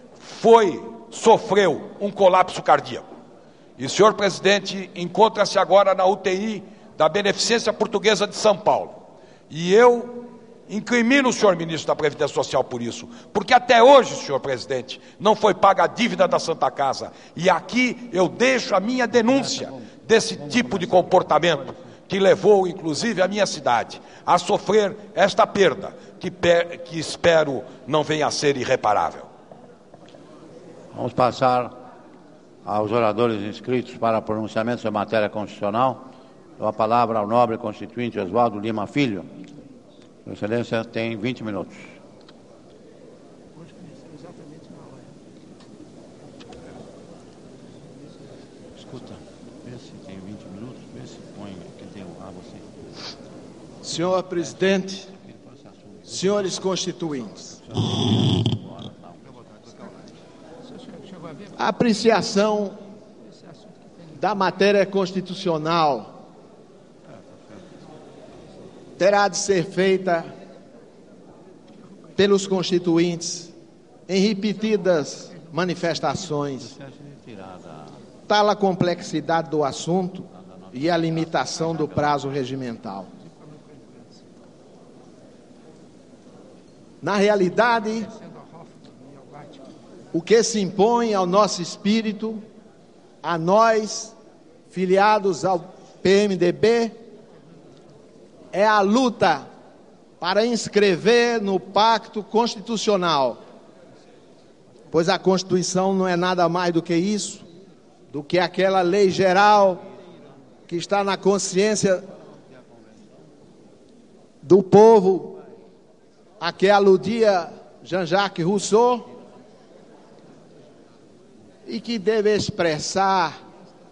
sofreu um colapso cardíaco. E o senhor presidente encontra-se agora na UTI da Beneficência Portuguesa de São Paulo. E eu incrimino o senhor ministro da Previdência Social por isso, porque até hoje, senhor presidente, não foi paga a dívida da Santa Casa. E aqui eu deixo a minha denúncia desse tipo de comportamento, que levou, inclusive, a minha cidade a sofrer esta perda, que espero não venha a ser irreparável. Vamos passar aos oradores inscritos para pronunciamento sobre matéria constitucional. Dou a palavra ao nobre constituinte Oswaldo Lima Filho. Sua Excelência tem 20 minutos. Escuta, vê se tem 20 minutos, vê se põe quem tem você. Senhor presidente, senhores constituintes, a apreciação da matéria constitucional terá de ser feita pelos constituintes em repetidas manifestações. Tal a complexidade do assunto e a limitação do prazo regimental. Na realidade, o que se impõe ao nosso espírito, a nós, filiados ao PMDB, é a luta para inscrever no pacto constitucional, pois a Constituição não é nada mais do que isso, do que aquela lei geral que está na consciência do povo, a que aludia Jean-Jacques Rousseau, e que deve expressar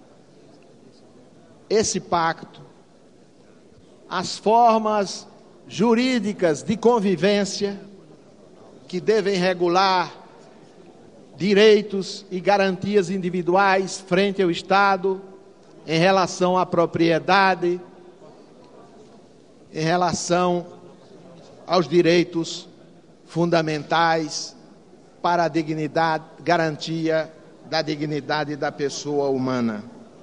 esse pacto, as formas jurídicas de convivência que devem regular direitos e garantias individuais frente ao Estado em relação à propriedade, em relação aos direitos fundamentais para a dignidade, garantia da dignidade da pessoa humana.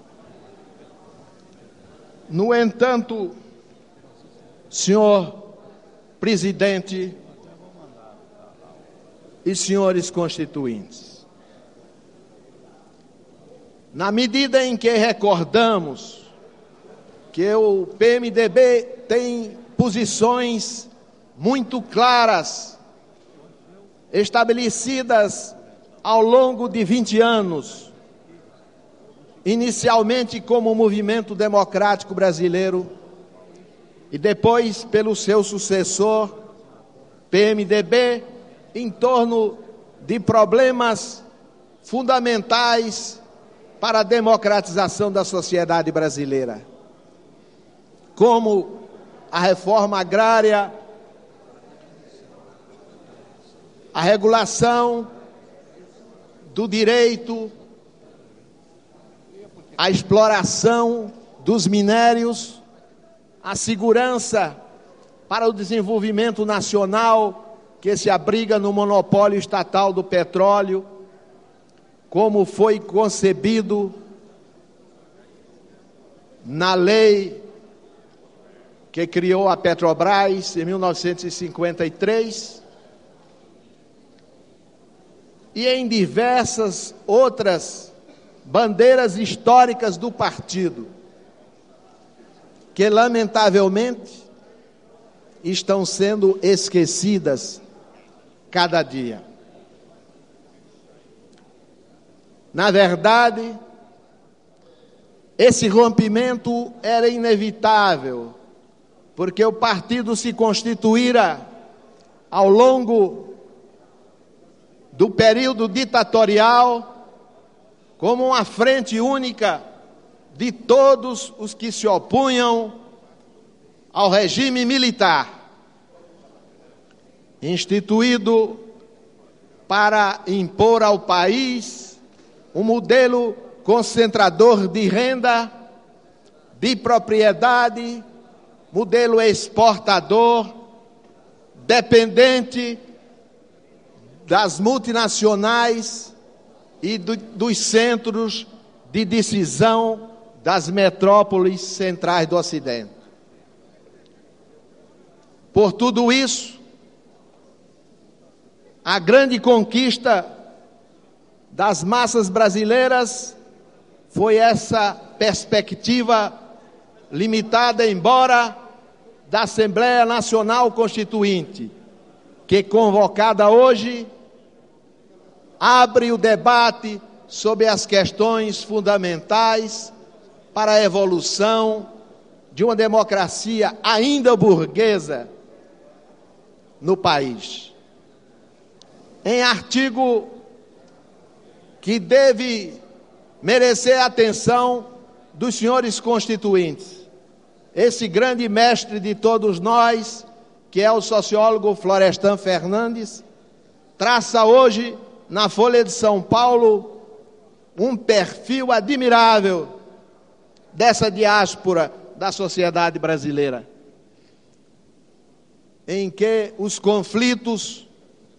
No entanto, senhor presidente e senhores constituintes, na medida em que recordamos que o PMDB tem posições muito claras, estabelecidas ao longo de 20 anos, inicialmente como Movimento Democrático Brasileiro e depois pelo seu sucessor, PMDB, em torno de problemas fundamentais para a democratização da sociedade brasileira, como a reforma agrária, a regulação do direito à exploração dos minérios, a segurança para o desenvolvimento nacional que se abriga no monopólio estatal do petróleo, como foi concebido na lei que criou a Petrobras em 1953, e em diversas outras bandeiras históricas do partido, que lamentavelmente estão sendo esquecidas cada dia. Na verdade, esse rompimento era inevitável, porque o partido se constituíra ao longo do período ditatorial como uma frente única de todos os que se opunham ao regime militar, instituído para impor ao país um modelo concentrador de renda, de propriedade, modelo exportador, dependente das multinacionais e dos centros de decisão das metrópoles centrais do Ocidente. Por tudo isso, a grande conquista das massas brasileiras foi essa perspectiva limitada, embora, da Assembleia Nacional Constituinte, que, convocada hoje, abre o debate sobre as questões fundamentais para a evolução de uma democracia ainda burguesa no país. Em artigo que deve merecer a atenção dos senhores constituintes, esse grande mestre de todos nós, que é o sociólogo Florestan Fernandes, traça hoje, na Folha de São Paulo, um perfil admirável dessa diáspora da sociedade brasileira, em que os conflitos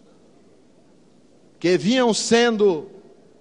que vinham sendo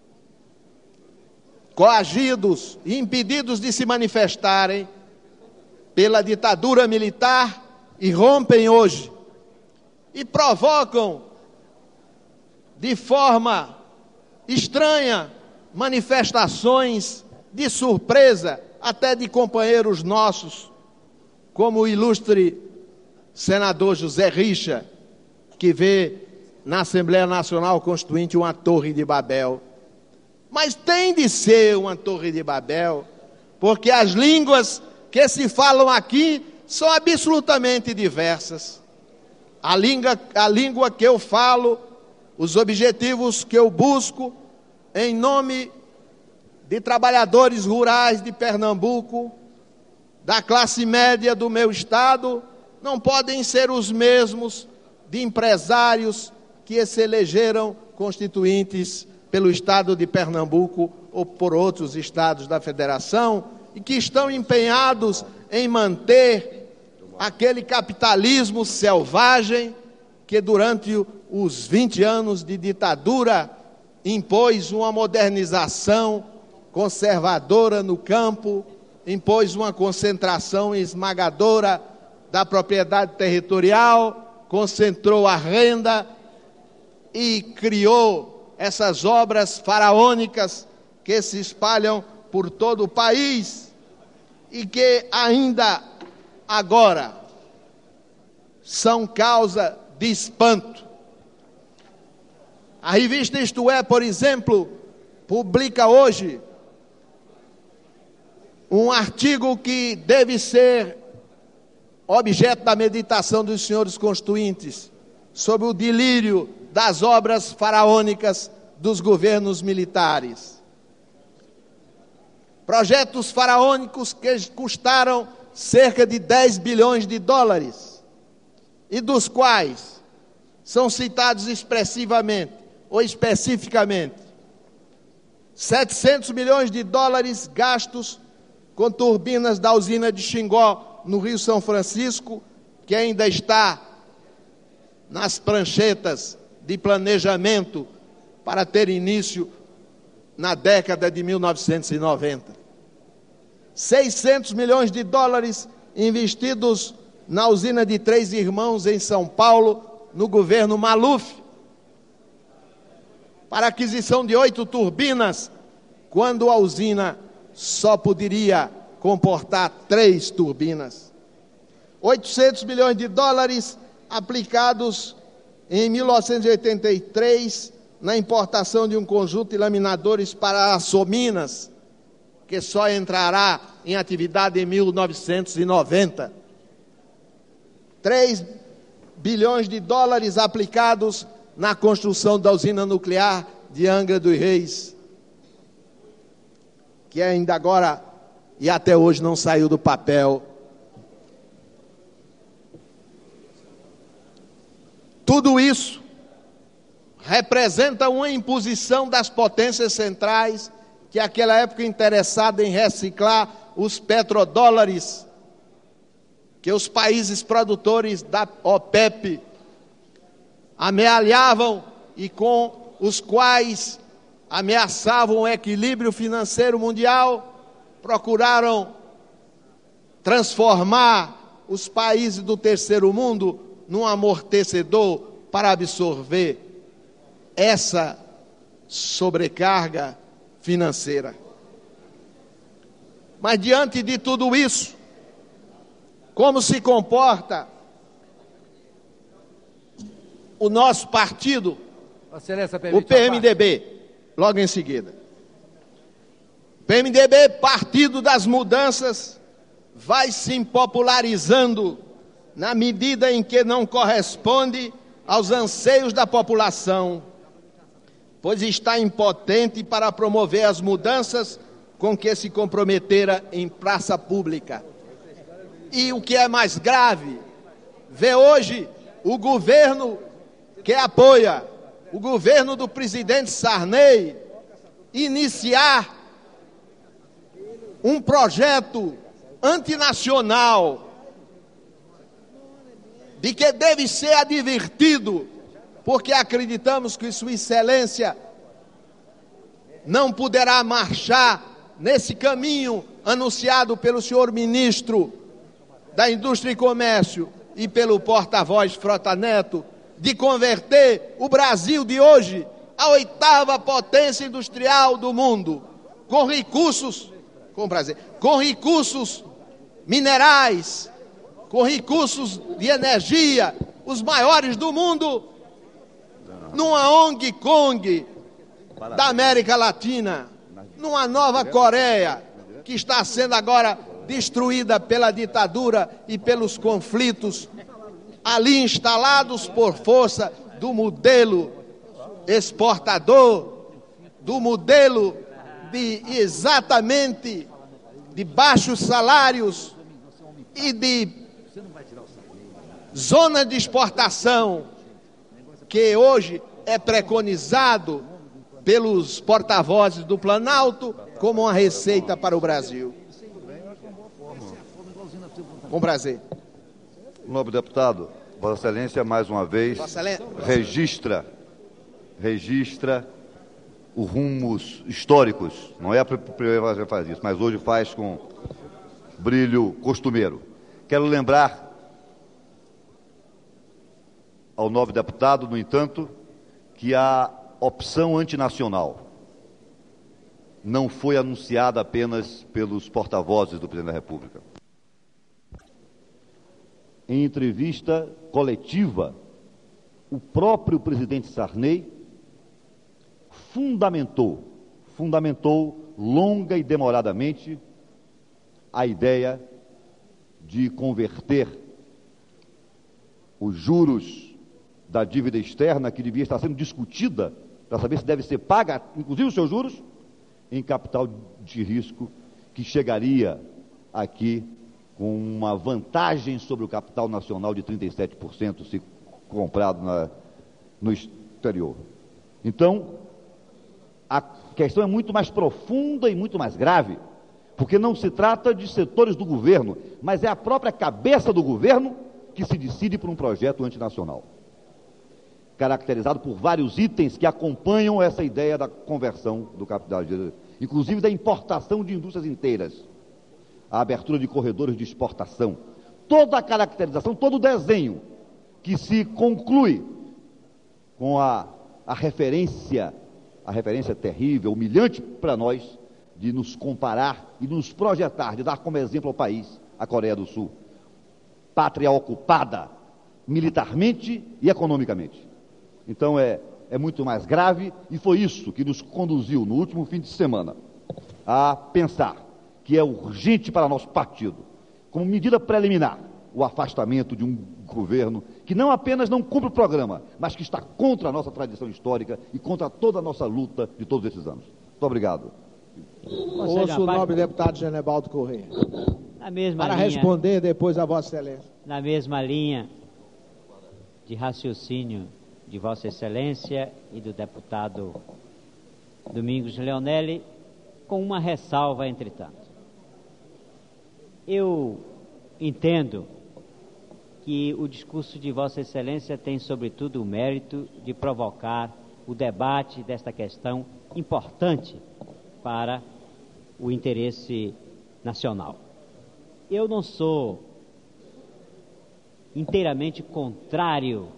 coagidos e impedidos de se manifestarem pela ditadura militar irrompem hoje e provocam de forma estranha manifestações de surpresa até de companheiros nossos, como o ilustre senador José Richa, que vê na Assembleia Nacional Constituinte uma torre de Babel. Mas tem de ser uma torre de Babel, porque as línguas que se falam aqui são absolutamente diversas. A língua que eu falo, os objetivos que eu busco em nome de trabalhadores rurais de Pernambuco, da classe média do meu estado, não podem ser os mesmos de empresários que se elegeram constituintes pelo estado de Pernambuco ou por outros estados da federação e que estão empenhados em manter aquele capitalismo selvagem que durante os 20 anos de ditadura impôs uma modernização conservadora no campo, impôs uma concentração esmagadora da propriedade territorial, concentrou a renda e criou essas obras faraônicas que se espalham por todo o país e que ainda agora são causa de espanto. A revista Isto É, por exemplo, publica hoje um artigo que deve ser objeto da meditação dos senhores constituintes sobre o delírio das obras faraônicas dos governos militares. Projetos faraônicos que custaram cerca de 10 bilhões de dólares e dos quais são citados expressivamente ou especificamente 700 milhões de dólares gastos com turbinas da usina de Xingó, no Rio São Francisco, que ainda está nas pranchetas de planejamento para ter início na década de 1990. 600 milhões de dólares investidos na usina de Três Irmãos, em São Paulo, no governo Maluf, para aquisição de 8 turbinas, quando a usina só poderia comportar 3 turbinas. 800 milhões de dólares aplicados em 1983 na importação de um conjunto de laminadores para a Sominas, que só entrará em atividade em 1990. 3 bilhões de dólares aplicados na construção da usina nuclear de Angra dos Reis, que ainda agora e até hoje não saiu do papel. Tudo isso representa uma imposição das potências centrais, que naquela época interessada em reciclar os petrodólares que os países produtores da OPEP amealhavam e com os quais ameaçavam o equilíbrio financeiro mundial, procuraram transformar os países do terceiro mundo num amortecedor para absorver essa sobrecarga financeira. Mas diante de tudo isso, como se comporta o nosso partido, o PMDB, logo em seguida. PMDB, Partido das Mudanças, vai se impopularizando na medida em que não corresponde aos anseios da população, pois está impotente para promover as mudanças com que se comprometera em praça pública. E o que é mais grave, vê hoje o governo que apoia, o governo do presidente Sarney, iniciar um projeto antinacional de que deve ser advertido, porque acreditamos que Sua Excelência não poderá marchar nesse caminho anunciado pelo senhor ministro da Indústria e Comércio e pelo porta-voz Frota Neto, de converter o Brasil de hoje à 8ª potência industrial do mundo, com recursos minerais, com recursos de energia, os maiores do mundo, numa Hong Kong da América Latina, numa Nova Coreia, que está sendo agora destruída pela ditadura e pelos conflitos ali instalados por força do modelo exportador, do modelo de exatamente de baixos salários e de zona de exportação, que hoje é preconizado pelos porta-vozes do Planalto como uma receita para o Brasil. Com prazer. Nobre deputado, Vossa Excelência, mais uma vez, registra os rumos históricos. Não é a primeira vez que faz isso, mas hoje faz com brilho costumeiro. Quero lembrar ao nobre deputado, no entanto, que a opção antinacional não foi anunciada apenas pelos porta-vozes do Presidente da República. Em entrevista coletiva, o próprio presidente Sarney fundamentou longa e demoradamente a ideia de converter os juros da dívida externa, que devia estar sendo discutida para saber se deve ser paga, inclusive os seus juros, em capital de risco, que chegaria aqui com uma vantagem sobre o capital nacional de 37% se comprado no exterior. Então, a questão é muito mais profunda e muito mais grave, porque não se trata de setores do governo, mas é a própria cabeça do governo que se decide por um projeto antinacional, caracterizado por vários itens que acompanham essa ideia da conversão do capital, inclusive da importação de indústrias inteiras, a abertura de corredores de exportação, toda a caracterização, todo o desenho que se conclui com a referência terrível, humilhante para nós, de nos comparar e nos projetar, de dar como exemplo ao país a Coreia do Sul, pátria ocupada militarmente e economicamente. Então é muito mais grave, e foi isso que nos conduziu no último fim de semana a pensar que é urgente para nosso partido, como medida preliminar, o afastamento de um governo que não apenas não cumpre o programa, mas que está contra a nossa tradição histórica e contra toda a nossa luta de todos esses anos. Muito obrigado. Ouço o nobre deputado Genebaldo Corrêa. Na mesma para linha, responder depois a Vossa Excelência. Na mesma linha de raciocínio de Vossa Excelência e do deputado Domingos Leonelli, com uma ressalva, entretanto. Eu entendo que o discurso de Vossa Excelência tem, sobretudo, o mérito de provocar o debate desta questão importante para o interesse nacional. Eu não sou inteiramente contrário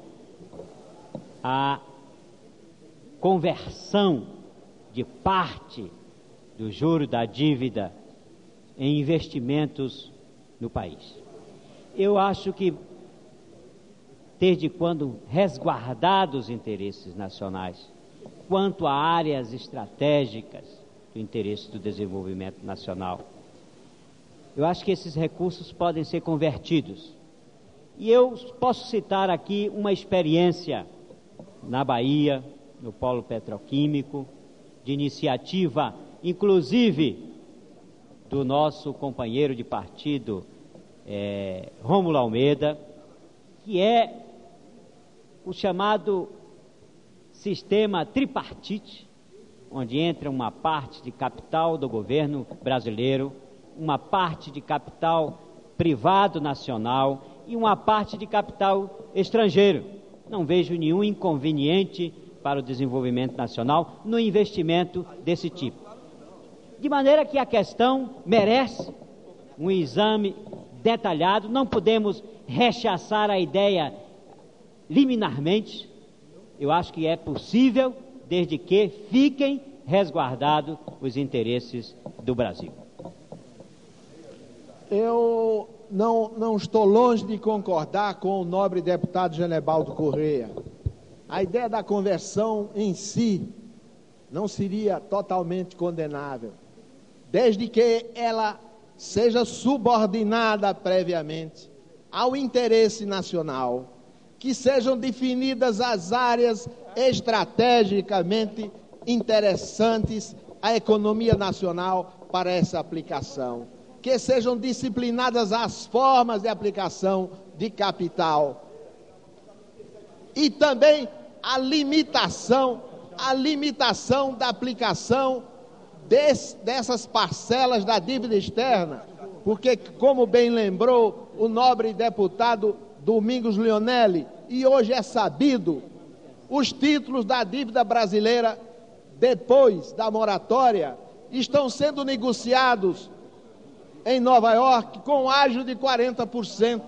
à conversão de parte do juro da dívida em investimentos no país. Eu acho que, desde quando resguardados os interesses nacionais, quanto a áreas estratégicas do interesse do desenvolvimento nacional, eu acho que esses recursos podem ser convertidos. E eu posso citar aqui uma experiência na Bahia, no polo petroquímico, de iniciativa, inclusive, do nosso companheiro de partido, Rômulo Almeida, que é o chamado sistema tripartite, onde entra uma parte de capital do governo brasileiro, uma parte de capital privado nacional e uma parte de capital estrangeiro. Não vejo nenhum inconveniente para o desenvolvimento nacional no investimento desse tipo. De maneira que a questão merece um exame detalhado, não podemos rechaçar a ideia liminarmente. Eu acho que é possível, desde que fiquem resguardados os interesses do Brasil. Eu não estou longe de concordar com o nobre deputado Genebaldo Correia. A ideia da conversão em si não seria totalmente condenável, desde que ela seja subordinada previamente ao interesse nacional, que sejam definidas as áreas estrategicamente interessantes à economia nacional para essa aplicação, que sejam disciplinadas as formas de aplicação de capital e também a limitação da aplicação dessas parcelas da dívida externa, porque, como bem lembrou o nobre deputado Domingos Leonelli, e hoje é sabido, os títulos da dívida brasileira, depois da moratória, estão sendo negociados em Nova York com ágio de 40%.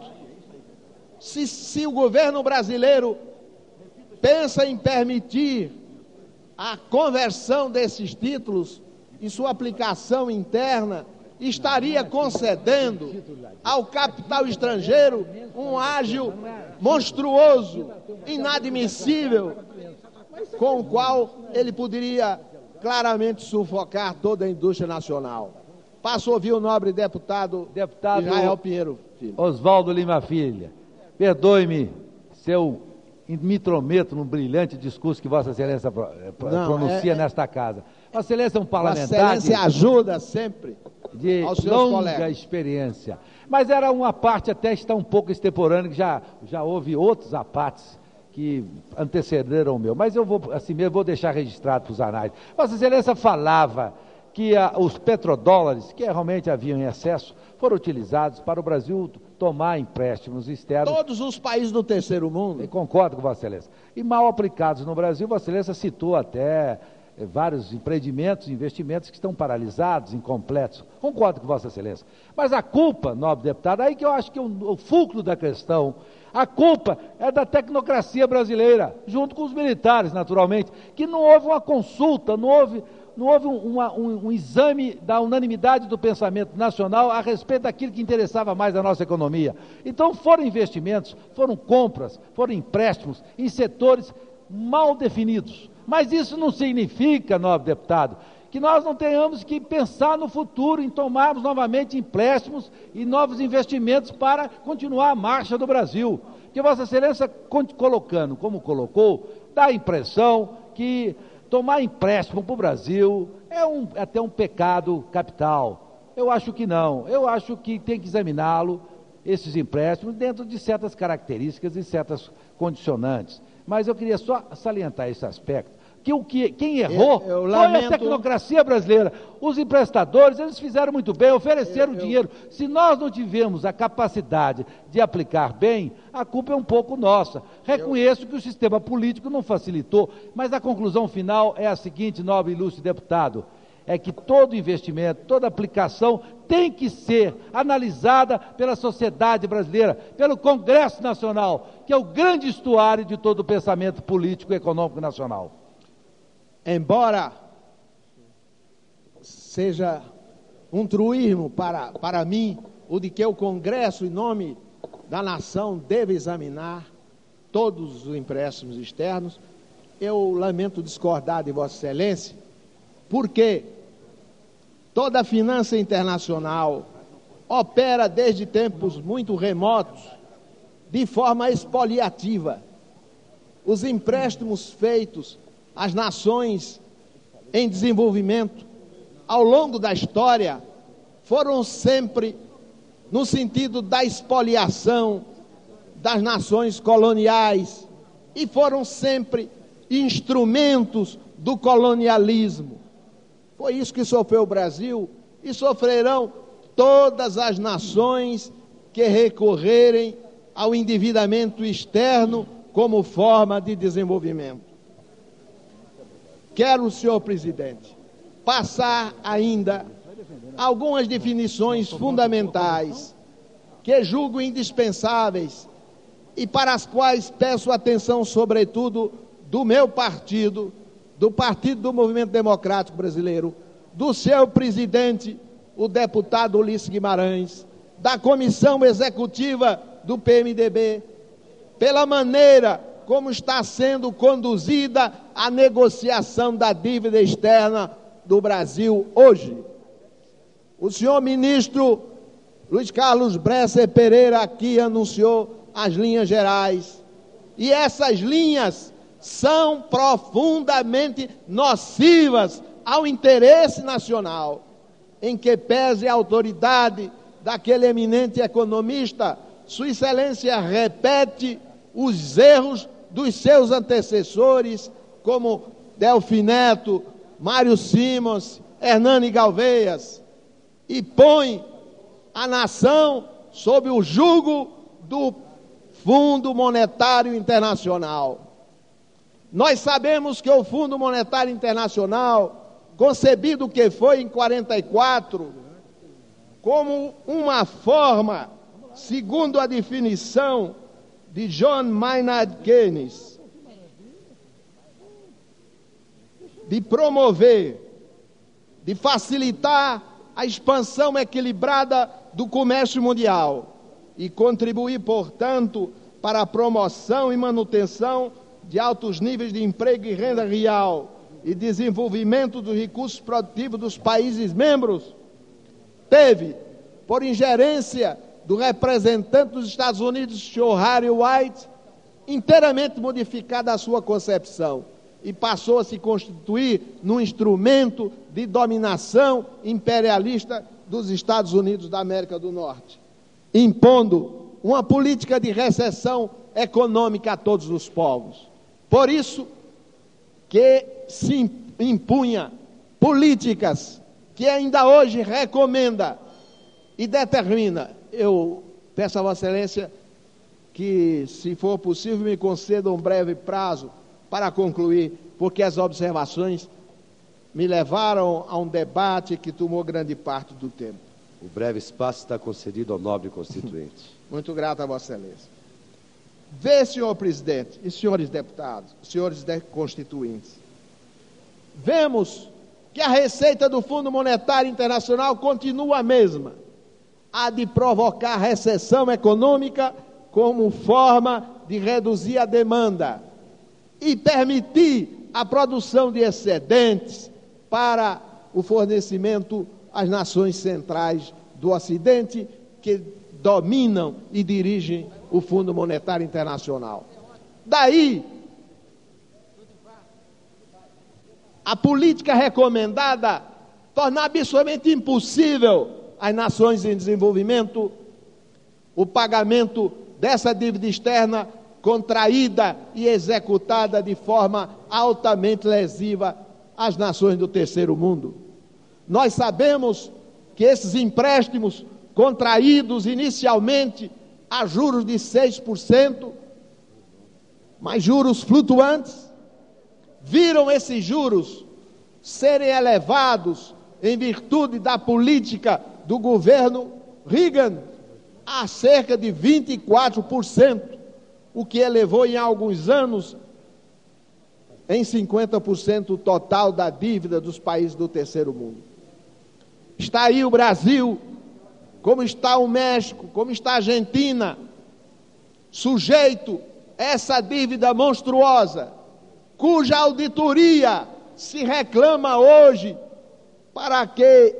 Se o governo brasileiro pensa em permitir a conversão desses títulos e sua aplicação interna, estaria concedendo ao capital estrangeiro um ágio monstruoso, inadmissível, com o qual ele poderia claramente sufocar toda a indústria nacional. Passo a ouvir o nobre deputado Israel Pinheiro Filho. Oswaldo Lima Filho, perdoe-me se eu me intrometo num brilhante discurso que Vossa Excelência pronuncia nesta casa. Vossa Excelência é um parlamentar... Vossa Excelência ajuda sempre de aos seus longa colegas. experiência. Mas era uma parte até está um pouco extemporânea, que já houve outros apates que antecederam o meu. Mas eu vou, assim mesmo, vou deixar registrado para os anais. Vossa Excelência falava que os petrodólares, que realmente haviam em excesso, foram utilizados para o Brasil tomar empréstimos externos. Todos os países do terceiro mundo. Eu concordo com Vossa Excelência. E mal aplicados no Brasil, Vossa Excelência citou até vários empreendimentos, investimentos que estão paralisados, incompletos. Concordo com Vossa Excelência. Mas a culpa, nobre deputado, aí que eu acho que o fulcro da questão, a culpa é da tecnocracia brasileira, junto com os militares, naturalmente, que não houve uma consulta, não houve um exame da unanimidade do pensamento nacional a respeito daquilo que interessava mais à nossa economia. Então foram investimentos, foram compras, foram empréstimos em setores mal definidos. Mas isso não significa, nobre deputado, que nós não tenhamos que pensar no futuro em tomarmos novamente empréstimos e novos investimentos para continuar a marcha do Brasil. Que Vossa Excelência, colocando como colocou, dá a impressão que tomar empréstimo para o Brasil é até um pecado capital. Eu acho que não. Eu acho que tem que examiná-lo, esses empréstimos, dentro de certas características e certas condicionantes. Mas eu queria só salientar esse aspecto, quem errou foi a tecnocracia brasileira. Os emprestadores, eles fizeram muito bem, ofereceram dinheiro. Se nós não tivemos a capacidade de aplicar bem, a culpa é um pouco nossa. Reconheço que o sistema político não facilitou, mas a conclusão final é a seguinte, nobre e ilustre deputado, é que todo investimento, toda aplicação tem que ser analisada pela sociedade brasileira, pelo Congresso Nacional, que é o grande estuário de todo o pensamento político e econômico nacional. Embora seja um truísmo para mim o de que o Congresso, em nome da nação, deve examinar todos os empréstimos externos, eu lamento discordar de Vossa Excelência, porque toda a finança internacional opera desde tempos muito remotos de forma expoliativa. Os empréstimos feitos às nações em desenvolvimento ao longo da história foram sempre no sentido da expoliação das nações coloniais e foram sempre instrumentos do colonialismo. Foi isso que sofreu o Brasil e sofrerão todas as nações que recorrerem ao endividamento externo como forma de desenvolvimento. Quero, senhor presidente, passar ainda algumas definições fundamentais que julgo indispensáveis e para as quais peço atenção, sobretudo, do meu partido, do Partido do Movimento Democrático Brasileiro, do seu presidente, o deputado Ulisses Guimarães, da comissão executiva do PMDB, pela maneira como está sendo conduzida a negociação da dívida externa do Brasil hoje. O senhor ministro Luiz Carlos Bresser Pereira aqui anunciou as linhas gerais, e essas linhas são profundamente nocivas ao interesse nacional, em que pese a autoridade daquele eminente economista, Sua Excelência repete os erros dos seus antecessores, como Delfim Neto, Mário Simons, Hernani Galveias, e põe a nação sob o jugo do Fundo Monetário Internacional. Nós sabemos que o Fundo Monetário Internacional, concebido que foi em 1944, como uma forma, segundo a definição de John Maynard Keynes, de promover, de facilitar a expansão equilibrada do comércio mundial e contribuir, portanto, para a promoção e manutenção de altos níveis de emprego e renda real e desenvolvimento dos recursos produtivos dos países membros, teve, por ingerência do representante dos Estados Unidos, Sr. Harry White, inteiramente modificada a sua concepção e passou a se constituir num instrumento de dominação imperialista dos Estados Unidos da América do Norte, impondo uma política de recessão econômica a todos os povos. Por isso que se impunha políticas que ainda hoje recomenda e determina. Eu peço a Vossa Excelência que, se for possível, me conceda um breve prazo para concluir, porque as observações me levaram a um debate que tomou grande parte do tempo. O breve espaço está concedido ao nobre constituinte. Muito grato a Vossa Excelência. Vê, senhor presidente e senhores deputados, senhores constituintes, vemos que a receita do Fundo Monetário Internacional continua a mesma, a de provocar recessão econômica como forma de reduzir a demanda e permitir a produção de excedentes para o fornecimento às nações centrais do Ocidente, que dominam e dirigem o Fundo Monetário Internacional. Daí, a política recomendada torna absolutamente impossível às nações em desenvolvimento o pagamento dessa dívida externa contraída e executada de forma altamente lesiva às nações do terceiro mundo. Nós sabemos que esses empréstimos contraídos inicialmente a juros de 6%, mas juros flutuantes, viram esses juros serem elevados em virtude da política do governo Reagan a cerca de 24%, o que elevou em alguns anos em 50% o total da dívida dos países do terceiro mundo. Está aí o Brasil, como está o México, como está a Argentina, sujeito a essa dívida monstruosa, cuja auditoria se reclama hoje para que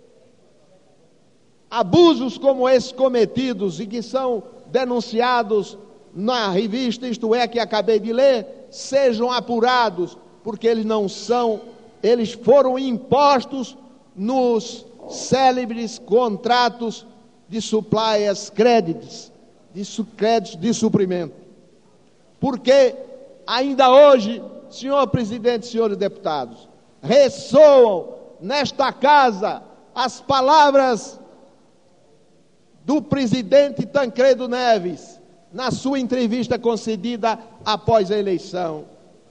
abusos como esses cometidos e que são denunciados na revista Isto É, que acabei de ler, sejam apurados, porque eles não são, eles foram impostos nos célebres contratos de suppliers credits, créditos de suprimento. Porque ainda hoje, senhor presidente, senhores deputados, ressoam nesta casa as palavras do presidente Tancredo Neves, na sua entrevista concedida após a eleição.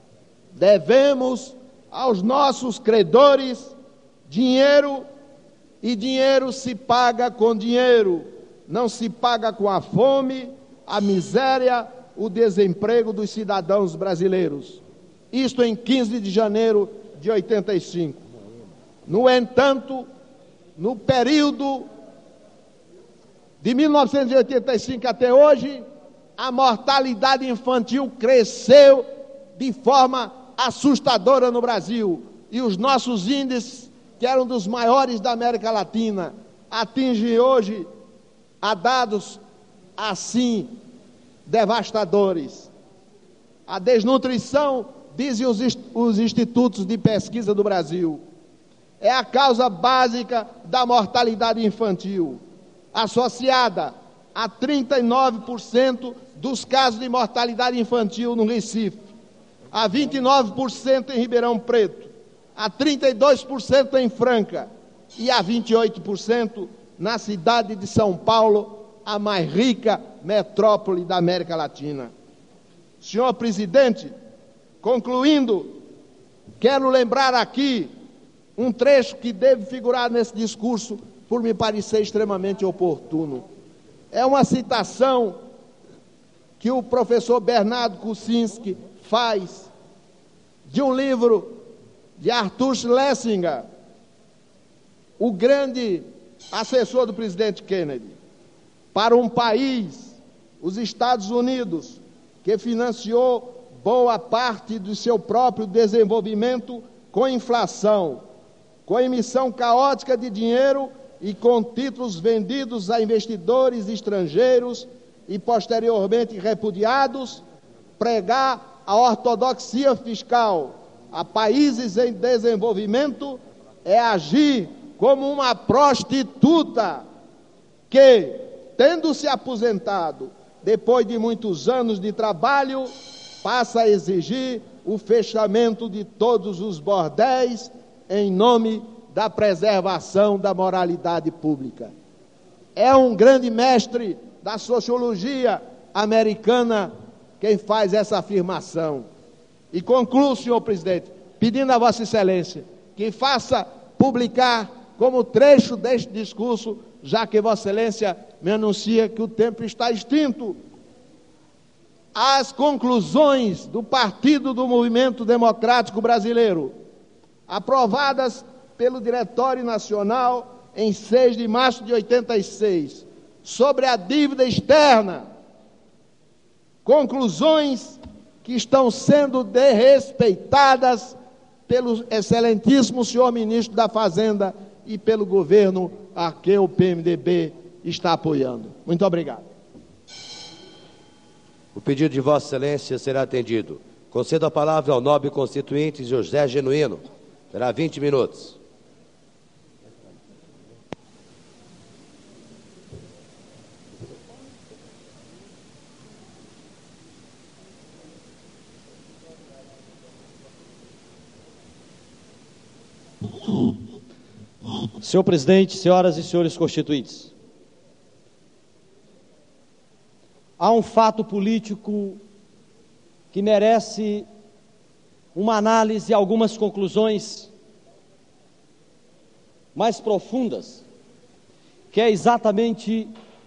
Devemos aos nossos credores dinheiro, e dinheiro se paga com dinheiro, não se paga com a fome, a miséria, o desemprego dos cidadãos brasileiros. Isto em 15 de janeiro de 85. No entanto, no período de 1985 até hoje, a mortalidade infantil cresceu de forma assustadora no Brasil. E os nossos índices, que eram dos maiores da América Latina, atingem hoje a dados assim devastadores. A desnutrição, dizem os institutos de pesquisa do Brasil, é a causa básica da mortalidade infantil, associada a 39% dos casos de mortalidade infantil no Recife, a 29% em Ribeirão Preto, a 32% em Franca e a 28% na cidade de São Paulo, a mais rica metrópole da América Latina. Senhor presidente, concluindo, quero lembrar aqui um trecho que deve figurar nesse discurso por me parecer extremamente oportuno. É uma citação que o professor Bernardo Kuczynski faz de um livro de Arthur Schlesinger, o grande assessor do presidente Kennedy, para um país, os Estados Unidos, que financiou boa parte do seu próprio desenvolvimento com inflação, com emissão caótica de dinheiro e com títulos vendidos a investidores estrangeiros e posteriormente repudiados, pregar a ortodoxia fiscal a países em desenvolvimento é agir como uma prostituta que, tendo se aposentado depois de muitos anos de trabalho, passa a exigir o fechamento de todos os bordéis em nome da preservação da moralidade pública. É um grande mestre da sociologia americana quem faz essa afirmação. E concluo, senhor presidente, pedindo a Vossa Excelência que faça publicar como trecho deste discurso, já que Vossa Excelência me anuncia que o tempo está extinto, as conclusões do Partido do Movimento Democrático Brasileiro, aprovadas pelo Diretório Nacional em 6 de março de 86, sobre a dívida externa, conclusões que estão sendo desrespeitadas pelo excelentíssimo senhor ministro da Fazenda e pelo governo a que o PMDB está apoiando. Muito obrigado. O pedido de Vossa Excelência será atendido. Concedo a palavra ao nobre constituinte José Genuíno. Terá 20 minutos. Senhor presidente, senhoras e senhores constituintes, há um fato político que merece uma análise e algumas conclusões mais profundas, que é exatamente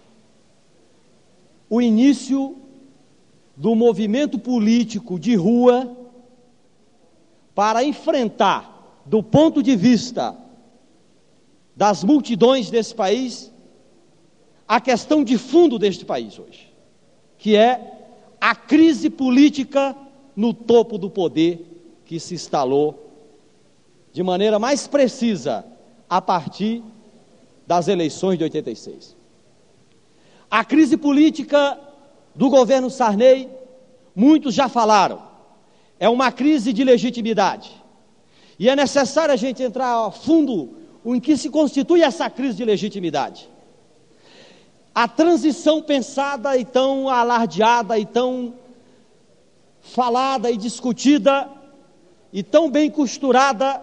o início do movimento político de rua para enfrentar, do ponto de vista das multidões desse país, a questão de fundo deste país hoje, que é a crise política no topo do poder que se instalou de maneira mais precisa a partir das eleições de 86. A crise política do governo Sarney, muitos já falaram, é uma crise de legitimidade. E é necessário a gente entrar a fundo em que se constitui essa crise de legitimidade. A transição pensada e tão alardeada e tão falada e discutida e tão bem costurada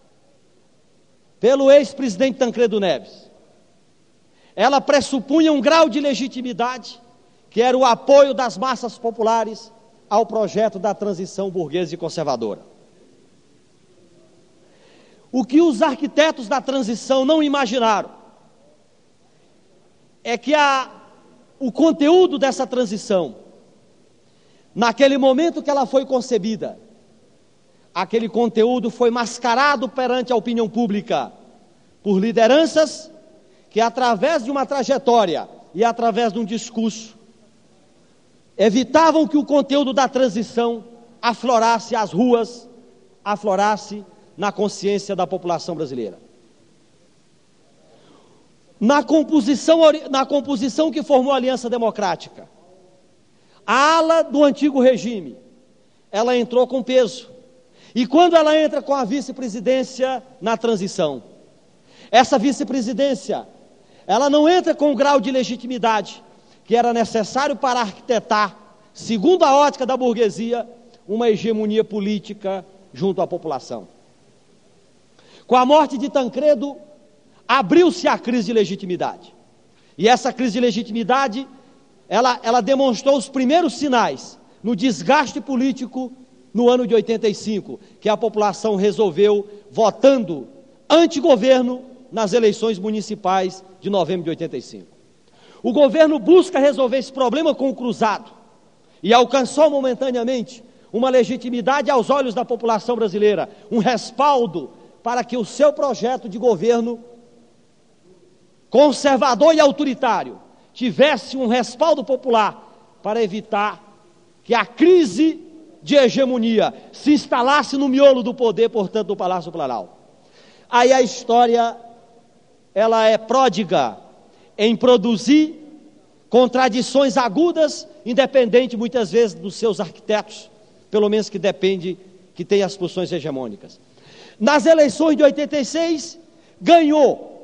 pelo ex-presidente Tancredo Neves. Ela pressupunha um grau de legitimidade que era o apoio das massas populares ao projeto da transição burguesa e conservadora. O que os arquitetos da transição não imaginaram é que o conteúdo dessa transição, naquele momento que ela foi concebida, aquele conteúdo foi mascarado perante a opinião pública por lideranças que, através de uma trajetória e através de um discurso, evitavam que o conteúdo da transição aflorasse às ruas, aflorasse na consciência da população brasileira. Na composição que formou a Aliança Democrática, a ala do antigo regime, ela entrou com peso. E quando ela entra com a vice-presidência na transição, essa vice-presidência, ela não entra com o grau de legitimidade que era necessário para arquitetar, segundo a ótica da burguesia, uma hegemonia política junto à população. Com a morte de Tancredo, abriu-se a crise de legitimidade. E essa crise de legitimidade, ela demonstrou os primeiros sinais no desgaste político no ano de 85, que a população resolveu votando antigoverno nas eleições municipais de novembro de 85. O governo busca resolver esse problema com o cruzado e alcançou momentaneamente uma legitimidade aos olhos da população brasileira, um respaldo para que o seu projeto de governo conservador e autoritário tivesse um respaldo popular para evitar que a crise de hegemonia se instalasse no miolo do poder, portanto, do Palácio Planalto. Aí a história, ela é pródiga em produzir contradições agudas, independente muitas vezes dos seus arquitetos, pelo menos que depende, que tem as posições hegemônicas. Nas eleições de 86, ganhou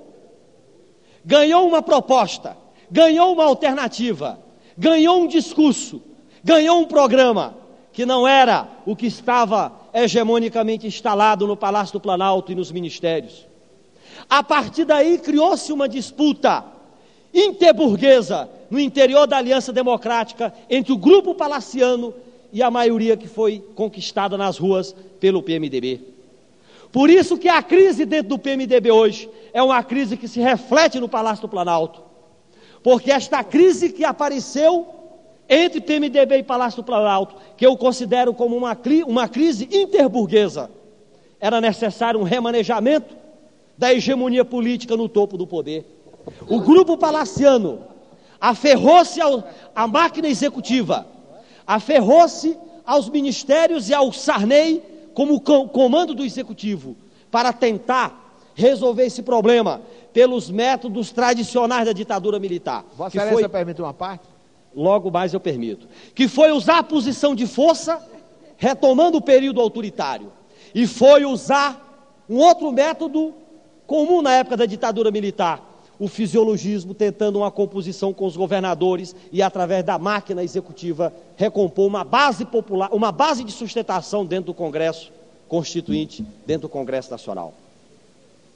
uma proposta, ganhou uma alternativa, ganhou um discurso, ganhou um programa, que não era o que estava hegemonicamente instalado no Palácio do Planalto e nos ministérios. A partir daí criou-se uma disputa interburguesa no interior da Aliança Democrática entre o grupo palaciano e a maioria que foi conquistada nas ruas pelo PMDB. Por isso que a crise dentro do PMDB hoje é uma crise que se reflete no Palácio do Planalto, porque esta crise que apareceu entre PMDB e Palácio do Planalto, que eu considero como uma crise interburguesa, era necessário um remanejamento da hegemonia política no topo do poder. O grupo palaciano aferrou-se à máquina executiva, aferrou-se aos ministérios e ao Sarney como comando do executivo, para tentar resolver esse problema pelos métodos tradicionais da ditadura militar. Vossa Excelência permite uma parte? Logo mais eu permito. Que foi usar a posição de força, retomando o período autoritário. E foi usar um outro método comum na época da ditadura militar, o fisiologismo, tentando uma composição com os governadores e, através da máquina executiva, recompor uma base popular, uma base de sustentação dentro do Congresso Constituinte, dentro do Congresso Nacional.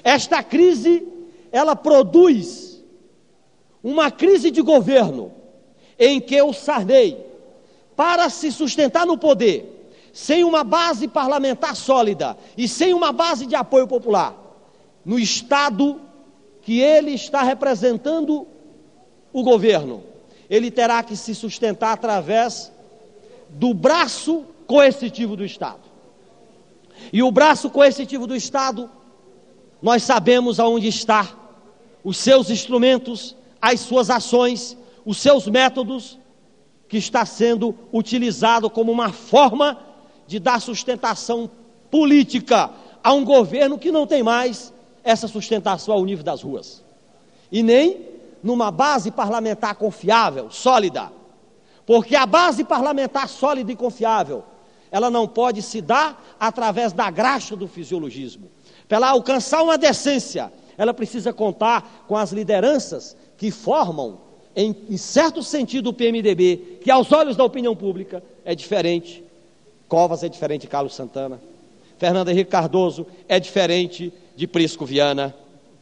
Esta crise, ela produz uma crise de governo em que o Sarney, para se sustentar no poder, sem uma base parlamentar sólida e sem uma base de apoio popular, no Estado que ele está representando o governo, ele terá que se sustentar através do braço coercitivo do Estado. E o braço coercitivo do Estado, nós sabemos aonde está, os seus instrumentos, as suas ações, os seus métodos, que está sendo utilizado como uma forma de dar sustentação política a um governo que não tem mais essa sustentação ao nível das ruas. E nem numa base parlamentar confiável, sólida. Porque a base parlamentar sólida e confiável, ela não pode se dar através da graxa do fisiologismo. Para ela alcançar uma decência, ela precisa contar com as lideranças que formam, em certo sentido, o PMDB, que aos olhos da opinião pública é diferente. Covas é diferente de Carlos Santana. Fernando Henrique Cardoso é diferente de Prisco Viana.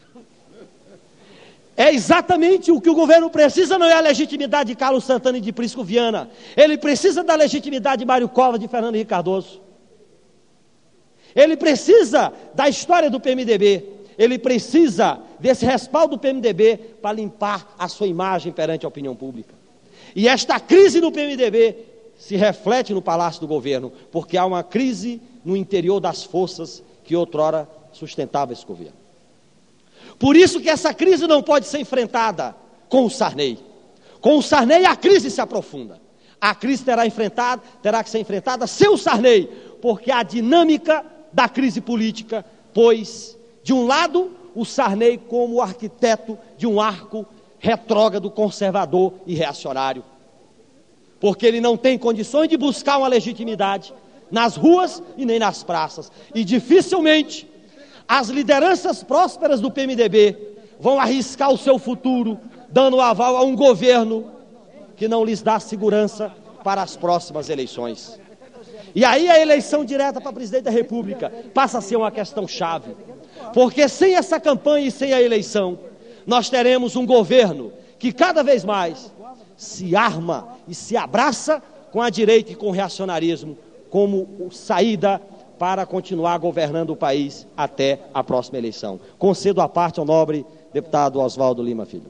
É exatamente o que o governo precisa, não é a legitimidade de Carlos Santana e de Prisco Viana. Ele precisa da legitimidade de Mário Covas, de Fernando Henrique Cardoso. Ele precisa da história do PMDB. Ele precisa desse respaldo do PMDB para limpar a sua imagem perante a opinião pública. E esta crise no PMDB se reflete no Palácio do Governo, porque há uma crise no interior das forças que outrora sustentavam esse governo. Por isso que essa crise não pode ser enfrentada com o Sarney. Com o Sarney a crise se aprofunda. A crise terá que ser enfrentada sem o Sarney, porque a dinâmica da crise política, pois, de um lado, o Sarney como arquiteto de um arco retrógrado, conservador e reacionário. Porque ele não tem condições de buscar uma legitimidade nas ruas e nem nas praças. E dificilmente as lideranças prósperas do PMDB vão arriscar o seu futuro, dando aval a um governo que não lhes dá segurança para as próximas eleições. E aí a eleição direta para presidente da República passa a ser uma questão chave. Porque sem essa campanha e sem a eleição, nós teremos um governo que cada vez mais se arma e se abraça com a direita e com o reacionarismo como saída para continuar governando o país até a próxima eleição. Concedo a parte ao nobre deputado Oswaldo Lima Filho.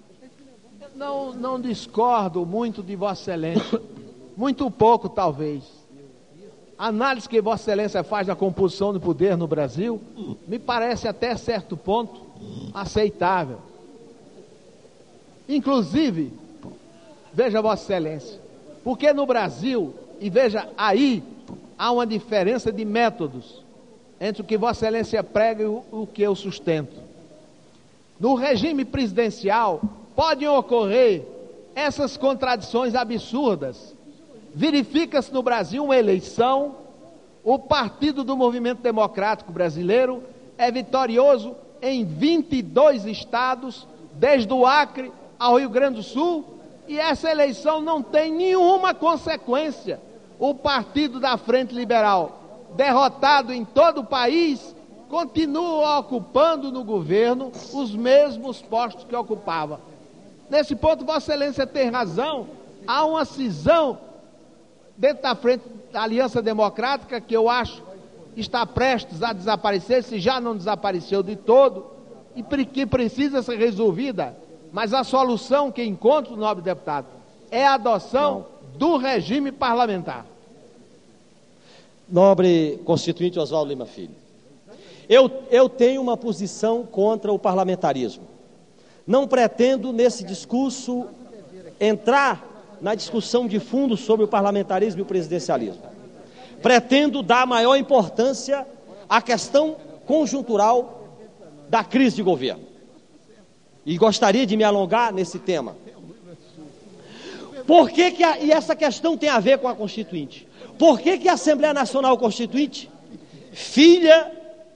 Não discordo muito de Vossa Excelência, muito pouco talvez. A análise que Vossa Excelência faz da composição do poder no Brasil me parece até certo ponto aceitável. Inclusive, veja Vossa Excelência, porque no Brasil, e veja aí, há uma diferença de métodos entre o que Vossa Excelência prega e o que eu sustento. No regime presidencial, podem ocorrer essas contradições absurdas. Verifica-se no Brasil uma eleição, o Partido do Movimento Democrático Brasileiro é vitorioso em 22 estados, desde o Acre ao Rio Grande do Sul, e essa eleição não tem nenhuma consequência. O Partido da Frente Liberal, derrotado em todo o país, continua ocupando no governo os mesmos postos que ocupava. Nesse ponto, Vossa Excelência tem razão, há uma cisão dentro da frente da Aliança Democrática, que eu acho está prestes a desaparecer, se já não desapareceu de todo, e que precisa ser resolvida. Mas a solução que encontro, nobre deputado, é a adoção do regime parlamentar. Nobre constituinte Oswaldo Lima Filho, eu tenho uma posição contra o parlamentarismo. Não pretendo, nesse discurso, entrar na discussão de fundo sobre o parlamentarismo e o presidencialismo. Pretendo dar maior importância à questão conjuntural da crise de governo. E gostaria de me alongar nesse tema. Por que e essa questão tem a ver com a Constituinte? Por que a Assembleia Nacional Constituinte, filha,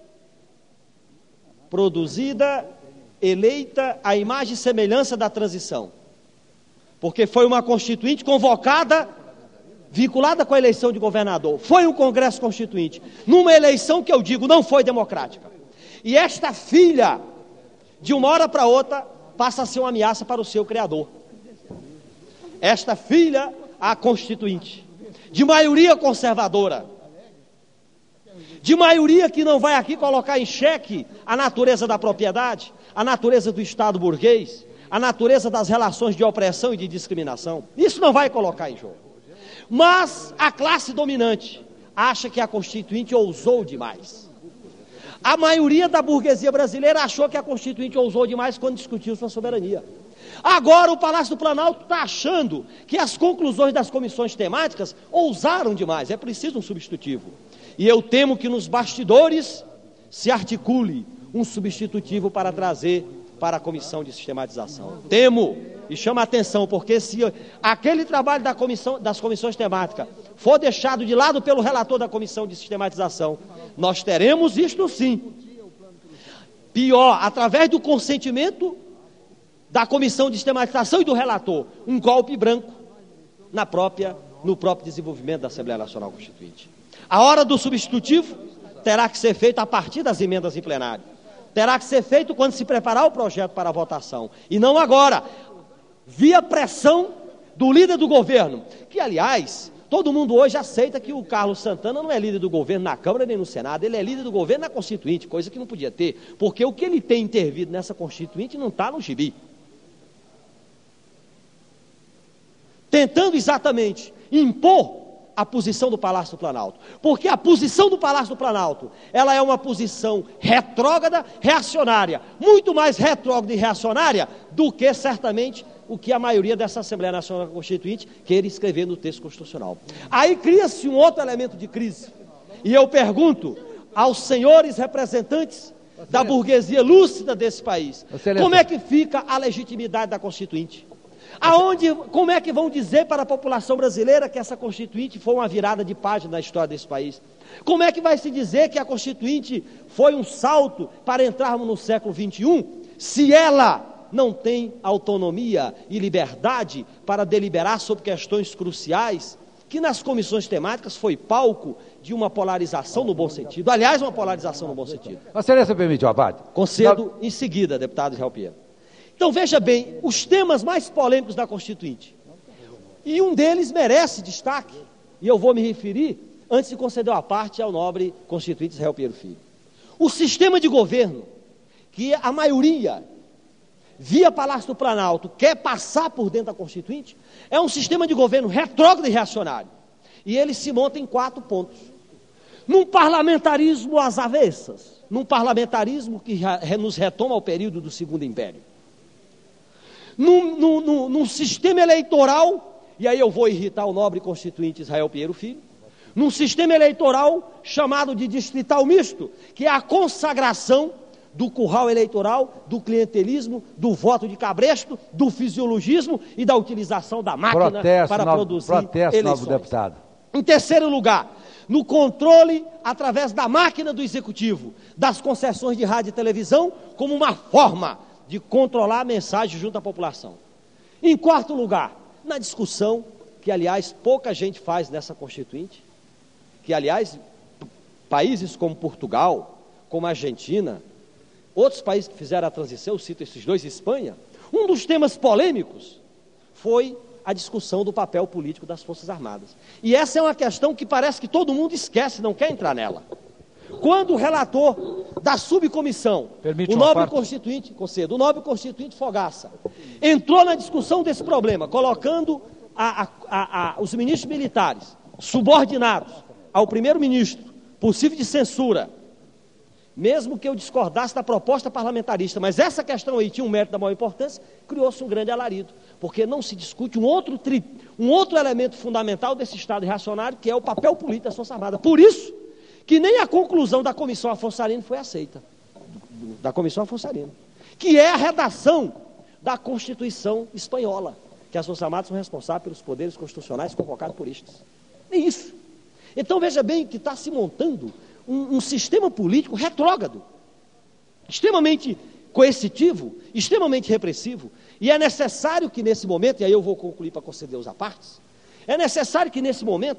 produzida, eleita à imagem e semelhança da transição? Porque foi uma Constituinte convocada, vinculada com a eleição de governador. Foi um Congresso Constituinte, numa eleição que eu digo não foi democrática. E esta filha, de uma hora para outra, passa a ser uma ameaça para o seu criador. Esta filha, a Constituinte, de maioria conservadora, de maioria que não vai aqui colocar em xeque a natureza da propriedade, a natureza do Estado burguês, a natureza das relações de opressão e de discriminação. Isso não vai colocar em jogo. Mas a classe dominante acha que a Constituinte ousou demais. A maioria da burguesia brasileira achou que a Constituinte ousou demais quando discutiu sua soberania. Agora o Palácio do Planalto está achando que as conclusões das comissões temáticas ousaram demais. É preciso um substitutivo. E eu temo que nos bastidores se articule um substitutivo para trazer para a comissão de sistematização. Temo e chama a atenção, porque se aquele trabalho das comissões temáticas for deixado de lado pelo relator da comissão de sistematização, nós teremos isto sim. Pior, através do consentimento da comissão de sistematização e do relator, um golpe branco no próprio desenvolvimento da Assembleia Nacional Constituinte. A hora do substitutivo terá que ser feita a partir das emendas em plenário. Terá que ser feito quando se preparar o projeto para a votação. E não agora, via pressão do líder do governo, que, aliás, todo mundo hoje aceita que o Carlos Santana não é líder do governo na Câmara nem no Senado, ele é líder do governo na Constituinte, coisa que não podia ter, porque o que ele tem intervido nessa Constituinte não está no gibi. Tentando exatamente impor a posição do Palácio do Planalto, porque a posição do Palácio do Planalto, ela é uma posição retrógrada, reacionária, muito mais retrógrada e reacionária do que certamente o que a maioria dessa Assembleia Nacional Constituinte queira escrever no texto constitucional. Aí cria-se um outro elemento de crise, e eu pergunto aos senhores representantes da burguesia lúcida desse país, como é que fica a legitimidade da Constituinte? Como é que vão dizer para a população brasileira que essa Constituinte foi uma virada de página na história desse país? Como é que vai se dizer que a Constituinte foi um salto para entrarmos no século XXI, se ela não tem autonomia e liberdade para deliberar sobre questões cruciais, que nas comissões temáticas foi palco de uma polarização no bom sentido. Aliás, uma polarização no bom sentido. A Excelência permite o abate? Concedo em seguida, deputado Israel Pinheiro. Então, veja bem, os temas mais polêmicos da Constituinte. E um deles merece destaque, e eu vou me referir, antes de conceder a parte, ao nobre constituinte Israel Pinheiro Filho. O sistema de governo, que a maioria, via Palácio do Planalto, quer passar por dentro da Constituinte, é um sistema de governo retrógrado e reacionário. E ele se monta em 4 pontos. Num parlamentarismo às avessas, num parlamentarismo que nos retoma ao período do Segundo Império. Num sistema eleitoral, e aí eu vou irritar o nobre constituinte Israel Pinheiro Filho, num sistema eleitoral chamado de distrital misto, que é a consagração do curral eleitoral, do clientelismo, do voto de cabresto, do fisiologismo e da utilização da máquina para produzir eleições. Novo deputado. Em terceiro lugar, no controle através da máquina do executivo, das concessões de rádio e televisão, como uma forma de controlar a mensagem junto à população. Em quarto lugar, na discussão, que aliás pouca gente faz nessa Constituinte, que aliás países como Portugal, como a Argentina, outros países que fizeram a transição, eu cito esses dois, Espanha, um dos temas polêmicos foi a discussão do papel político das Forças Armadas. E essa é uma questão que parece que todo mundo esquece, não quer entrar nela. Quando o relator da subcomissão, o nobre constituinte Fogaça, entrou na discussão desse problema, colocando os ministros militares subordinados ao primeiro-ministro, possível de censura, mesmo que eu discordasse da proposta parlamentarista, mas essa questão aí tinha um mérito da maior importância, criou-se um grande alarido, porque não se discute um outro elemento fundamental desse Estado reacionário, que é o papel político das Forças Armadas. Por isso que nem a conclusão da Comissão Afonso Arino foi aceita, da Comissão Afonso Arino, que é a redação da Constituição espanhola, que as Forças Armadas são responsáveis pelos poderes constitucionais convocados por estes. Nem isso. Então veja bem que está se montando um sistema político retrógrado, extremamente coercitivo, extremamente repressivo, e é necessário que nesse momento, e aí eu vou concluir para conceder os apartes, é necessário que nesse momento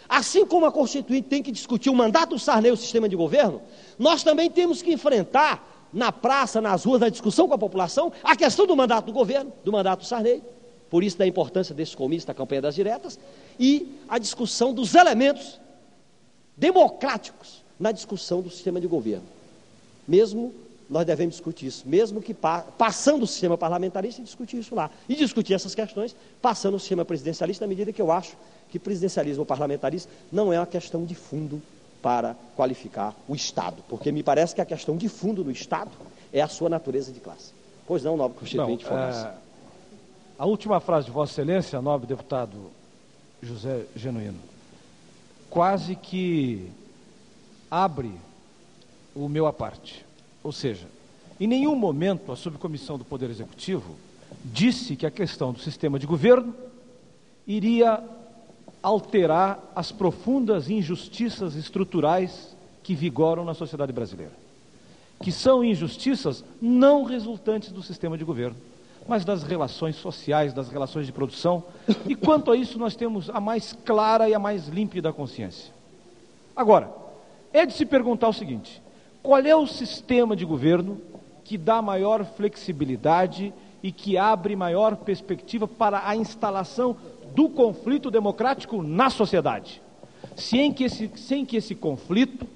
Assim como a Constituinte tem que discutir o mandato do Sarney e o sistema de governo, nós também temos que enfrentar na praça, nas ruas, na discussão com a população, a questão do mandato do governo, do mandato do Sarney, por isso da importância desse comício da campanha das diretas, e a discussão dos elementos democráticos na discussão do sistema de governo. Mesmo nós devemos discutir isso, mesmo que passando o sistema parlamentarista, discutir isso lá. E discutir essas questões passando o sistema presidencialista, na medida que eu acho que presidencialismo ou parlamentarismo não é uma questão de fundo para qualificar o Estado, porque me parece que a questão de fundo do Estado é a sua natureza de classe. Pois não, nobre constituinte Fogaça. A última frase de Vossa Excelência, nobre deputado José Genuíno, quase que abre o meu à parte. Ou seja, em nenhum momento a subcomissão do Poder Executivo disse que a questão do sistema de governo iria alterar as profundas injustiças estruturais que vigoram na sociedade brasileira, que são injustiças não resultantes do sistema de governo, mas das relações sociais, das relações de produção, e quanto a isso nós temos a mais clara e a mais límpida consciência. Agora, é de se perguntar o seguinte: qual é o sistema de governo que dá maior flexibilidade e que abre maior perspectiva para a instalação do conflito democrático na sociedade, sem que esse conflito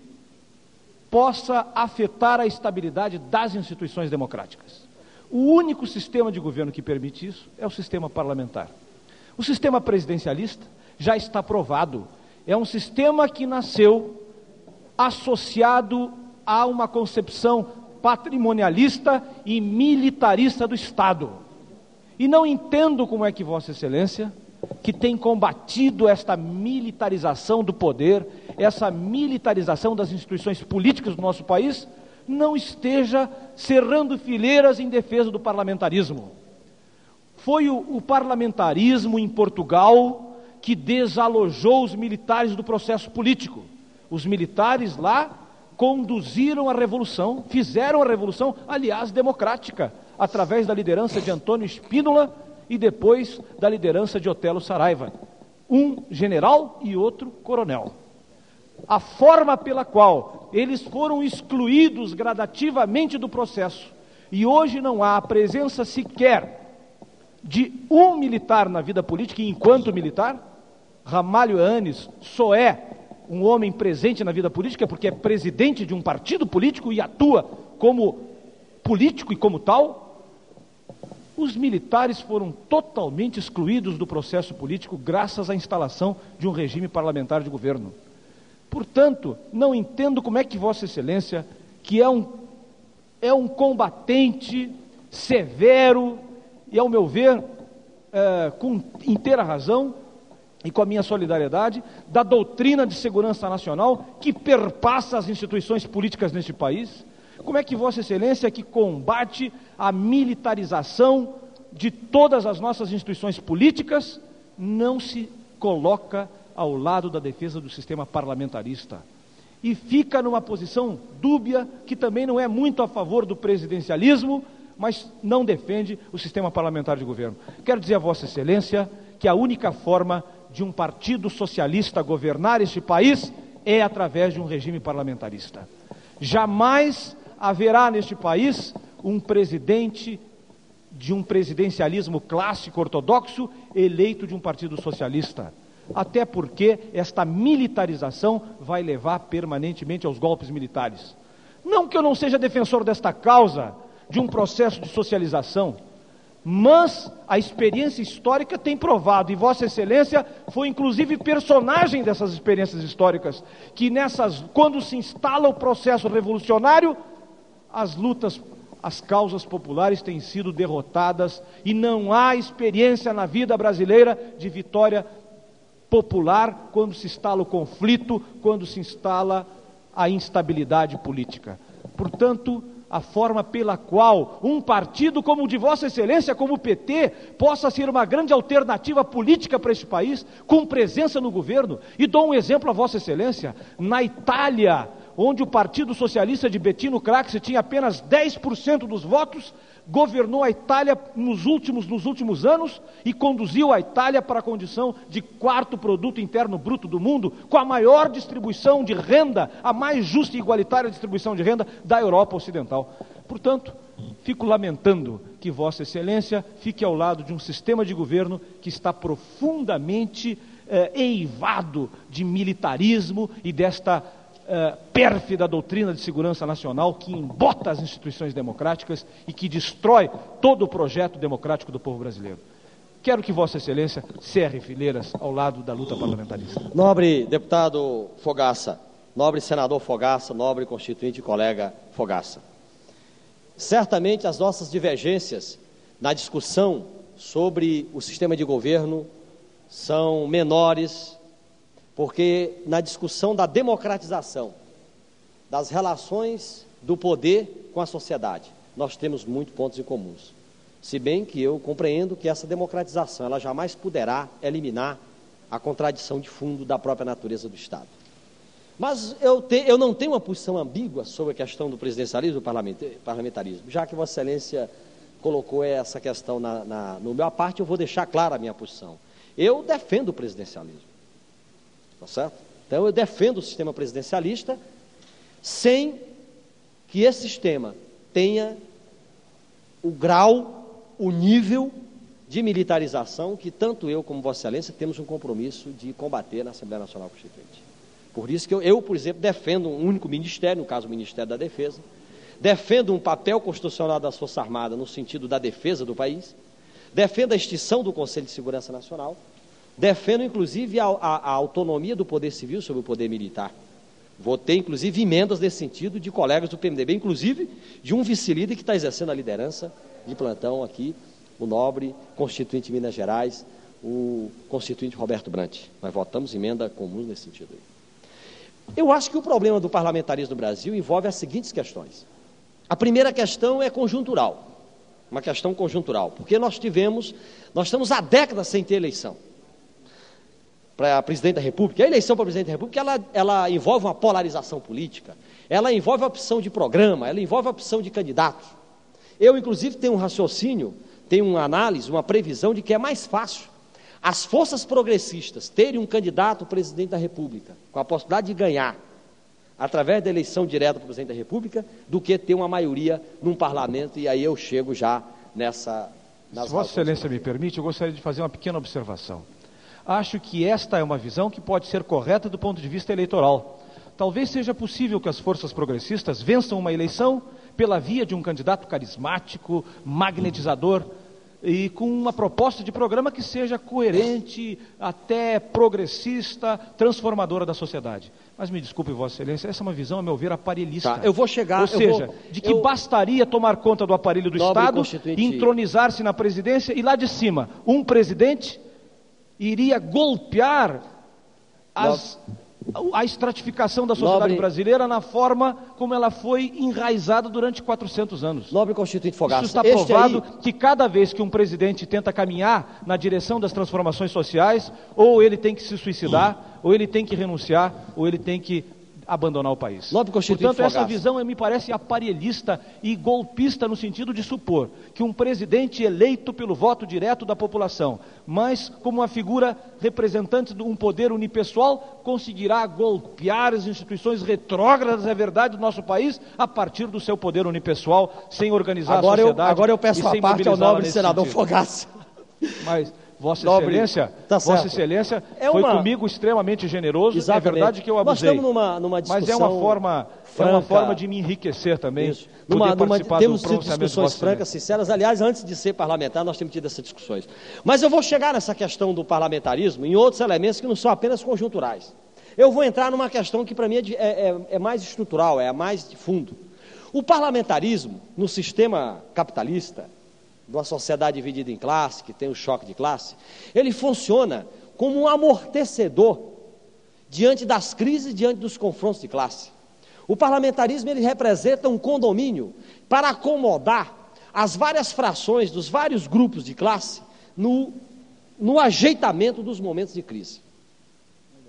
possa afetar a estabilidade das instituições democráticas? O único sistema de governo que permite isso é o sistema parlamentar. O sistema presidencialista já está provado, é um sistema que nasceu associado a uma concepção patrimonialista e militarista do Estado. E não entendo como é que Vossa Excelência, que tem combatido esta militarização do poder, essa militarização das instituições políticas do nosso país, não esteja cerrando fileiras em defesa do parlamentarismo. Foi o parlamentarismo em Portugal que desalojou os militares do processo político. Os militares lá conduziram a revolução, fizeram a revolução, aliás, democrática, através da liderança de Antônio Spínola e depois da liderança de Otelo Saraiva, um general e outro coronel. A forma pela qual eles foram excluídos gradativamente do processo, e hoje não há a presença sequer de um militar na vida política, e enquanto militar, Ramalho Eanes só é um homem presente na vida política porque é presidente de um partido político e atua como político e como tal. Os militares foram totalmente excluídos do processo político graças à instalação de um regime parlamentar de governo. Portanto, não entendo como é que Vossa Excelência, que é um combatente severo e, ao meu ver, com inteira razão e com a minha solidariedade, da doutrina de segurança nacional que perpassa as instituições políticas neste país, como é que Vossa Excelência, que combate a militarização de todas as nossas instituições políticas, não se coloca ao lado da defesa do sistema parlamentarista e fica numa posição dúbia, que também não é muito a favor do presidencialismo, mas não defende o sistema parlamentar de governo? Quero dizer a Vossa Excelência que a única forma de um partido socialista governar este país é através de um regime parlamentarista. Jamais haverá neste país um presidente de um presidencialismo clássico ortodoxo eleito de um partido socialista, até porque esta militarização vai levar permanentemente aos golpes militares. Não que eu não seja defensor desta causa, de um processo de socialização, mas a experiência histórica tem provado, e Vossa Excelência foi inclusive personagem dessas experiências históricas, que quando se instala o processo revolucionário, as lutas, as causas populares têm sido derrotadas, e não há experiência na vida brasileira de vitória popular quando se instala o conflito, quando se instala a instabilidade política. Portanto, a forma pela qual um partido como o de Vossa Excelência, como o PT, possa ser uma grande alternativa política para este país, com presença no governo. E dou um exemplo a Vossa Excelência: na Itália, onde o Partido Socialista de Bettino Craxi tinha apenas 10% dos votos, governou a Itália nos últimos anos e conduziu a Itália para a condição de 4º produto interno bruto do mundo, com a maior distribuição de renda, a mais justa e igualitária distribuição de renda da Europa Ocidental. Portanto, fico lamentando que Vossa Excelência fique ao lado de um sistema de governo que está profundamente eivado de militarismo e desta pérfida doutrina de segurança nacional que embota as instituições democráticas e que destrói todo o projeto democrático do povo brasileiro. Quero que Vossa Excelência cerre fileiras ao lado da luta parlamentarista. Nobre deputado Fogaça, nobre senador Fogaça, nobre constituinte e colega Fogaça. Certamente as nossas divergências na discussão sobre o sistema de governo são menores, porque na discussão da democratização das relações do poder com a sociedade, nós temos muitos pontos em comuns. Se bem que eu compreendo que essa democratização ela jamais poderá eliminar a contradição de fundo da própria natureza do Estado. Mas eu não tenho uma posição ambígua sobre a questão do presidencialismo e do parlamentarismo. Já que Vossa Excelência colocou essa questão no meu parte, eu vou deixar clara a minha posição. Eu defendo o presidencialismo, tá certo? Então eu defendo o sistema presidencialista sem que esse sistema tenha o grau, o nível de militarização que tanto eu como Vossa Excelência temos um compromisso de combater na Assembleia Nacional Constituinte. Por isso que eu, por exemplo, defendo um único ministério, no caso o Ministério da Defesa, defendo um papel constitucional das Forças Armadas no sentido da defesa do país, defendo a extinção do Conselho de Segurança Nacional, defendo inclusive a autonomia do Poder Civil sobre o Poder Militar. Votei inclusive emendas nesse sentido de colegas do PMDB, inclusive de um vice-líder que está exercendo a liderança de plantão aqui, o nobre constituinte de Minas Gerais, o constituinte Roberto Brant. Nós votamos emenda comum nesse sentido aí. Eu acho que o problema do parlamentarismo no Brasil envolve as seguintes questões. A primeira questão é conjuntural, uma questão conjuntural, porque nós estamos há décadas sem ter eleição para presidente da República. A eleição para presidente da República, ela envolve uma polarização política, ela envolve a opção de programa, ela envolve a opção de candidatos. Eu, inclusive, tenho um raciocínio, tenho uma análise, uma previsão de que é mais fácil as forças progressistas terem um candidato presidente da República com a possibilidade de ganhar através da eleição direta para o presidente da República do que ter uma maioria num parlamento, e aí eu chego já nessa... Se Vossa Excelência me permite, eu gostaria de fazer uma pequena observação. Acho que esta é uma visão que pode ser correta do ponto de vista eleitoral. Talvez seja possível que as forças progressistas vençam uma eleição pela via de um candidato carismático, magnetizador, e com uma proposta de programa que seja coerente, até progressista, transformadora da sociedade. Mas me desculpe, Vossa Excelência, essa é uma visão, a meu ver, aparelhista. Tá, eu vou chegar... Ou seja, bastaria tomar conta do aparelho do Estado, entronizar-se na presidência e lá de cima, um presidente iria golpear a estratificação da sociedade brasileira na forma como ela foi enraizada durante 400 anos. Nobre constituinte Fogaça, isso está provado que cada vez que um presidente tenta caminhar na direção das transformações sociais, ou ele tem que se suicidar, ou ele tem que renunciar, ou ele tem que abandonar o país. Portanto, essa visão me parece aparelhista e golpista no sentido de supor que um presidente eleito pelo voto direto da população, mas como uma figura representante de um poder unipessoal, conseguirá golpear as instituições retrógradas, é verdade, do nosso país, a partir do seu poder unipessoal, sem organizar a sociedade. Agora eu peço a parte ao nobre senador Fogaça. Mas... Vossa Excelência, Vossa Excelência foi comigo extremamente generoso. Exatamente. É verdade que eu abusei. Nós estamos numa discussão, mas é uma forma de me enriquecer também. Temos tido discussões francas, sinceras. Aliás, antes de ser parlamentar, nós temos tido essas discussões. Mas eu vou chegar nessa questão do parlamentarismo em outros elementos que não são apenas conjunturais. Eu vou entrar numa questão que para mim é mais estrutural, é a mais de fundo. O parlamentarismo, no sistema capitalista, de uma sociedade dividida em classe, que tem um choque de classe, ele funciona como um amortecedor diante das crises, diante dos confrontos de classe. O parlamentarismo, ele representa um condomínio para acomodar as várias frações dos vários grupos de classe no ajeitamento dos momentos de crise.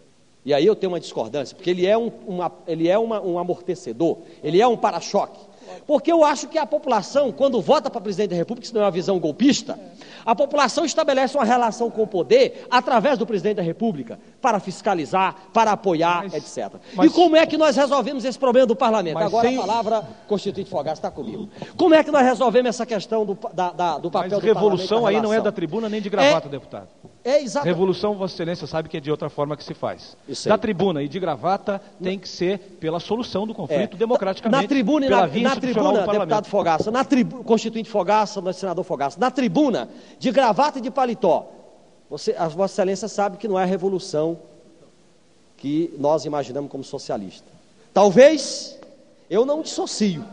E aí eu tenho uma discordância, porque ele é um amortecedor, ele é um para-choque. Porque eu acho que a população, quando vota para presidente da República, isso não é uma visão golpista, a população estabelece uma relação com o poder através do presidente da República, para fiscalizar, para apoiar, etc. E como é que nós resolvemos esse problema do parlamento? Agora a palavra Constituinte Fogaça está comigo. Como é que nós resolvemos essa questão do papel do parlamento? Revolução aí não é da tribuna nem de gravata, deputado. Exato. Revolução, Vossa Excelência sabe que é de outra forma que se faz. Da tribuna e de gravata tem que ser pela solução do conflito democraticamente. Na tribuna, deputado Fogaça, Constituinte Fogaça, senador Fogaça, na tribuna, de gravata e de paletó, a Vossa Excelência sabe que não é a revolução que nós imaginamos como socialista. Talvez eu não dissocio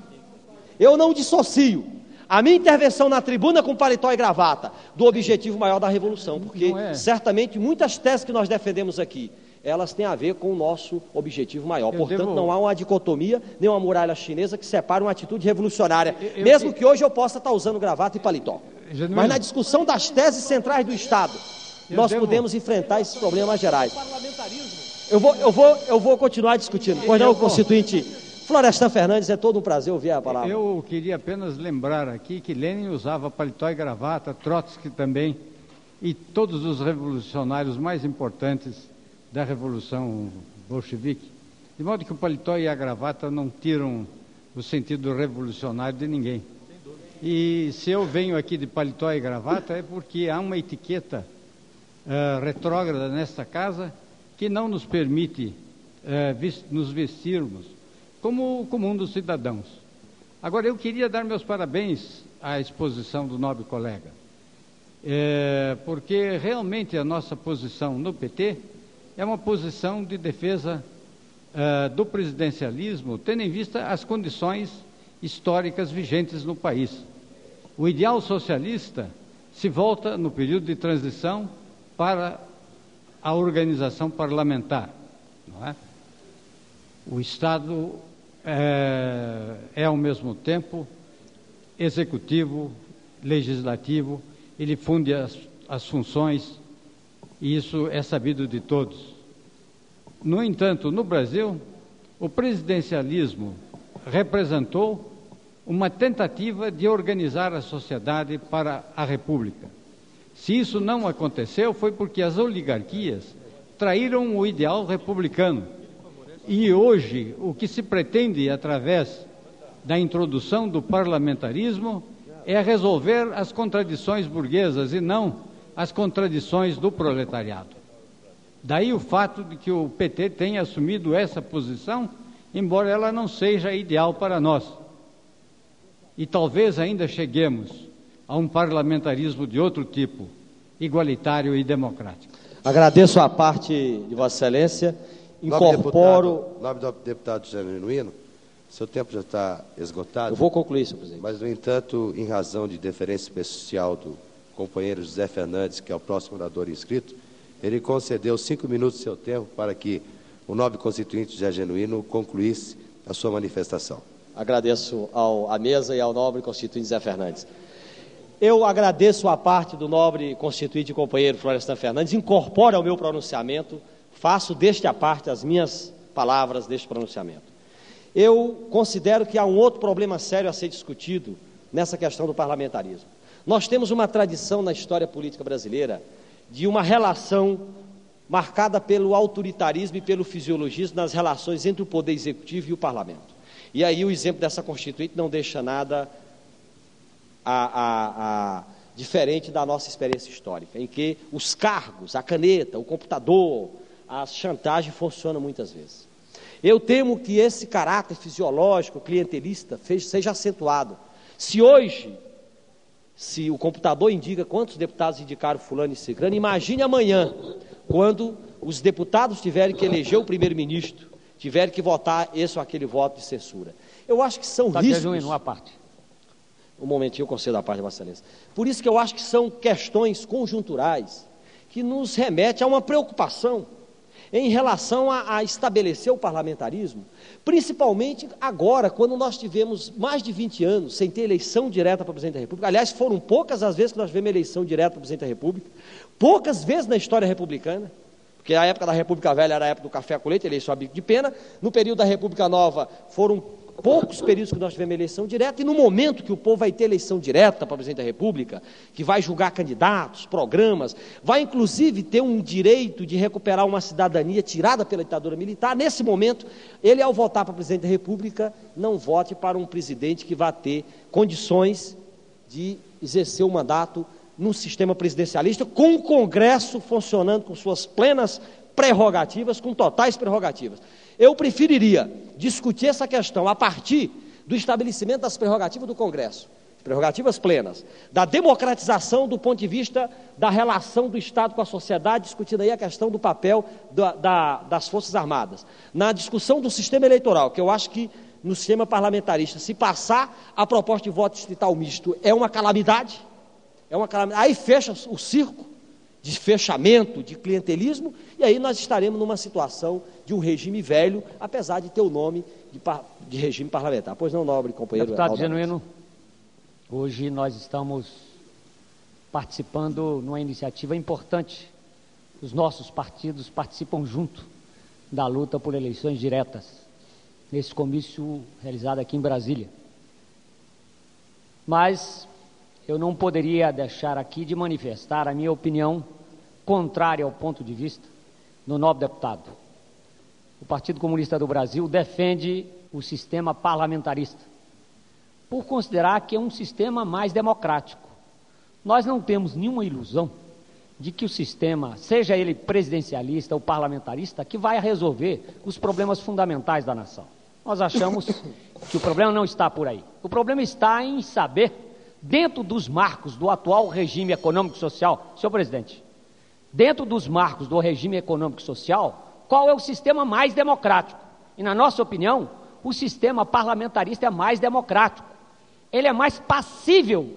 a minha intervenção na tribuna com paletó e gravata do objetivo maior da revolução, porque certamente muitas teses que nós defendemos aqui, elas têm a ver com o nosso objetivo maior. Portanto, não há uma dicotomia, nem uma muralha chinesa que separe uma atitude revolucionária, mesmo que hoje eu possa estar usando gravata e paletó. Mas na discussão das teses centrais do Estado, nós podemos enfrentar esses problemas gerais. Eu vou continuar discutindo. Pois não, Constituinte Florestan Fernandes, é todo um prazer ouvir a palavra. Eu queria apenas lembrar aqui que Lenin usava paletó e gravata, Trotsky também, e todos os revolucionários mais importantes da Revolução Bolchevique. De modo que o paletó e a gravata não tiram o sentido revolucionário de ninguém. E se eu venho aqui de paletó e gravata é porque há uma etiqueta retrógrada nesta casa que não nos permite nos vestirmos como o comum dos cidadãos. Agora, eu queria dar meus parabéns à exposição do nobre colega, porque realmente a nossa posição no PT é uma posição de defesa do presidencialismo, tendo em vista as condições históricas vigentes no país. O ideal socialista se volta, no período de transição, para a organização parlamentar, não é? O Estado é ao mesmo tempo executivo, legislativo, ele funde as funções, e isso é sabido de todos. No entanto, no Brasil, o presidencialismo representou uma tentativa de organizar a sociedade para a República. Se isso não aconteceu, foi porque as oligarquias traíram o ideal republicano. E hoje, o que se pretende, através da introdução do parlamentarismo, é resolver as contradições burguesas e não as contradições do proletariado. Daí o fato de que o PT tenha assumido essa posição, embora ela não seja ideal para nós. E talvez ainda cheguemos a um parlamentarismo de outro tipo, igualitário e democrático. Agradeço a parte de Vossa Excelência. Incorporo... Nobre deputado Genuíno, seu tempo já está esgotado. Eu vou concluir, senhor presidente. Mas, no entanto, em razão de deferência especial do companheiro José Fernandes, que é o próximo orador inscrito, ele concedeu 5 minutos do seu tempo para que o nobre constituinte José Genuíno concluísse a sua manifestação. Agradeço à mesa e ao nobre constituinte José Fernandes. Eu agradeço a parte do nobre constituinte e companheiro Florestan Fernandes, incorporo ao meu pronunciamento, faço deste a parte as minhas palavras deste pronunciamento. Eu considero que há um outro problema sério a ser discutido nessa questão do parlamentarismo. Nós temos uma tradição na história política brasileira de uma relação marcada pelo autoritarismo e pelo fisiologismo nas relações entre o poder executivo e o parlamento. E aí o exemplo dessa Constituinte não deixa nada diferente da nossa experiência histórica, em que os cargos, a caneta, o computador, a chantagem funcionam muitas vezes. Eu temo que esse caráter fisiológico, clientelista, seja acentuado. Se hoje, o computador indica quantos deputados indicaram fulano e ciclano, imagine amanhã, quando os deputados tiverem que eleger o primeiro-ministro, tiverem que votar esse ou aquele voto de censura. Eu acho que são riscos... Uma parte. Um momentinho, eu concedo a parte de Vossa Excelência. Por isso que eu acho que são questões conjunturais que nos remetem a uma preocupação em relação a estabelecer o parlamentarismo, principalmente agora, quando nós tivemos mais de 20 anos sem ter eleição direta para presidente da República. Aliás, foram poucas as vezes que nós tivemos eleição direta para presidente da República, poucas vezes na história republicana, porque a época da República Velha era a época do café com leite, eleição a bico de pena. No período da República Nova foram poucos períodos que nós tivemos eleição direta, e no momento que o povo vai ter eleição direta para presidente da República, que vai julgar candidatos, programas, vai inclusive ter um direito de recuperar uma cidadania tirada pela ditadura militar, nesse momento, ele ao votar para presidente da República, não vote para um presidente que vai ter condições de exercer o mandato num sistema presidencialista, com o Congresso funcionando com suas plenas prerrogativas, com totais prerrogativas. Eu preferiria discutir essa questão a partir do estabelecimento das prerrogativas do Congresso, prerrogativas plenas, da democratização do ponto de vista da relação do Estado com a sociedade, discutindo aí a questão do papel das Forças Armadas. Na discussão do sistema eleitoral, que eu acho que no sistema parlamentarista, se passar a proposta de voto distrital misto, é uma calamidade, aí fecha o circo de fechamento, de clientelismo, e aí nós estaremos numa situação de um regime velho, apesar de ter o nome de regime parlamentar. Pois não, nobre companheiro. Deputado Genuíno, hoje nós estamos participando numa iniciativa importante. Os nossos partidos participam junto da luta por eleições diretas, nesse comício realizado aqui em Brasília. Mas eu não poderia deixar aqui de manifestar a minha opinião contrária ao ponto de vista do nobre deputado. O Partido Comunista do Brasil defende o sistema parlamentarista, por considerar que é um sistema mais democrático. Nós não temos nenhuma ilusão de que o sistema, seja ele presidencialista ou parlamentarista, que vai resolver os problemas fundamentais da nação. Nós achamos que o problema não está por aí. O problema está em saber, dentro dos marcos do atual regime econômico-social, senhor presidente, dentro dos marcos do regime econômico-social, qual é o sistema mais democrático? E, na nossa opinião, o sistema parlamentarista é mais democrático. Ele é mais passível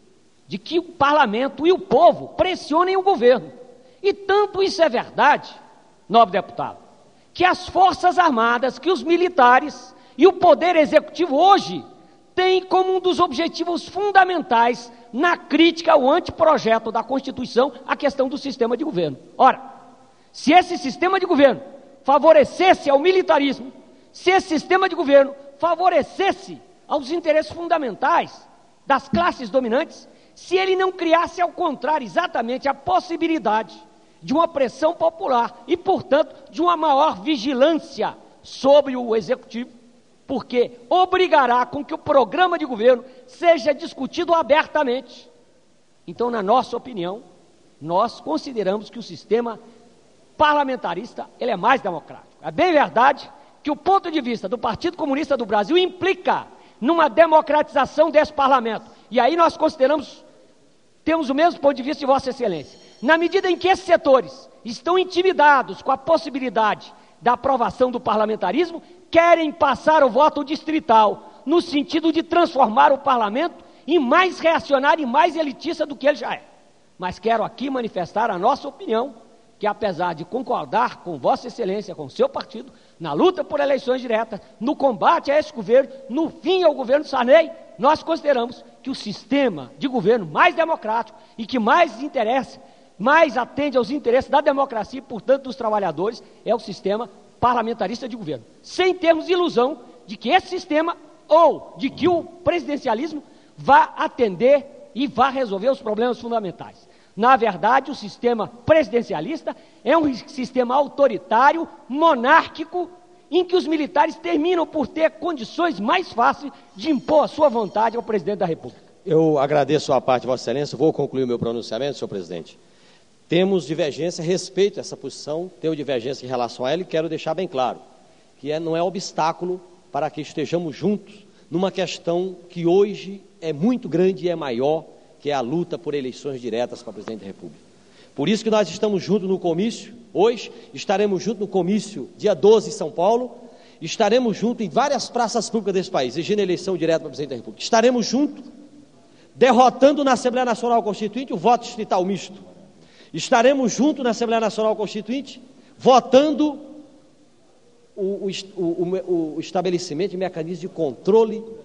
de que o parlamento e o povo pressionem o governo. E tanto isso é verdade, nobre deputado, que as Forças Armadas, que os militares e o Poder Executivo hoje tem como um dos objetivos fundamentais na crítica ao anteprojeto da Constituição a questão do sistema de governo. Ora, se esse sistema de governo favorecesse ao militarismo, se esse sistema de governo favorecesse aos interesses fundamentais das classes dominantes, se ele não criasse, ao contrário, exatamente a possibilidade de uma pressão popular e, portanto, de uma maior vigilância sobre o Executivo, porque obrigará com que o programa de governo seja discutido abertamente. Então, na nossa opinião, nós consideramos que o sistema parlamentarista ele é mais democrático. É bem verdade que o ponto de vista do Partido Comunista do Brasil implica numa democratização desse parlamento. E aí nós consideramos, temos o mesmo ponto de vista de Vossa Excelência. Na medida em que esses setores estão intimidados com a possibilidade da aprovação do parlamentarismo, querem passar o voto distrital, no sentido de transformar o parlamento em mais reacionário e mais elitista do que ele já é. Mas quero aqui manifestar a nossa opinião, que apesar de concordar com Vossa Excelência, com o seu partido, na luta por eleições diretas, no combate a esse governo, no fim ao governo Sarney, nós consideramos que o sistema de governo mais democrático e que mais interessa, mais atende aos interesses da democracia e, portanto, dos trabalhadores, é o sistema parlamentarista de governo, sem termos ilusão de que esse sistema ou de que o presidencialismo vá atender e vá resolver os problemas fundamentais. Na verdade, o sistema presidencialista é um sistema autoritário, monárquico, em que os militares terminam por ter condições mais fáceis de impor a sua vontade ao presidente da República. Eu agradeço a parte de Vossa Excelência, vou concluir o meu pronunciamento, senhor presidente. Temos divergência, respeito essa posição, tenho divergência em relação a ela e quero deixar bem claro que não é obstáculo para que estejamos juntos numa questão que hoje é muito grande e é maior, que é a luta por eleições diretas para presidente da República. Por isso que nós estamos juntos no comício, hoje, estaremos juntos no comício dia 12 em São Paulo, estaremos juntos em várias praças públicas desse país, exigindo eleição direta para presidente da República. Estaremos juntos, derrotando na Assembleia Nacional Constituinte o voto distrital misto. Estaremos juntos na Assembleia Nacional Constituinte, votando o estabelecimento de mecanismos de controle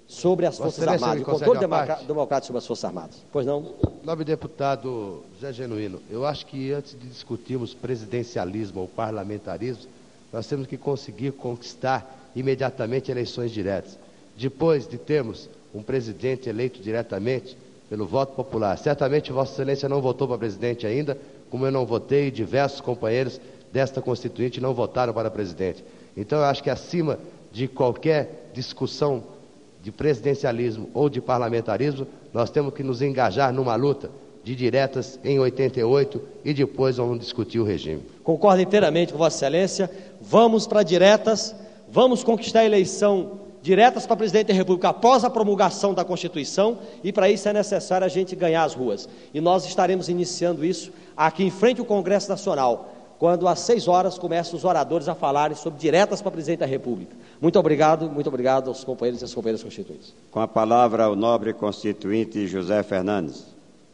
sobre as Forças Armadas, o controle democrático sobre as Forças Armadas. Pois não? Nobre deputado José Genuíno, eu acho que antes de discutirmos presidencialismo ou parlamentarismo, nós temos que conseguir conquistar imediatamente eleições diretas. Depois de termos um presidente eleito diretamente pelo voto popular. Certamente Vossa Excelência não votou para presidente ainda, como eu não votei e diversos companheiros desta Constituinte não votaram para presidente. Então eu acho que acima de qualquer discussão de presidencialismo ou de parlamentarismo, nós temos que nos engajar numa luta de diretas em 88 e depois vamos discutir o regime. Concordo inteiramente com Vossa Excelência. Vamos para diretas, vamos conquistar a eleição diretas para presidente da República após a promulgação da Constituição, e para isso é necessário a gente ganhar as ruas. E nós estaremos iniciando isso aqui em frente ao Congresso Nacional, quando às 6 horas começam os oradores a falarem sobre diretas para presidente da República. Muito obrigado aos companheiros e às companheiras constituintes. Com a palavra o nobre constituinte José Fernandes.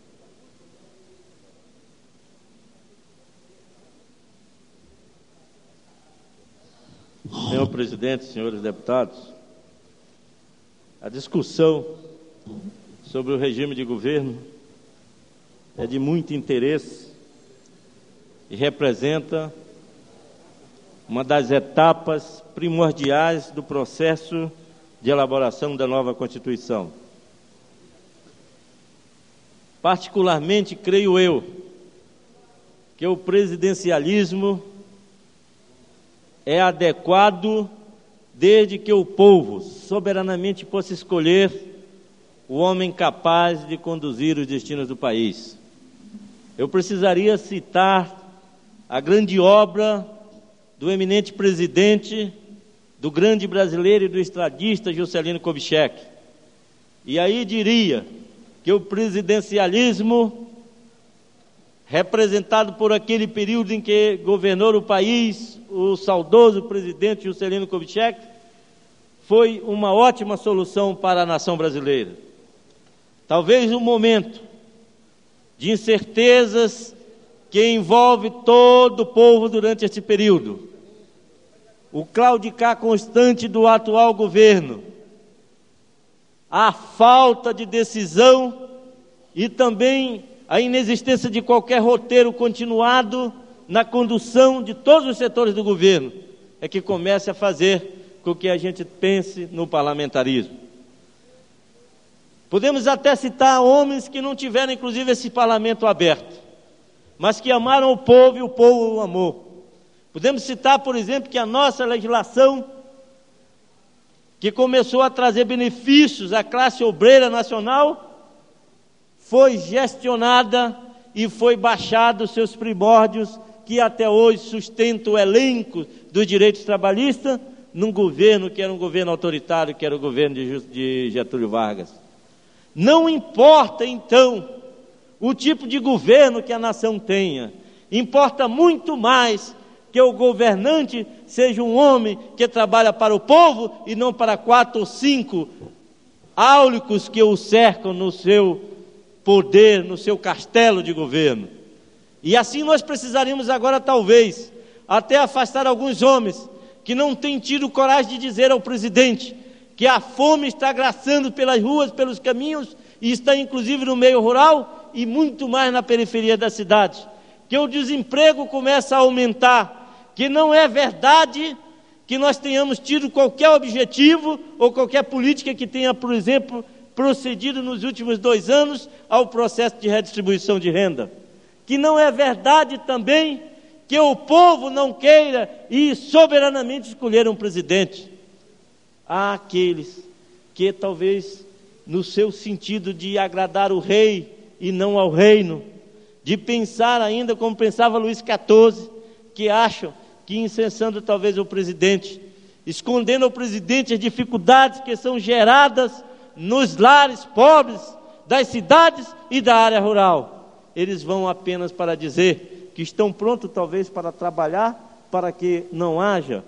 Senhor presidente, senhores deputados, a discussão sobre o regime de governo é de muito interesse e representa uma das etapas primordiais do processo de elaboração da nova Constituição. Particularmente, creio eu, que o presidencialismo é adequado desde que o povo soberanamente possa escolher o homem capaz de conduzir os destinos do país. Eu precisaria citar a grande obra do eminente presidente, do grande brasileiro e do estadista Juscelino Kubitschek. E aí diria que o presidencialismo, representado por aquele período em que governou o país o saudoso presidente Juscelino Kubitschek, foi uma ótima solução para a nação brasileira. Talvez um momento de incertezas que envolve todo o povo durante este período. O claudicar constante do atual governo, a falta de decisão e também a inexistência de qualquer roteiro continuado na condução de todos os setores do governo, é que comece a fazer com que a gente pense no parlamentarismo. Podemos até citar homens que não tiveram, inclusive, esse parlamento aberto, mas que amaram o povo e o povo o amou. Podemos citar, por exemplo, que a nossa legislação, que começou a trazer benefícios à classe obreira nacional, foi gestionada e foi baixado os seus primórdios, que até hoje sustenta o elenco dos direitos trabalhistas, num governo que era um governo autoritário, que era o governo de Getúlio Vargas. Não importa, então, o tipo de governo que a nação tenha, importa muito mais que o governante seja um homem que trabalha para o povo e não para 4 ou 5 áulicos que o cercam no seu poder, no seu castelo de governo. E assim nós precisaríamos agora, talvez, até afastar alguns homens que não têm tido coragem de dizer ao presidente que a fome está graçando pelas ruas, pelos caminhos, e está inclusive no meio rural e muito mais na periferia da cidade, que o desemprego começa a aumentar, que não é verdade que nós tenhamos tido qualquer objetivo ou qualquer política que tenha, por exemplo, procedido nos últimos 2 anos ao processo de redistribuição de renda, que não é verdade também que o povo não queira e soberanamente escolher um presidente. Há aqueles que talvez no seu sentido de agradar o rei e não ao reino, de pensar ainda como pensava Luís XIV, que acham que incensando talvez o presidente, escondendo ao presidente as dificuldades que são geradas nos lares pobres das cidades e da área rural, eles vão apenas para dizer que estão prontos talvez para trabalhar para que não haja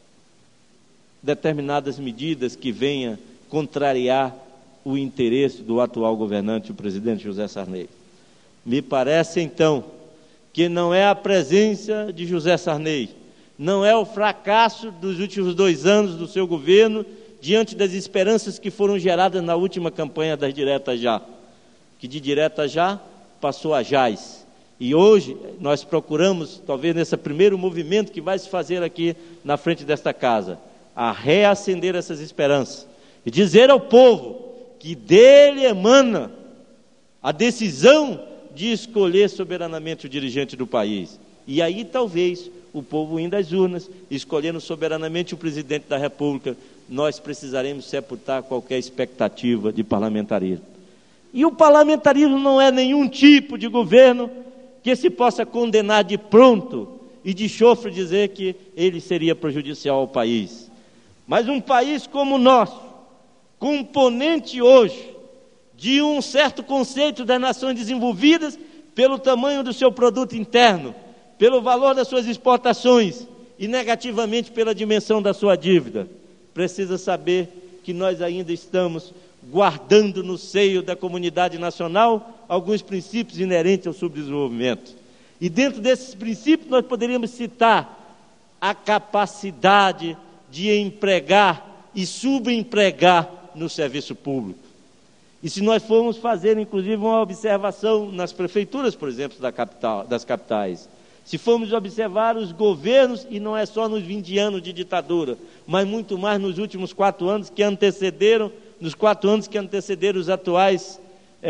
determinadas medidas que venham contrariar o interesse do atual governante, o presidente José Sarney. Me parece então que não é a presença de José Sarney, não é o fracasso dos últimos 2 anos do seu governo diante das esperanças que foram geradas na última campanha das diretas já, que de direta já passou a jaz. E hoje nós procuramos, talvez nesse primeiro movimento que vai se fazer aqui na frente desta casa, a reacender essas esperanças e dizer ao povo que dele emana a decisão de escolher soberanamente o dirigente do país. E aí talvez o povo indo às urnas, escolhendo soberanamente o presidente da República, nós precisaremos sepultar qualquer expectativa de parlamentarismo. E o parlamentarismo não é nenhum tipo de governo que se possa condenar de pronto e de chofre dizer que ele seria prejudicial ao país. Mas um país como o nosso, componente hoje de um certo conceito das nações desenvolvidas pelo tamanho do seu produto interno, pelo valor das suas exportações e negativamente pela dimensão da sua dívida, precisa saber que nós ainda estamos guardando no seio da comunidade nacional alguns princípios inerentes ao subdesenvolvimento. E dentro desses princípios nós poderíamos citar a capacidade de empregar e subempregar no serviço público. E se nós formos fazer, inclusive, uma observação nas prefeituras, por exemplo, das capitais, se formos observar os governos, e não é só nos 20 anos de ditadura, mas muito mais nos últimos 4 anos que antecederam, os atuais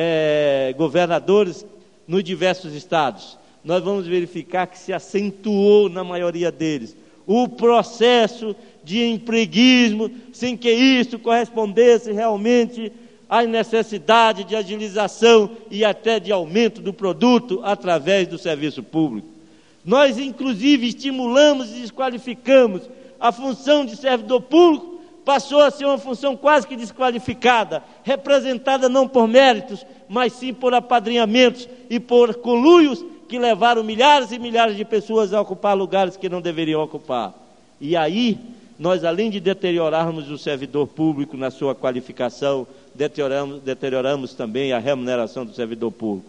governadores nos diversos estados, nós vamos verificar que se acentuou na maioria deles o processo de empreguismo, sem que isso correspondesse realmente à necessidade de agilização e até de aumento do produto através do serviço público. Nós, inclusive, estimulamos e desqualificamos a função de servidor público, passou a ser uma função quase que desqualificada, representada não por méritos, mas sim por apadrinhamentos e por conluios que levaram milhares e milhares de pessoas a ocupar lugares que não deveriam ocupar. E aí, nós, além de deteriorarmos o servidor público na sua qualificação, deterioramos também a remuneração do servidor público.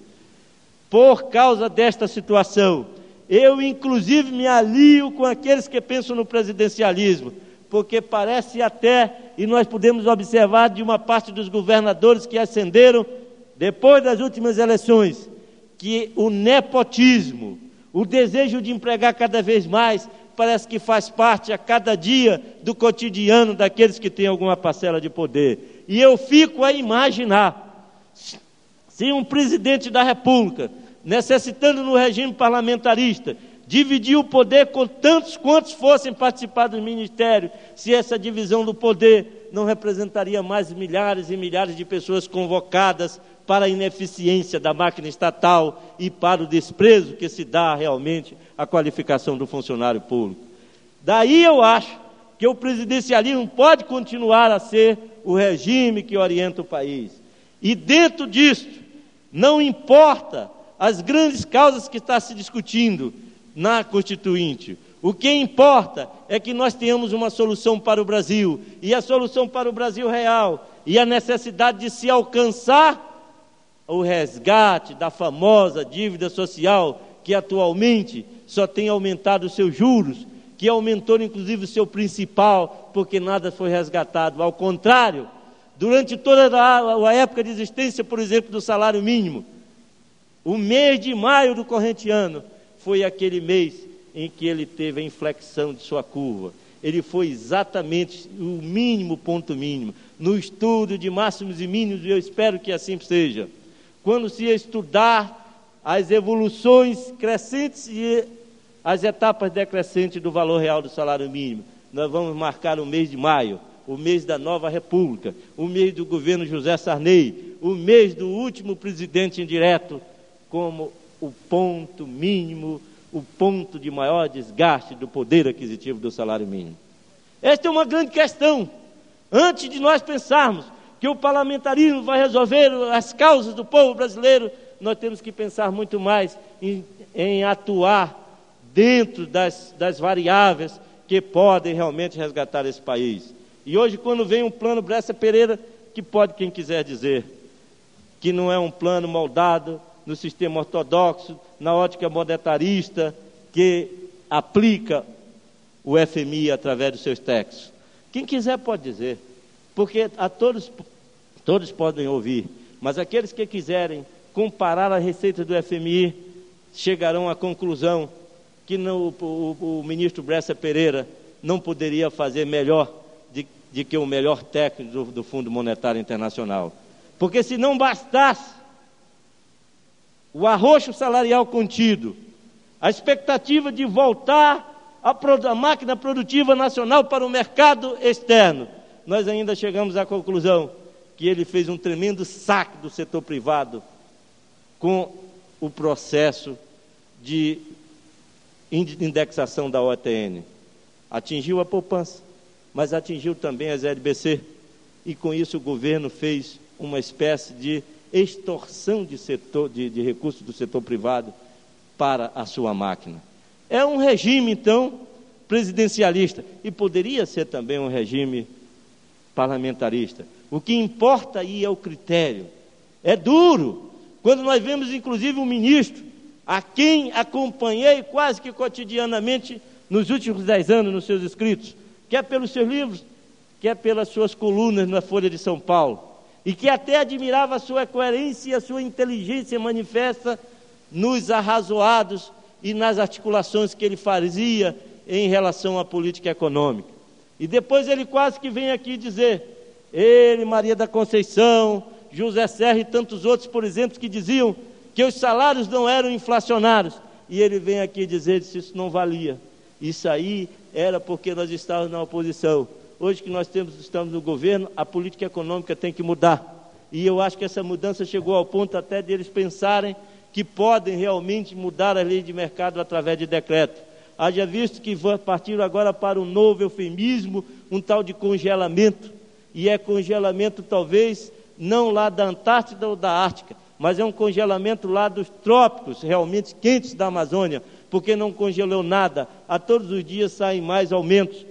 Por causa desta situação, eu, inclusive, me alio com aqueles que pensam no presidencialismo, porque parece até, e nós podemos observar de uma parte dos governadores que ascenderam depois das últimas eleições, que o nepotismo, o desejo de empregar cada vez mais, parece que faz parte a cada dia do cotidiano daqueles que têm alguma parcela de poder. E eu fico a imaginar, se um presidente da República, necessitando no regime parlamentarista, dividir o poder com tantos quantos fossem participar do ministério, se essa divisão do poder não representaria mais milhares e milhares de pessoas convocadas para a ineficiência da máquina estatal e para o desprezo que se dá realmente à qualificação do funcionário público. Daí eu acho que o presidencialismo pode continuar a ser o regime que orienta o país. E dentro disso, não importa as grandes causas que está se discutindo na Constituinte. O que importa é que nós tenhamos uma solução para o Brasil, e a solução para o Brasil real, e a necessidade de se alcançar o resgate da famosa dívida social, que atualmente só tem aumentado os seus juros, que aumentou inclusive o seu principal, porque nada foi resgatado. Ao contrário, durante toda a época de existência, por exemplo, do salário mínimo, o mês de maio do corrente ano foi aquele mês em que ele teve a inflexão de sua curva. Ele foi exatamente o mínimo, ponto mínimo, no estudo de máximos e mínimos, e eu espero que assim seja. Quando se estudar as evoluções crescentes e as etapas decrescentes do valor real do salário mínimo, nós vamos marcar o mês de maio, o mês da nova república, o mês do governo José Sarney, o mês do último presidente indireto, como o ponto mínimo, o ponto de maior desgaste do poder aquisitivo do salário mínimo. Esta é uma grande questão. Antes de nós pensarmos que o parlamentarismo vai resolver as causas do povo brasileiro, nós temos que pensar muito mais em atuar dentro das variáveis que podem realmente resgatar esse país. E hoje, quando vem um plano Bresser Pereira, que pode quem quiser dizer que não é um plano moldado no sistema ortodoxo, na ótica monetarista, que aplica o FMI através dos seus textos. Quem quiser pode dizer. porque a todos podem ouvir, mas aqueles que quiserem comparar a receita do FMI chegarão à conclusão que o ministro Bresser Pereira não poderia fazer melhor de que o melhor técnico do Fundo Monetário Internacional. Porque se não bastasse o arroxo salarial contido, a expectativa de voltar a máquina produtiva nacional para o mercado externo, nós ainda chegamos à conclusão que ele fez um tremendo saque do setor privado com o processo de indexação da OTN. Atingiu a poupança, mas atingiu também as LBC, e com isso o governo fez uma espécie de extorsão de recursos do setor privado para a sua máquina. É um regime, então, presidencialista, e poderia ser também um regime parlamentarista. O que importa aí é o critério. É duro, quando nós vemos, inclusive, um ministro, a quem acompanhei quase que cotidianamente nos últimos 10 anos nos seus escritos, quer pelos seus livros, quer pelas suas colunas na Folha de São Paulo, e que até admirava a sua coerência e a sua inteligência manifesta nos arrazoados e nas articulações que ele fazia em relação à política econômica. E depois ele quase que vem aqui dizer, ele, Maria da Conceição, José Serra e tantos outros, por exemplo, que diziam que os salários não eram inflacionários, e ele vem aqui dizer que isso não valia. Isso aí era porque nós estávamos na oposição. Hoje que nós estamos no governo, a política econômica tem que mudar. E eu acho que essa mudança chegou ao ponto até de eles pensarem que podem realmente mudar a lei de mercado através de decreto. Haja visto que partiram agora para um novo eufemismo, um tal de congelamento. E é congelamento talvez não lá da Antártida ou da Ártica, mas é um congelamento lá dos trópicos, realmente quentes da Amazônia, porque não congelou nada. A todos os dias saem mais aumentos,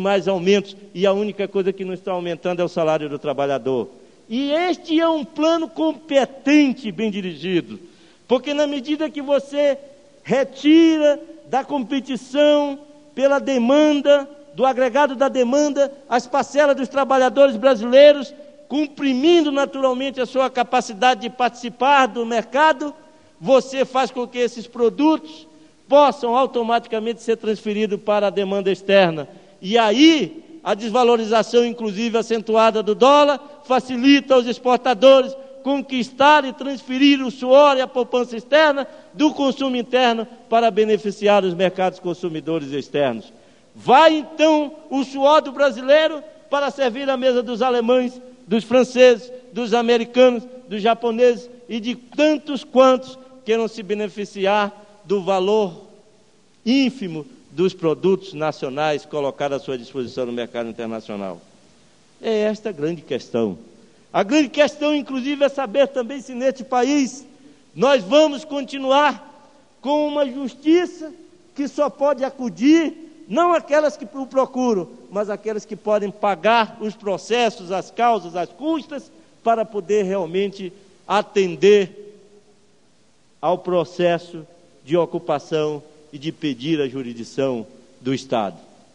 e a única coisa que não está aumentando é o salário do trabalhador. E este é um plano competente, bem dirigido, porque na medida que você retira da competição pela demanda, do agregado da demanda, as parcelas dos trabalhadores brasileiros, comprimindo naturalmente a sua capacidade de participar do mercado, você faz com que esses produtos possam automaticamente ser transferidos para a demanda externa. E aí, a desvalorização, inclusive acentuada do dólar, facilita aos exportadores conquistar e transferir o suor e a poupança externa do consumo interno para beneficiar os mercados consumidores externos. Vai, então, o suor do brasileiro para servir à mesa dos alemães, dos franceses, dos americanos, dos japoneses e de tantos quantos queiram se beneficiar do valor ínfimo dos produtos nacionais colocados à sua disposição no mercado internacional. É esta a grande questão. A grande questão, inclusive, é saber também se neste país nós vamos continuar com uma justiça que só pode acudir, não aquelas que o procuram, mas aquelas que podem pagar os processos, as causas, as custas, para poder realmente atender ao processo de ocupação e de pedir a jurisdição do Estado.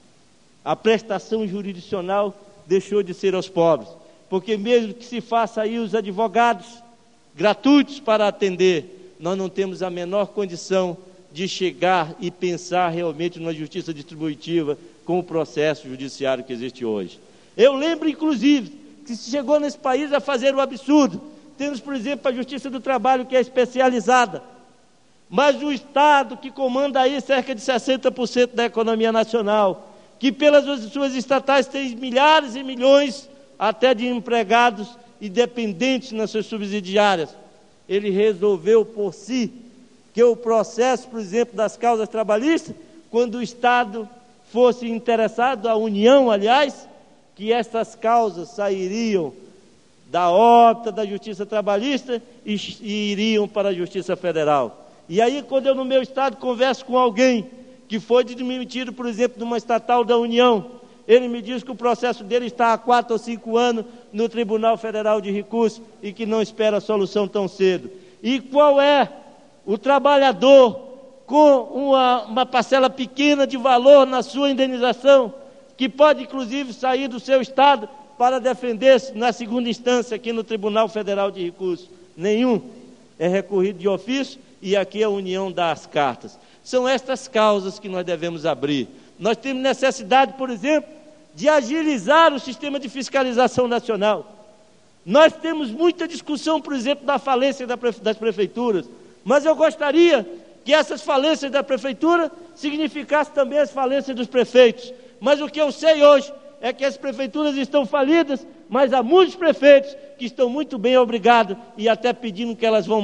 A prestação jurisdicional deixou de ser aos pobres, porque mesmo que se faça aí os advogados gratuitos para atender, nós não temos a menor condição de chegar e pensar realmente numa justiça distributiva com o processo judiciário que existe hoje. Eu lembro, inclusive, que se chegou nesse país a fazer o absurdo. Temos, por exemplo, a Justiça do Trabalho, que é especializada, mas o Estado, que comanda aí cerca de 60% da economia nacional, que pelas suas estatais tem milhares e milhões até de empregados e dependentes nas suas subsidiárias, ele resolveu por si que o processo, por exemplo, das causas trabalhistas, quando o Estado fosse interessado, a União, aliás, que essas causas sairiam da órbita da Justiça Trabalhista e iriam para a Justiça Federal. E aí, quando eu no meu estado converso com alguém que foi demitido, por exemplo, de uma estatal da União, ele me diz que o processo dele está há 4 ou 5 anos no Tribunal Federal de Recursos e que não espera a solução tão cedo. E qual é o trabalhador com uma parcela pequena de valor na sua indenização, que pode inclusive sair do seu estado para defender-se na segunda instância aqui no Tribunal Federal de Recursos. Nenhum. É recorrido de ofício e aqui a União dá as cartas. São estas causas que nós devemos abrir. Nós temos necessidade, por exemplo, de agilizar o sistema de fiscalização nacional. Nós temos muita discussão, por exemplo, da falência das prefeituras, mas eu gostaria que essas falências da prefeitura significassem também as falências dos prefeitos. Mas o que eu sei hoje é que as prefeituras estão falidas, mas há muitos prefeitos que estão muito bem obrigados e até pedindo que elas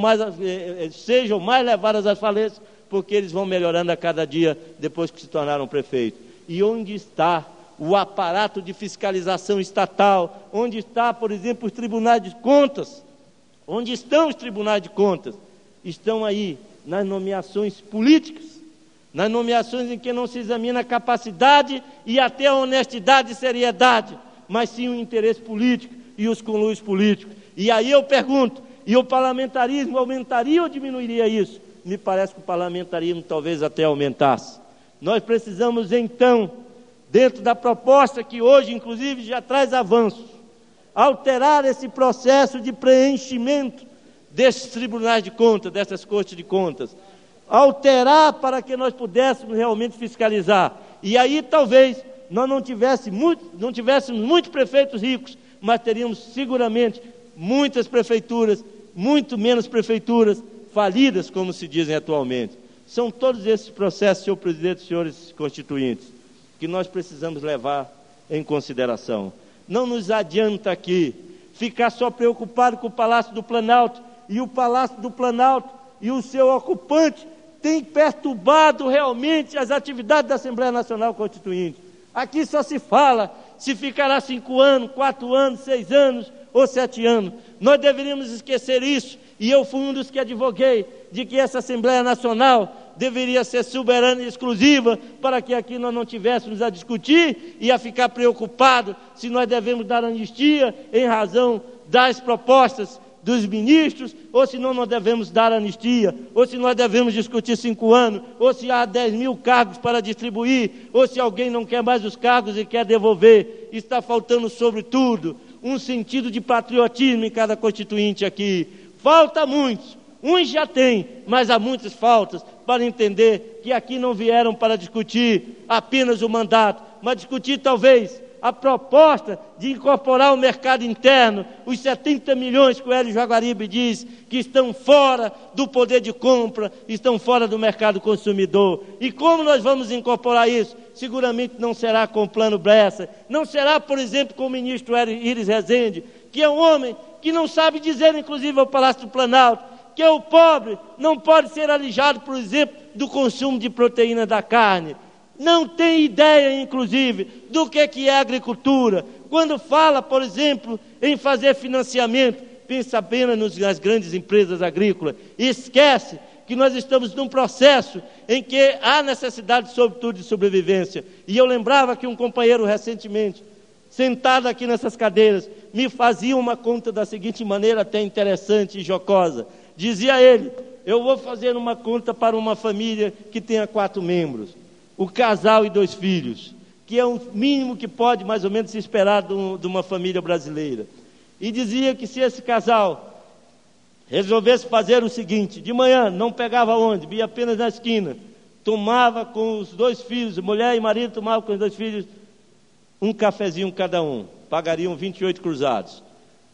sejam mais levadas às falências, porque eles vão melhorando a cada dia depois que se tornaram prefeitos. E onde está o aparato de fiscalização estatal? Onde está, por exemplo, os tribunais de contas? Onde estão os tribunais de contas? Estão aí nas nomeações políticas, nas nomeações em que não se examina a capacidade e até a honestidade e seriedade, mas sim o interesse político e os conluios políticos. E aí eu pergunto, e o parlamentarismo aumentaria ou diminuiria isso? Me parece que o parlamentarismo talvez até aumentasse. Nós precisamos então, dentro da proposta que hoje inclusive já traz avanços, alterar esse processo de preenchimento desses tribunais de contas, dessas cortes de contas, alterar para que nós pudéssemos realmente fiscalizar. E aí talvez nós não tivéssemos muitos prefeitos ricos, mas teríamos seguramente muitas prefeituras, muito menos prefeituras falidas, como se dizem atualmente. São todos esses processos, senhor presidente e senhores constituintes, que nós precisamos levar em consideração. Não nos adianta aqui ficar só preocupado com o Palácio do Planalto, e o Palácio do Planalto e o seu ocupante têm perturbado realmente as atividades da Assembleia Nacional Constituinte. Aqui só se fala se ficará 5 anos, 4 anos, 6 anos ou 7 anos. Nós deveríamos esquecer isso, e eu fui um dos que advoguei de que essa Assembleia Nacional deveria ser soberana e exclusiva, para que aqui nós não tivéssemos a discutir e a ficar preocupado se nós devemos dar anistia em razão das propostas dos ministros, ou se não nós devemos dar anistia, ou se nós devemos discutir 5 anos, ou se há 10 mil cargos para distribuir, ou se alguém não quer mais os cargos e quer devolver. Está faltando, sobretudo, um sentido de patriotismo em cada constituinte aqui. Falta muitos, uns já têm, mas há muitas faltas para entender que aqui não vieram para discutir apenas o mandato, mas discutir talvez a proposta de incorporar o mercado interno, os 70 milhões que o Hélio Jaguaribe diz que estão fora do poder de compra, estão fora do mercado consumidor. E como nós vamos incorporar isso? Seguramente não será com o Plano Bresser, não será, por exemplo, com o ministro Iris Rezende, que é um homem que não sabe dizer, inclusive, ao Palácio do Planalto, que o pobre não pode ser alijado, por exemplo, do consumo de proteína da carne. Não tem ideia, inclusive, do que é agricultura. Quando fala, por exemplo, em fazer financiamento, pensa apenas nas grandes empresas agrícolas. E esquece que nós estamos num processo em que há necessidade, sobretudo, de sobrevivência. E eu lembrava que um companheiro recentemente, sentado aqui nessas cadeiras, me fazia uma conta da seguinte maneira, até interessante e jocosa. Dizia ele, eu vou fazer uma conta para uma família que tenha 4 membros. O casal e 2 filhos, que é o mínimo que pode mais ou menos se esperar de uma família brasileira. E dizia que se esse casal resolvesse fazer o seguinte, de manhã não pegava onde, ia apenas na esquina, tomava com os 2 filhos, mulher e marido tomavam com os 2 filhos um cafezinho cada um, pagariam 28 cruzados.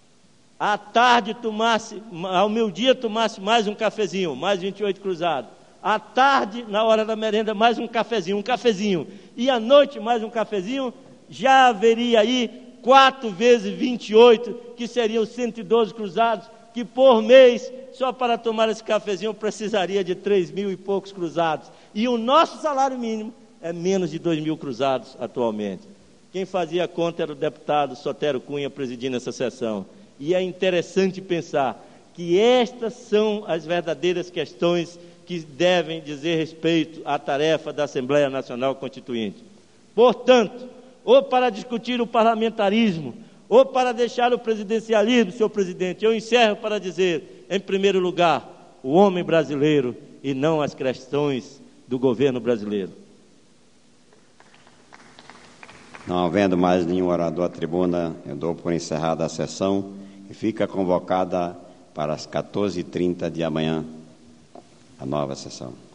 À tarde tomasse, ao meio-dia tomasse mais um cafezinho, mais 28 cruzados. À tarde, na hora da merenda, mais um cafezinho. E à noite, mais um cafezinho, já haveria aí 4 vezes 28, que seriam 112 cruzados, que por mês, só para tomar esse cafezinho, precisaria de 3.000 e poucos cruzados. E o nosso salário mínimo é menos de 2.000 cruzados atualmente. Quem fazia a conta era o deputado Sotero Cunha, presidindo essa sessão. E é interessante pensar que estas são as verdadeiras questões que devem dizer respeito à tarefa da Assembleia Nacional Constituinte. Portanto, ou para discutir o parlamentarismo, ou para deixar o presidencialismo, senhor presidente, eu encerro para dizer, em primeiro lugar, o homem brasileiro e não as questões do governo brasileiro. Não havendo mais nenhum orador à tribuna, eu dou por encerrada a sessão e fica convocada para as 14h30 de amanhã a nova sessão.